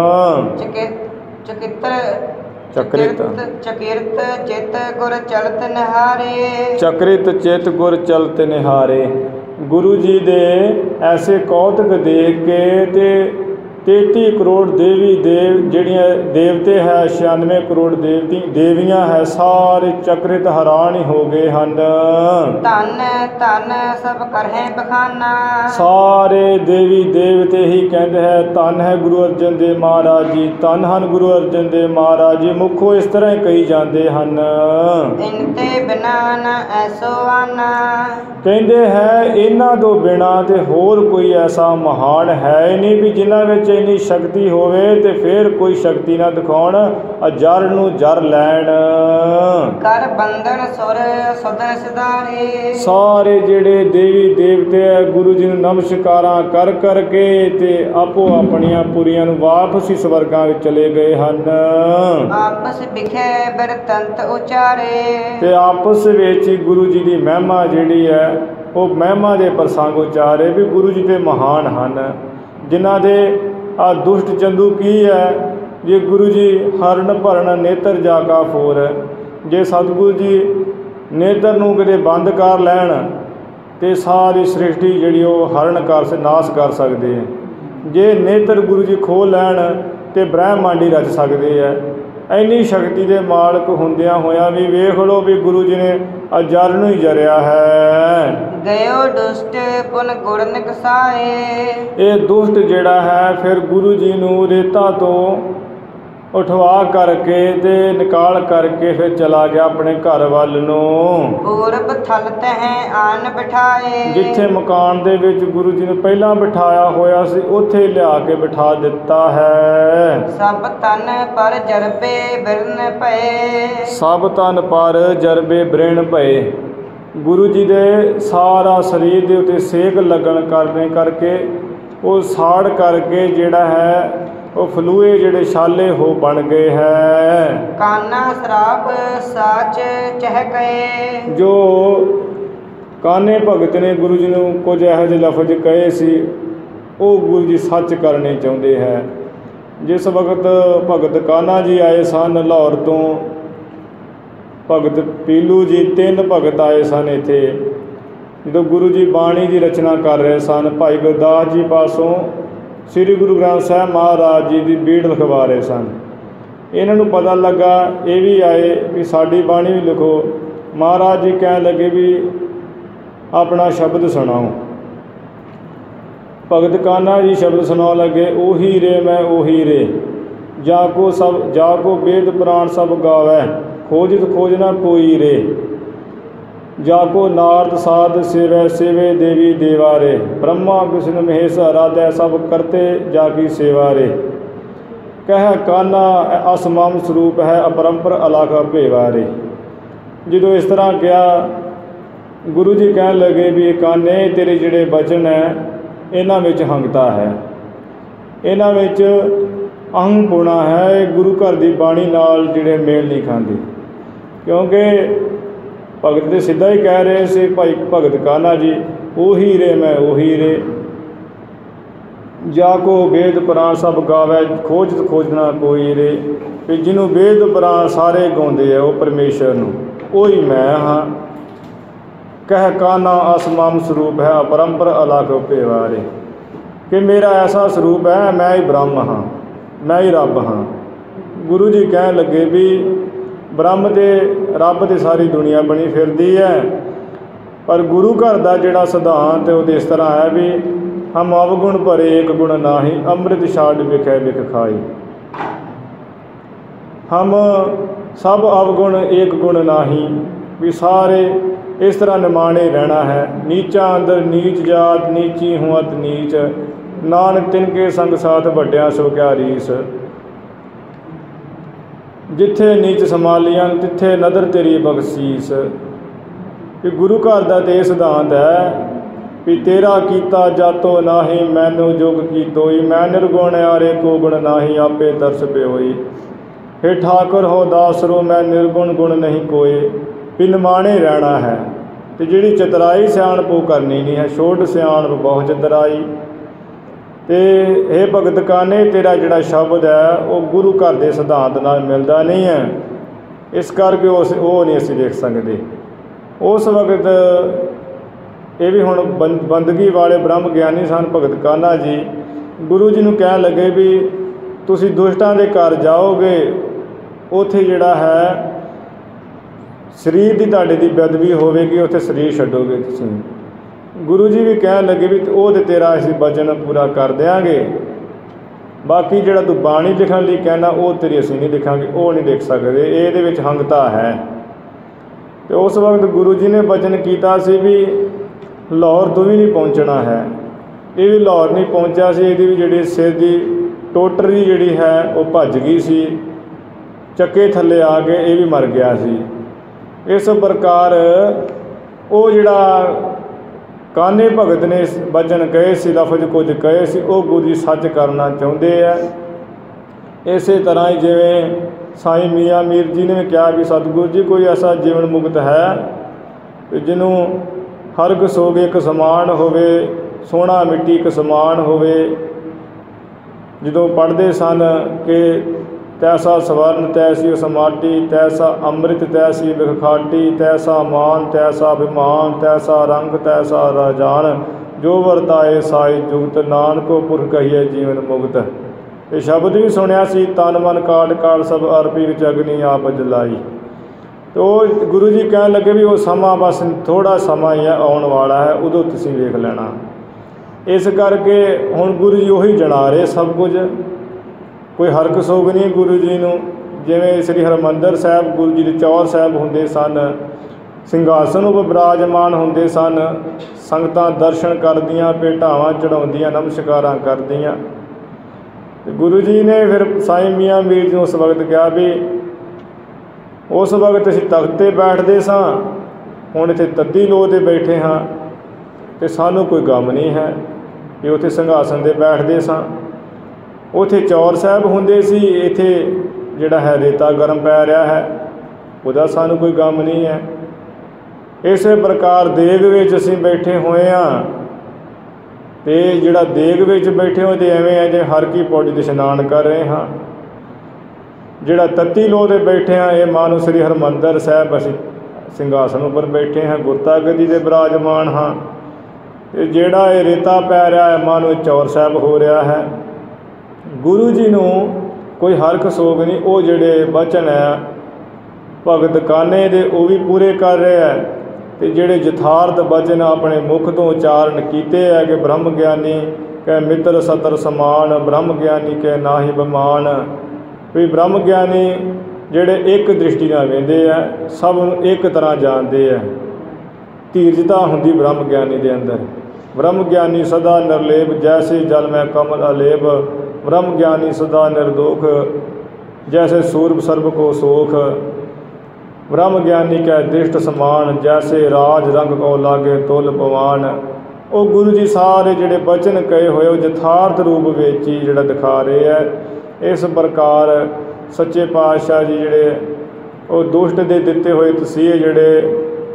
ਚਕਿਤਰ
ਚਕਰਿਤ
ਚਕਿਰਤ ਚਿਤ ਗੁਰ ਚਲਤ ਨਿਹਾਰੇ।
ਚਕਰਿਤ ਚਿਤ ਗੁਰ ਚਲਤ ਨਿਹਾਰੇ। ਗੁਰੂ ਜੀ ਦੇ ਐਸੇ ਕੌਤਕ ਦੇਖ ਕੇ ਤੇ ਤੇਤੀ ਕਰੋੜ ਦੇਵੀ ਦੇਵ ਜਿਹੜੀਆਂ ਦੇਵਤੇ ਹੈ, ਛਿਆਨਵੇਂ ਕਰੋੜ ਦੇਵਤੀ ਦੇਵੀਆਂ ਹੈ, ਸਾਰੇ ਚਕਰਿਤ ਹੈਰਾਨ ਹੀ ਹੋ ਗਏ ਹਨ।
ਧੰਨ ਧੰਨ ਸਭ ਕਰਹਿ ਬਖਾਨਾ।
ਸਾਰੇ ਦੇਵੀ ਦੇਵਤੇ ਹੀ ਕਹਿੰਦੇ ਹੈ ਧੰਨ ਹੈ ਗੁਰੂ ਅਰਜਨ ਦੇਵ ਮਹਾਰਾਜ ਜੀ, ਧੰਨ ਹਨ ਗੁਰੂ ਅਰਜਨ ਦੇਵ ਮਹਾਰਾਜ ਜੀ। ਮੁੱਖੋਂ ਇਸ ਤਰ੍ਹਾਂ ਹੀ ਕਹੀ ਜਾਂਦੇ ਹਨ।
ਇਨ ਤੇ ਬਿਨਾ ਨ ਐਸੋ ਆਨਾ।
ਕਹਿੰਦੇ ਹੈ ਇਹਨਾਂ ਤੋਂ ਬਿਨਾ ਤੇ ਹੋਰ ਕੋਈ ਐਸਾ ਮਹਾਨ ਹੈ ਨਹੀਂ ਵੀ ਜਿਨ੍ਹਾਂ ਵਿੱਚ ਇੰਨੀ ਸ਼ਕਤੀ ਹੋਵੇ ਤੇ ਫਿਰ ਕੋਈ ਸ਼ਕਤੀ ਨਾ ਦਿਖਾਉਣ, ਜਰ ਨੂੰ ਜਰ ਲੈਣ।
ਕਰ ਬੰਧਨ ਸੁਰ ਸਦਨ ਸਿਧਾਰੇ। ਸਾਰੇ
ਜਿਹੜੇ ਦੇਵੀ ਦੇਵਤੇ ਹੈ ਗੁਰੂ ਜੀ ਨੂੰ ਨਮਸਕਾਰਾਂ ਕਰ ਕਰਕੇ ਤੇ ਆਪੋ ਆਪਣੀਆਂ ਪੁਰੀਆਂ ਨੂੰ ਵਾਪਸ ਹੀ ਸਵਰਗਾਂ ਵਿੱਚ ਚਲੇ ਗਏ ਹਨ।
ਆਪਸ ਵਿਖੇ ਬਿਰਤੰਤ ਉਚਾਰੇ।
ਤੇ ਆਪਸ ਵਿੱਚ ਹੀ ਗੁਰੂ ਜੀ ਦੀ ਮਹਿਮਾ ਜਿਹੜੀ ਹੈ ਉਹ ਮਹਿਮਾ ਦੇ ਪ੍ਰਸੰਗ ਉਚਾਰੇ ਵੀ ਗੁਰੂ ਜੀ ਤੇ ਮਹਾਨ ਹਨ। ਜਿਨ੍ਹਾਂ ਦੇ ਆ ਦੁਸ਼ਟ ਚੰਦੂ ਕੀ ਹੈ, ਜੇ ਗੁਰੂ ਜੀ ਹਰਨ ਭਰਨ ਨੇਤਰ ਜਾ ਕਾ ਫੋਰ। ਜੇ ਸਤਿਗੁਰੂ ਜੀ ਨੇਤਰ ਨੂੰ ਕਿਤੇ ਬੰਦ ਕਰ ਲੈਣ ਤੇ ਸਾਰੀ ਸ੍ਰਿਸ਼ਟੀ ਜਿਹੜੀ ਉਹ ਹਰਨ ਕਰ ਨਾਸ ਕਰ ਸਕਦੇ ਹੈ। ਜੇ ਨੇਤਰ ਗੁਰੂ ਜੀ ਖੋਲ੍ਹ ਲੈਣ ਤੇ ਬ੍ਰਹਮਾਂਡ ਹੀ ਰਚ ਸਕਦੇ ਹੈ। ਇੰਨੀ ਸ਼ਕਤੀ ਦੇ ਮਾਲਕ ਹੁੰਦਿਆਂ ਹੋਇਆਂ ਵੀ ਵੇਖ ਲਓ ਵੀ ਗੁਰੂ ਜੀ ਨੇ ਜਰ ਨੂੰ ਹੀ ਜਰਿਆ ਹੈ।
ਗਇਓ ਦੁਸ਼ਟ ਪੁਨ ਗੁਰ ਨਿਕਸਾਏ।
ਇਹ ਦੁਸ਼ਟ ਜਿਹੜਾ ਹੈ ਫਿਰ ਗੁਰੂ ਜੀ ਨੂੰ ਰੇਤਾ ਤੋਂ ਉਠਵਾ ਕਰਕੇ ਤੇ ਨਿਕਾਲ ਕਰਕੇ ਫਿਰ ਚਲਾ ਗਿਆ ਆਪਣੇ ਘਰ ਵੱਲ ਨੂੰ।
ਪੂਰਬ ਥਲ ਤਹਿ ਆਨ ਬਿਠਾਏ। ਜਿੱਥੇ
ਮਕਾਨ ਦੇ ਵਿੱਚ ਗੁਰੂ ਜੀ ਨੂੰ ਪਹਿਲਾਂ ਬਿਠਾਇਆ ਹੋਇਆ ਸੀ ਉੱਥੇ ਲਿਆ ਕੇ ਬਿਠਾ ਦਿੱਤਾ ਹੈ।
ਸਭ ਤਨ ਪਰ ਜਰਬੇ ਬਿਰਨ ਭਏ।
ਸਭ ਤਨ ਪਰ ਜਰਬੇ ਬਿਰਨ ਭਏ। ਗੁਰੂ ਜੀ ਦੇ ਸਾਰਾ ਸਰੀਰ ਦੇ ਉੱਤੇ ਸੇਕ ਲੱਗਣ ਕਰਨੇ ਕਰਕੇ ਉਹ ਸਾੜ ਕਰਕੇ ਜਿਹੜਾ ਹੈ ਉਹ ਫਲੂਏ ਜਿਹੜੇ ਛਾਲੇ ਹੋ ਬਣ ਗਏ ਹੈ।
ਕਾਨਾ ਸਰਾਪ ਸਾਚ ਚਹਿ ਗਏ।
ਜੋ ਕਾਨੇ ਭਗਤ ਨੇ ਗੁਰੂ ਜੀ ਨੂੰ ਕੁਝ ਇਹੋ ਜਿਹੇ ਲਫ਼ਜ਼ ਕਹੇ ਸੀ ਉਹ ਗੁਰੂ ਜੀ ਸੱਚ ਕਰਨੇ ਚਾਹੁੰਦੇ ਹੈ। ਜਿਸ ਵਕਤ ਭਗਤ ਕਾਨਾ ਜੀ ਆਏ ਸਨ ਲਾਹੌਰ ਤੋਂ, ਭਗਤ ਪੀਲੂ ਜੀ, ਤਿੰਨ ਭਗਤ ਆਏ ਸਨ ਇੱਥੇ। ਜਦੋਂ ਗੁਰੂ ਜੀ ਬਾਣੀ ਦੀ ਰਚਨਾ ਕਰ ਰਹੇ ਸਨ, ਭਾਈ ਗੁਰਦਾਸ ਜੀ ਪਾਸੋਂ ਸ੍ਰੀ ਗੁਰੂ ਗ੍ਰੰਥ ਸਾਹਿਬ ਮਹਾਰਾਜ ਜੀ ਦੀ ਬੀੜ ਲਿਖਵਾ ਰਹੇ ਸਨ। ਇਹਨਾਂ ਨੂੰ ਪਤਾ ਲੱਗਾ, ਇਹ ਵੀ ਆਏ ਵੀ ਸਾਡੀ ਬਾਣੀ ਵੀ ਲਿਖੋ। ਮਹਾਰਾਜ ਜੀ ਕਹਿਣ ਲੱਗੇ ਵੀ ਆਪਣਾ ਸ਼ਬਦ ਸੁਣਾਓ। ਭਗਤ ਕਾਨਾ ਜੀ ਸ਼ਬਦ ਸੁਣਾਉਣ ਲੱਗੇ, ਉਹੀ ਰੇ ਮੈਂ ਉਹੀ ਰੇ, ਜਾ ਕੋ ਸਭ ਜਾ ਕੋ ਵੇਦ ਪੁਰਾਣ ਸਭ ਗਾਵੈ, ਖੋਜਿਤ ਖੋਜ ਨਾ ਕੋਈ ਰੇ, ਜਾ ਕੋ ਨਾਰਦ ਸਾਧ ਸੇਵੈ ਸੇਵੇ ਦੇਵੀ ਦੇਵਾ ਰੇ, ਬ੍ਰਹਮਾ ਵਿਸ਼ਨੂੰ ਮਹੇਸ਼ ਆਰਾਧੈ ਸਭ ਕਰਤੇ ਜਾ ਕੀ ਸੇਵਾ ਰੇ। ਕਹਿ ਕਾਨਾ ਅਸਮਾਮ ਸਰੂਪ ਹੈ ਅਪਰੰਪਰ ਅਲਾਖਾ ਭੇਵਾ ਰੇ। ਜਦੋਂ ਇਸ ਤਰ੍ਹਾਂ ਕਿਹਾ, ਗੁਰੂ ਜੀ ਕਹਿਣ ਲੱਗੇ ਵੀ ਇਹ ਕਾਨੇ ਤੇਰੇ ਜਿਹੜੇ ਬਚਨ ਹੈ ਇਹਨਾਂ ਵਿੱਚ ਹੰਗਤਾ ਹੈ, ਇਹਨਾਂ ਵਿੱਚ ਅਹੰਪੁਣਾ ਹੈ। ਗੁਰੂ ਘਰ ਦੀ ਬਾਣੀ ਨਾਲ ਜਿਹੜੇ ਮੇਲ ਨਹੀਂ ਖਾਂਦੇ, ਕਿਉਂਕਿ ਭਗਤ ਤੇ ਸਿੱਧਾ ਹੀ ਕਹਿ ਰਹੇ ਸੀ ਭਾਈ ਭਗਤ ਕਾन्हा जी, ਉਹੀ ਰੇ ਮੈਂ ਉਹੀ ਰੇ, ਜਾ ਕੋ ਵੇਦ ਪੁਰਾਣ ਸਭ ਗਾਵੇ, ਖੋਜਤ ਖੋਜ ਨਾ ਕੋਈ ਰੇ। ਵੀ ਜਿਹਨੂੰ ਵੇਦ ਪੁਰਾਣ ਸਾਰੇ ਗਾਉਂਦੇ ਆ ਉਹ ਪਰਮੇਸ਼ਰ ਨੂੰ, ਉਹੀ ਮੈਂ ਹਾਂ। ਕਹਿ ਕਾन्हा ਅਸਮਾਮ ਸਰੂਪ ਹੈ, ਅਪਰੰਪਰ ਅਲਖ ਉਪੇਵਾਰੇ। ਕਿ ਮੇਰਾ ਐਸਾ ਸਰੂਪ ਹੈ, ਮੈਂ ਹੀ ਬ੍ਰਹਮ ਹਾਂ, ਮੈਂ ਹੀ ਰੱਬ ਹਾਂ। ਗੁਰੂ ਜੀ ਕਹਿਣ ਲੱਗੇ ਵੀ ਬ੍ਰਹਮ ਤੇ ਰੱਬ ਤੇ ਸਾਰੀ ਦੁਨੀਆ ਬਣੀ ਫਿਰਦੀ ਹੈ, ਪਰ ਗੁਰੂ ਘਰ ਦਾ ਜਿਹੜਾ ਸਿਧਾਂਤ ਉਹਦੇ ਇਸ ਤਰ੍ਹਾਂ ਹੈ ਵੀ ਹਮ ਅਵਗੁਣ ਭਰੇ ਏਕ ਗੁਣ ਨਾਹੀ, ਅੰਮ੍ਰਿਤ ਛਾੜ ਵਿਖੇ ਵਿਖ ਖਾਈ। ਹਮ ਸਭ ਅਵਗੁਣ ਏਕ ਗੁਣ ਨਾਹੀ, ਵੀ ਸਾਰੇ ਇਸ ਤਰ੍ਹਾਂ ਨਿਮਾਣੇ ਰਹਿਣਾ ਹੈ। ਨੀਚਾ ਅੰਦਰ ਨੀਚ ਜਾਤ, ਨੀਚੀ ਹੁਅਤ ਨੀਚ, ਨਾਨਕ ਤਿਨਕੇ ਸੰਗ ਸਾਥ ਵੱਡਿਆਂ ਸੋ ਕਿਆ ਰੀਸ। ਜਿੱਥੇ ਨੀਚ ਸੰਭਾਲੀਆਂ ਤਿੱਥੇ ਨਦਰ ਤੇਰੀ ਬਖਸ਼ੀਸ। ਕਿ ਗੁਰੂ ਘਰ ਦਾ ਤੇ ਇਹ ਸਿਧਾਂਤ ਹੈ ਵੀ ਤੇਰਾ ਕੀਤਾ ਜਾਤੋ ਨਾਹੀ, ਮੈਨੂੰ ਜੁਗ ਕੀਤੋਈ। ਮੈਂ ਨਿਰਗੁਣ ਆਰੇ ਕੋ ਗੁਣ ਨਾਹੀ, ਆਪੇ ਤਰਸ ਪਿਓਈ। ਹੇ ਠਾਕੁਰ ਹੋ ਦਾਸਰੋ, ਮੈਂ ਨਿਰਗੁਣ ਗੁਣ ਨਹੀਂ ਕੋਏ। ਵੀ ਨਿਮਾਣੇ ਰਹਿਣਾ ਹੈ ਅਤੇ ਜਿਹੜੀ ਚਤਰਾਈ ਸਿਆਣਪ ਉਹ ਕਰਨੀ ਨਹੀਂ ਹੈ, ਛੋਟ ਸਿਆਣਪ ਬਹੁਤ ਚਤਰਾਈ। ਅਤੇ ਇਹ ਭਗਤ ਕਾਨੇ ਤੇਰਾ ਜਿਹੜਾ ਸ਼ਬਦ ਹੈ ਉਹ ਗੁਰੂ ਘਰ ਦੇ ਸਿਧਾਂਤ ਨਾਲ ਮਿਲਦਾ ਨਹੀਂ ਹੈ, ਇਸ ਕਰਕੇ ਉਸ ਉਹ ਨਹੀਂ ਅਸੀਂ ਦੇਖ ਸਕਦੇ। ਉਸ ਵਕਤ ਇਹ ਵੀ ਹੁਣ ਬੰ ਬੰਦਗੀ ਵਾਲੇ ਬ੍ਰਹਮ ਗਿਆਨੀ ਸਨ ਭਗਤ ਕਾन्हा ਜੀ। ਗੁਰੂ ਜੀ ਨੂੰ ਕਹਿਣ ਲੱਗੇ ਵੀ ਤੁਸੀਂ ਦੁਸ਼ਟਾਂ ਦੇ ਘਰ ਜਾਓਗੇ, ਉੱਥੇ ਜਿਹੜਾ ਹੈ ਸਰੀਰ ਦੀ ਤੁਹਾਡੇ ਦੀ ਬੇਅਦਬੀ ਹੋਵੇਗੀ, ਉੱਥੇ ਸਰੀਰ ਛੱਡੋਗੇ ਤੁਸੀਂ। ਗੁਰੂ ਜੀ ਵੀ ਕਹਿਣ ਲੱਗੇ ਵੀ ਉਹ ਤਾਂ ਤੇਰਾ ਅਸੀਂ ਵਚਨ ਪੂਰਾ ਕਰ ਦਿਆਂਗੇ, ਬਾਕੀ ਜਿਹੜਾ ਤੂੰ ਬਾਣੀ ਲਿਖਣ ਲਈ ਕਹਿਣਾ ਉਹ ਤੇਰੀ ਅਸੀਂ ਨਹੀਂ ਲਿਖਾਂਗੇ, ਉਹ ਨਹੀਂ ਲਿਖ ਸਕਦੇ, ਇਹਦੇ ਵਿੱਚ ਹੰਗਤਾ ਹੈ। ਅਤੇ ਉਸ ਵਕਤ ਗੁਰੂ ਜੀ ਨੇ ਵਚਨ ਕੀਤਾ ਸੀ ਵੀ ਲਾਹੌਰ ਤੋਂ ਵੀ ਨਹੀਂ ਪਹੁੰਚਣਾ ਹੈ। ਇਹ ਵੀ ਲਾਹੌਰ ਨਹੀਂ ਪਹੁੰਚਿਆ ਸੀ, ਇਹਦੀ ਵੀ ਜਿਹੜੀ ਸਿਰ ਦੀ ਟੋਟਰੀ ਜਿਹੜੀ ਹੈ ਉਹ ਭੱਜ ਗਈ ਸੀ, ਚੱਕੇ ਥੱਲੇ ਆ ਕੇ ਇਹ ਵੀ ਮਰ ਗਿਆ ਸੀ। ਇਸ ਪ੍ਰਕਾਰ ਉਹ ਜਿਹੜਾ ਕਾਨੇ ਭਗਤ ਨੇ ਵਚਨ ਕਹੇ ਸੀ, ਲਫ਼ਜ਼ ਕੁਝ ਕਹੇ ਸੀ, ਉਹ ਗੁਰੂ ਜੀ ਸੱਚ ਕਰਨਾ ਚਾਹੁੰਦੇ ਹੈ। ਇਸੇ ਤਰ੍ਹਾਂ ਹੀ ਜਿਵੇਂ ਸਾਈਂ ਮੀਆਂ ਮੀਰ ਜੀ ਨੇ ਵੀ ਕਿਹਾ ਵੀ ਸਤਿਗੁਰੂ ਜੀ ਕੋਈ ਐਸਾ ਜੀਵਨ ਮੁਕਤ ਹੈ ਕਿ ਜਿਹਨੂੰ ਹਰਗ ਸੋਗ ਇੱਕ ਸਮਾਨ ਹੋਵੇ, ਸੋਹਣਾ ਮਿੱਟੀ ਇੱਕ ਸਮਾਨ ਹੋਵੇ। ਜਦੋਂ ਪੜ੍ਹਦੇ ਸਨ ਕਿ ਤੈਸਾ ਸਵਰਨ ਤੈਸੀ ਉਸ ਮਾਟੀ, ਤੈਸਾ ਅੰਮ੍ਰਿਤ ਤੈਸੀ ਬਿਖ ਖਾਟੀ, ਤੈਸਾ ਮਾਨ ਤੈਸਾ ਅਭਿਮਾਨ, ਤੈਸਾ ਰੰਗ ਤੈਸਾ ਰਾਜਾਨ, ਜੋ ਵਰਤਾਏ ਸਾਈ ਜੁਗਤ, ਨਾਨਕੋ ਪੁਰਖ ਕਹੀਏ ਜੀਵਨ ਮੁਕਤ। ਇਹ ਸ਼ਬਦ ਵੀ ਸੁਣਿਆ ਸੀ, ਤਨ ਮਨ ਕਾਟ ਕਾਟ ਸਭ ਅਰਪੀ ਵਿੱਚ ਅਗਨੀ ਆਪ ਜਲਾਈ। ਅਤੇ ਉਹ ਗੁਰੂ ਜੀ ਕਹਿਣ ਲੱਗੇ ਵੀ ਉਹ ਸਮਾਂ ਬਸ ਥੋੜ੍ਹਾ ਸਮਾਂ ਹੀ ਹੈ, ਆਉਣ ਵਾਲਾ ਹੈ, ਉਦੋਂ ਤੁਸੀਂ ਵੇਖ ਲੈਣਾ। ਇਸ ਕਰਕੇ ਹੁਣ ਗੁਰੂ ਜੀ ਉਹੀ ਜਣਾ ਰਹੇ ਸਭ ਕੁਝ, ਕੋਈ ਹਰਕ ਸੋਗ ਨਹੀਂ ਗੁਰੂ ਜੀ ਨੂੰ। ਜਿਵੇਂ ਸ੍ਰੀ ਹਰਿਮੰਦਰ ਸਾਹਿਬ ਗੁਰੂ ਜੀ ਦੇ ਚੌਰ ਸਾਹਿਬ ਹੁੰਦੇ ਸਨ, ਸਿੰਘਾਸਨ ਉੱਪਰ ਬਿਰਾਜਮਾਨ ਹੁੰਦੇ ਸਨ, ਸੰਗਤਾਂ ਦਰਸ਼ਨ ਕਰਦੀਆਂ, ਭੇਟਾਵਾਂ ਚੜ੍ਹਾਉਂਦੀਆਂ, ਨਮਸਕਾਰਾਂ ਕਰਦੀਆਂ। ਅਤੇ ਗੁਰੂ ਜੀ ਨੇ ਫਿਰ ਸਾਈਂ ਮੀਆਂ ਮੀਰ ਜੀ ਨੂੰ ਉਸ ਵਕਤ ਕਿਹਾ ਵੀ ਉਸ ਵਕਤ ਅਸੀਂ ਤਖ਼ਤ 'ਤੇ ਬੈਠਦੇ ਸਾਂ, ਹੁਣ ਇੱਥੇ ਤੱਤੀ ਲੋਹ 'ਤੇ ਬੈਠੇ ਹਾਂ ਅਤੇ ਸਾਨੂੰ ਕੋਈ ਗਮ ਨਹੀਂ ਹੈ ਕਿ ਉੱਥੇ ਸਿੰਘਾਸਨ 'ਤੇ ਬੈਠਦੇ ਸਾਂ। ਉੱਥੇ ਚੌਰ ਸਾਹਿਬ ਹੁੰਦੇ ਸੀ, ਇੱਥੇ ਜਿਹੜਾ ਹੈ ਰੇਤਾ ਗਰਮ ਪੈ ਰਿਹਾ ਹੈ, ਉਹਦਾ ਸਾਨੂੰ ਕੋਈ ਗਮ ਨਹੀਂ ਹੈ। ਇਸੇ ਪ੍ਰਕਾਰ ਦੇਗ ਵਿੱਚ ਅਸੀਂ ਬੈਠੇ ਹੋਏ ਹਾਂ, ਅਤੇ ਜਿਹੜਾ ਦੇਗ ਵਿੱਚ ਬੈਠੇ ਹੋਏ ਤੇ ਐਵੇਂ ਹੈ ਜੇ ਹਰ ਕੀ ਪੌੜੀ 'ਤੇ ਇਸ਼ਨਾਨ ਕਰ ਰਹੇ ਹਾਂ। ਜਿਹੜਾ ਤੱਤੀ ਲੋਹ 'ਤੇ ਬੈਠੇ ਹਾਂ ਇਹ ਮਾਨੋ ਸ੍ਰੀ ਹਰਿਮੰਦਰ ਸਾਹਿਬ ਅਸੀਂ ਸਿੰਘਾਸਨ ਉੱਪਰ ਬੈਠੇ ਹਾਂ, ਗੁਰਤਾ ਗੱਦੀ 'ਤੇ ਬਿਰਾਜਮਾਨ ਹਾਂ। ਅਤੇ ਜਿਹੜਾ ਇਹ ਰੇਤਾ ਪੈ ਰਿਹਾ ਹੈ ਮਾਨੋ ਇਹ ਚੌਰ ਸਾਹਿਬ ਹੋ ਰਿਹਾ ਹੈ। ਗੁਰੂ ਜੀ ਨੂੰ ਕੋਈ ਹਰਕ ਸੋਗ ਨਹੀਂ, ਉਹ ਜਿਹੜੇ ਵਚਨ ਹੈ ਭਗਤ ਕਾਨੇ ਦੇ ਉਹ ਵੀ ਪੂਰੇ ਕਰ ਰਹੇ ਹੈ। ਅਤੇ ਜਿਹੜੇ ਯਥਾਰਥ ਵਚਨ ਆਪਣੇ ਮੁਖ ਤੋਂ ਉਚਾਰਨ ਕੀਤੇ ਹੈ ਕਿ ਬ੍ਰਹਮ ਗਿਆਨੀ ਕਹਿ ਮਿੱਤਰ ਸਤਰ ਸਮਾਨ, ਬ੍ਰਹਮ ਗਿਆਨੀ ਕਹਿ ਨਾਹੀ ਬਮਾਨ। ਵੀ ਬ੍ਰਹਮ ਗਿਆਨੀ ਜਿਹੜੇ ਇੱਕ ਦ੍ਰਿਸ਼ਟੀ ਨਾਲ ਵੇਖਦੇ ਹੈ, ਸਭ ਨੂੰ ਇੱਕ ਤਰ੍ਹਾਂ ਜਾਣਦੇ ਹੈ। ਧੀਰਜਤਾ ਹੁੰਦੀ ਬ੍ਰਹਮ ਗਿਆਨੀ ਦੇ ਅੰਦਰ। ਬ੍ਰਹਮ ਗਿਆਨੀ ਸਦਾ ਨਿਰਲੇਪ, ਜੈਸੇ ਜਲ ਮੈਂ ਕਮਲ ਅਲੇਪ। ਬ੍ਰਹਮ ਗਿਆਨੀ ਸਦਾ ਨਿਰਦੋਖ, ਜੈਸੇ ਸੂਰਬ ਸਰਬ ਕੋ ਸੋਖ। ਬ੍ਰਹਮ ਗਿਆਨੀ ਕੈ ਦ੍ਰਿਸ਼ਟ ਸਮਾਨ, ਜੈਸੇ ਰਾਜ ਰੰਗ ਕੋ ਲਾਗੇ ਤੁਲ ਪਵਾਨ। ਉਹ ਗੁਰੂ ਜੀ ਸਾਰੇ ਜਿਹੜੇ ਬਚਨ ਕਹੇ ਹੋਏ ਉਹ ਯਥਾਰਥ ਰੂਪ ਵਿੱਚ ਹੀ ਜਿਹੜਾ ਦਿਖਾ ਰਹੇ ਹੈ। ਇਸ ਪ੍ਰਕਾਰ ਸੱਚੇ ਪਾਤਸ਼ਾਹ ਜੀ ਜਿਹੜੇ ਉਹ ਦੁਸ਼ਟ ਦੇ ਦਿੱਤੇ ਹੋਏ ਤਸੀਹੇ ਜਿਹੜੇ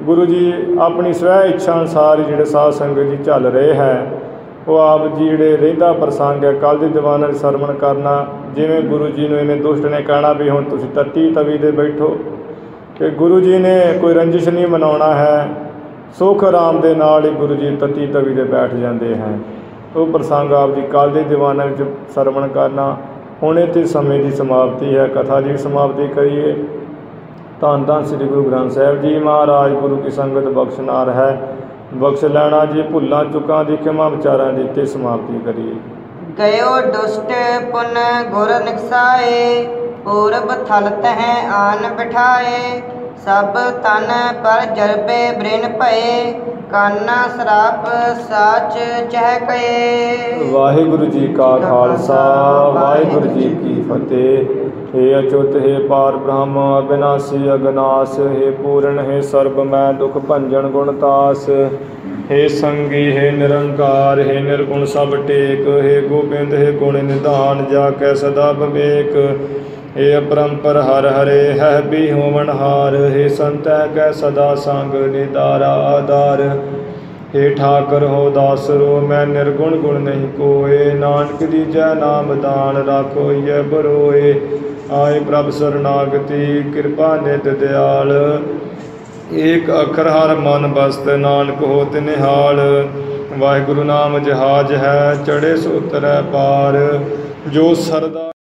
ਗੁਰੂ ਜੀ ਆਪਣੀ ਸਵੈ ਇੱਛਾ ਅਨੁਸਾਰ ਹੀ ਜਿਹੜੇ ਸਾਧ ਸੰਗਤ ਜੀ ਚੱਲ ਰਹੇ ਹੈ। ਉਹ ਆਪ ਜੀ ਜਿਹੜੇ ਰਹਿੰਦਾ ਪ੍ਰਸੰਗ ਹੈ ਕੱਲ੍ਹ ਦੇ ਦੀਵਾਨਾਂ ਦੀ ਸਰਵਣ ਕਰਨਾ, ਜਿਵੇਂ ਗੁਰੂ ਜੀ ਨੂੰ ਇਵੇਂ ਦੁਸ਼ਟ ਨੇ ਕਹਿਣਾ ਵੀ ਹੁਣ ਤੁਸੀਂ ਤੱਤੀ ਤਵੀ 'ਤੇ ਬੈਠੋ, ਕਿ ਗੁਰੂ ਜੀ ਨੇ ਕੋਈ ਰੰਜਿਸ਼ ਨਹੀਂ ਮਨਾਉਣਾ ਹੈ, ਸੁੱਖ ਆਰਾਮ ਦੇ ਨਾਲ ਹੀ ਗੁਰੂ ਜੀ ਤੱਤੀ ਤਵੀ 'ਤੇ ਬੈਠ ਜਾਂਦੇ ਹੈ। ਉਹ ਪ੍ਰਸੰਗ ਆਪ ਜੀ ਕੱਲ੍ਹ ਦੇ ਦੀਵਾਨਾਂ ਵਿੱਚ ਸਰਵਣ ਕਰਨਾ। ਹੁਣ ਇੱਥੇ ਸਮੇਂ ਦੀ ਸਮਾਪਤੀ ਹੈ, ਕਥਾ ਦੀ ਸਮਾਪਤੀ ਕਰੀਏ। ਧੰਨ ਧੰਨ ਸ੍ਰੀ ਗੁਰੂ ਗ੍ਰੰਥ ਸਾਹਿਬ ਜੀ ਮਹਾਰਾਜ ਗੁਰੂ ਕੀ ਸੰਗਤ ਬਖਸ਼ਨਾਰ ਹੈ, ਬਖਸ਼ ਲੈਣਾ ਜੀ। ਭੁੱਲਾਂ ਚੁੱਕਾਂ ਦੀ ਖਿਮਾ ਵਿਚਾਰਾਂ ਦੀ ਇੱਥੇ ਸਮਾਪਤੀ ਕਰੀਏ।
ਗਇਓ ਦੁਸ਼ਟ ਪੁਨ ਗੁਰ ਨਿਕਸਾਏ, ਪੂਰਬ ਥਲ ਤਹਿ ਆਨ ਬਿਠਾਏ। ਸਭ ਤਨ ਪਰ ਜਰਬੇ ਬ੍ਰਿਨ ਭਏ, ਕਾਨਾ ਸਰਾਪ ਸਾਚ ਚਹਿ ਕਏ।
ਵਾਹਿਗੁਰੂ ਜੀ ਕਾ ਖਾਲਸਾ, ਵਾਹਿਗੁਰੂ ਜੀ ਕੀ ਫਤਿਹ। ਹੇ ਅਚੁੱਤ ਹੇ ਪਾਰ ਬ੍ਰਹਮ, ਅਬਿਨਾਸੀ ਅਗਨਾਸ, ਹੇ ਪੂਰਨ ਹੇ ਸਰਬ ਮੈਂ ਦੁਖ ਭੰਜਨ ਗੁਣਤਾਸ। ਹੇ ਸੰਗੀ ਹੇ ਨਿਰੰਕਾਰ, ਹੇ ਨਿਰਗੁਣ ਸਭ ਟੇਕ। ਹੇ ਗੋਬਿੰਦ ਹੇ ਗੁਣ ਨਿਧਾਨ, ਜਾ ਕੈ ਸਦਾ ਵਿਵੇਕ। ਹੇ ਅਪਰੰਪਰ ਹਰ ਹਰੇ ਹੈ ਵੀ ਹੋਵਨ ਹਾਰ, ਹੇ ਸੰਤੈ ਕੈ ਸਦਾ ਸੰਗ ਨਿਦਾਰਾ ਆਧਾਰ। ਹੇ ਠਾਕਰ ਹੋ ਦਾਸਰੋ, ਮੈਂ ਨਿਰਗੁਣ ਗੁਣ ਨਹੀਂ ਕੋਏ। ਨਾਨਕ ਦੀਜੈ ਨਾਮ ਦਾਨ, ਰਾਖੋਈਐ ਬਰੋਏ। ਆਏ ਪ੍ਰਭ ਸਰਨਾਗਤੀ, ਕਿਰਪਾ ਨਿਤ ਦਿਆਲ। ਏਕ ਅੱਖਰ ਹਰ ਮਨ ਬਸਤ, ਨਾਨਕ ਹੋਤ ਨਿਹਾਲ। ਵਾਹਿਗੁਰੂ ਨਾਮ ਜਹਾਜ ਹੈ, ਚੜ੍ਹੇ ਸੋ ਉਤਰੈ ਪਾਰ। ਜੋ ਸਰਦਾ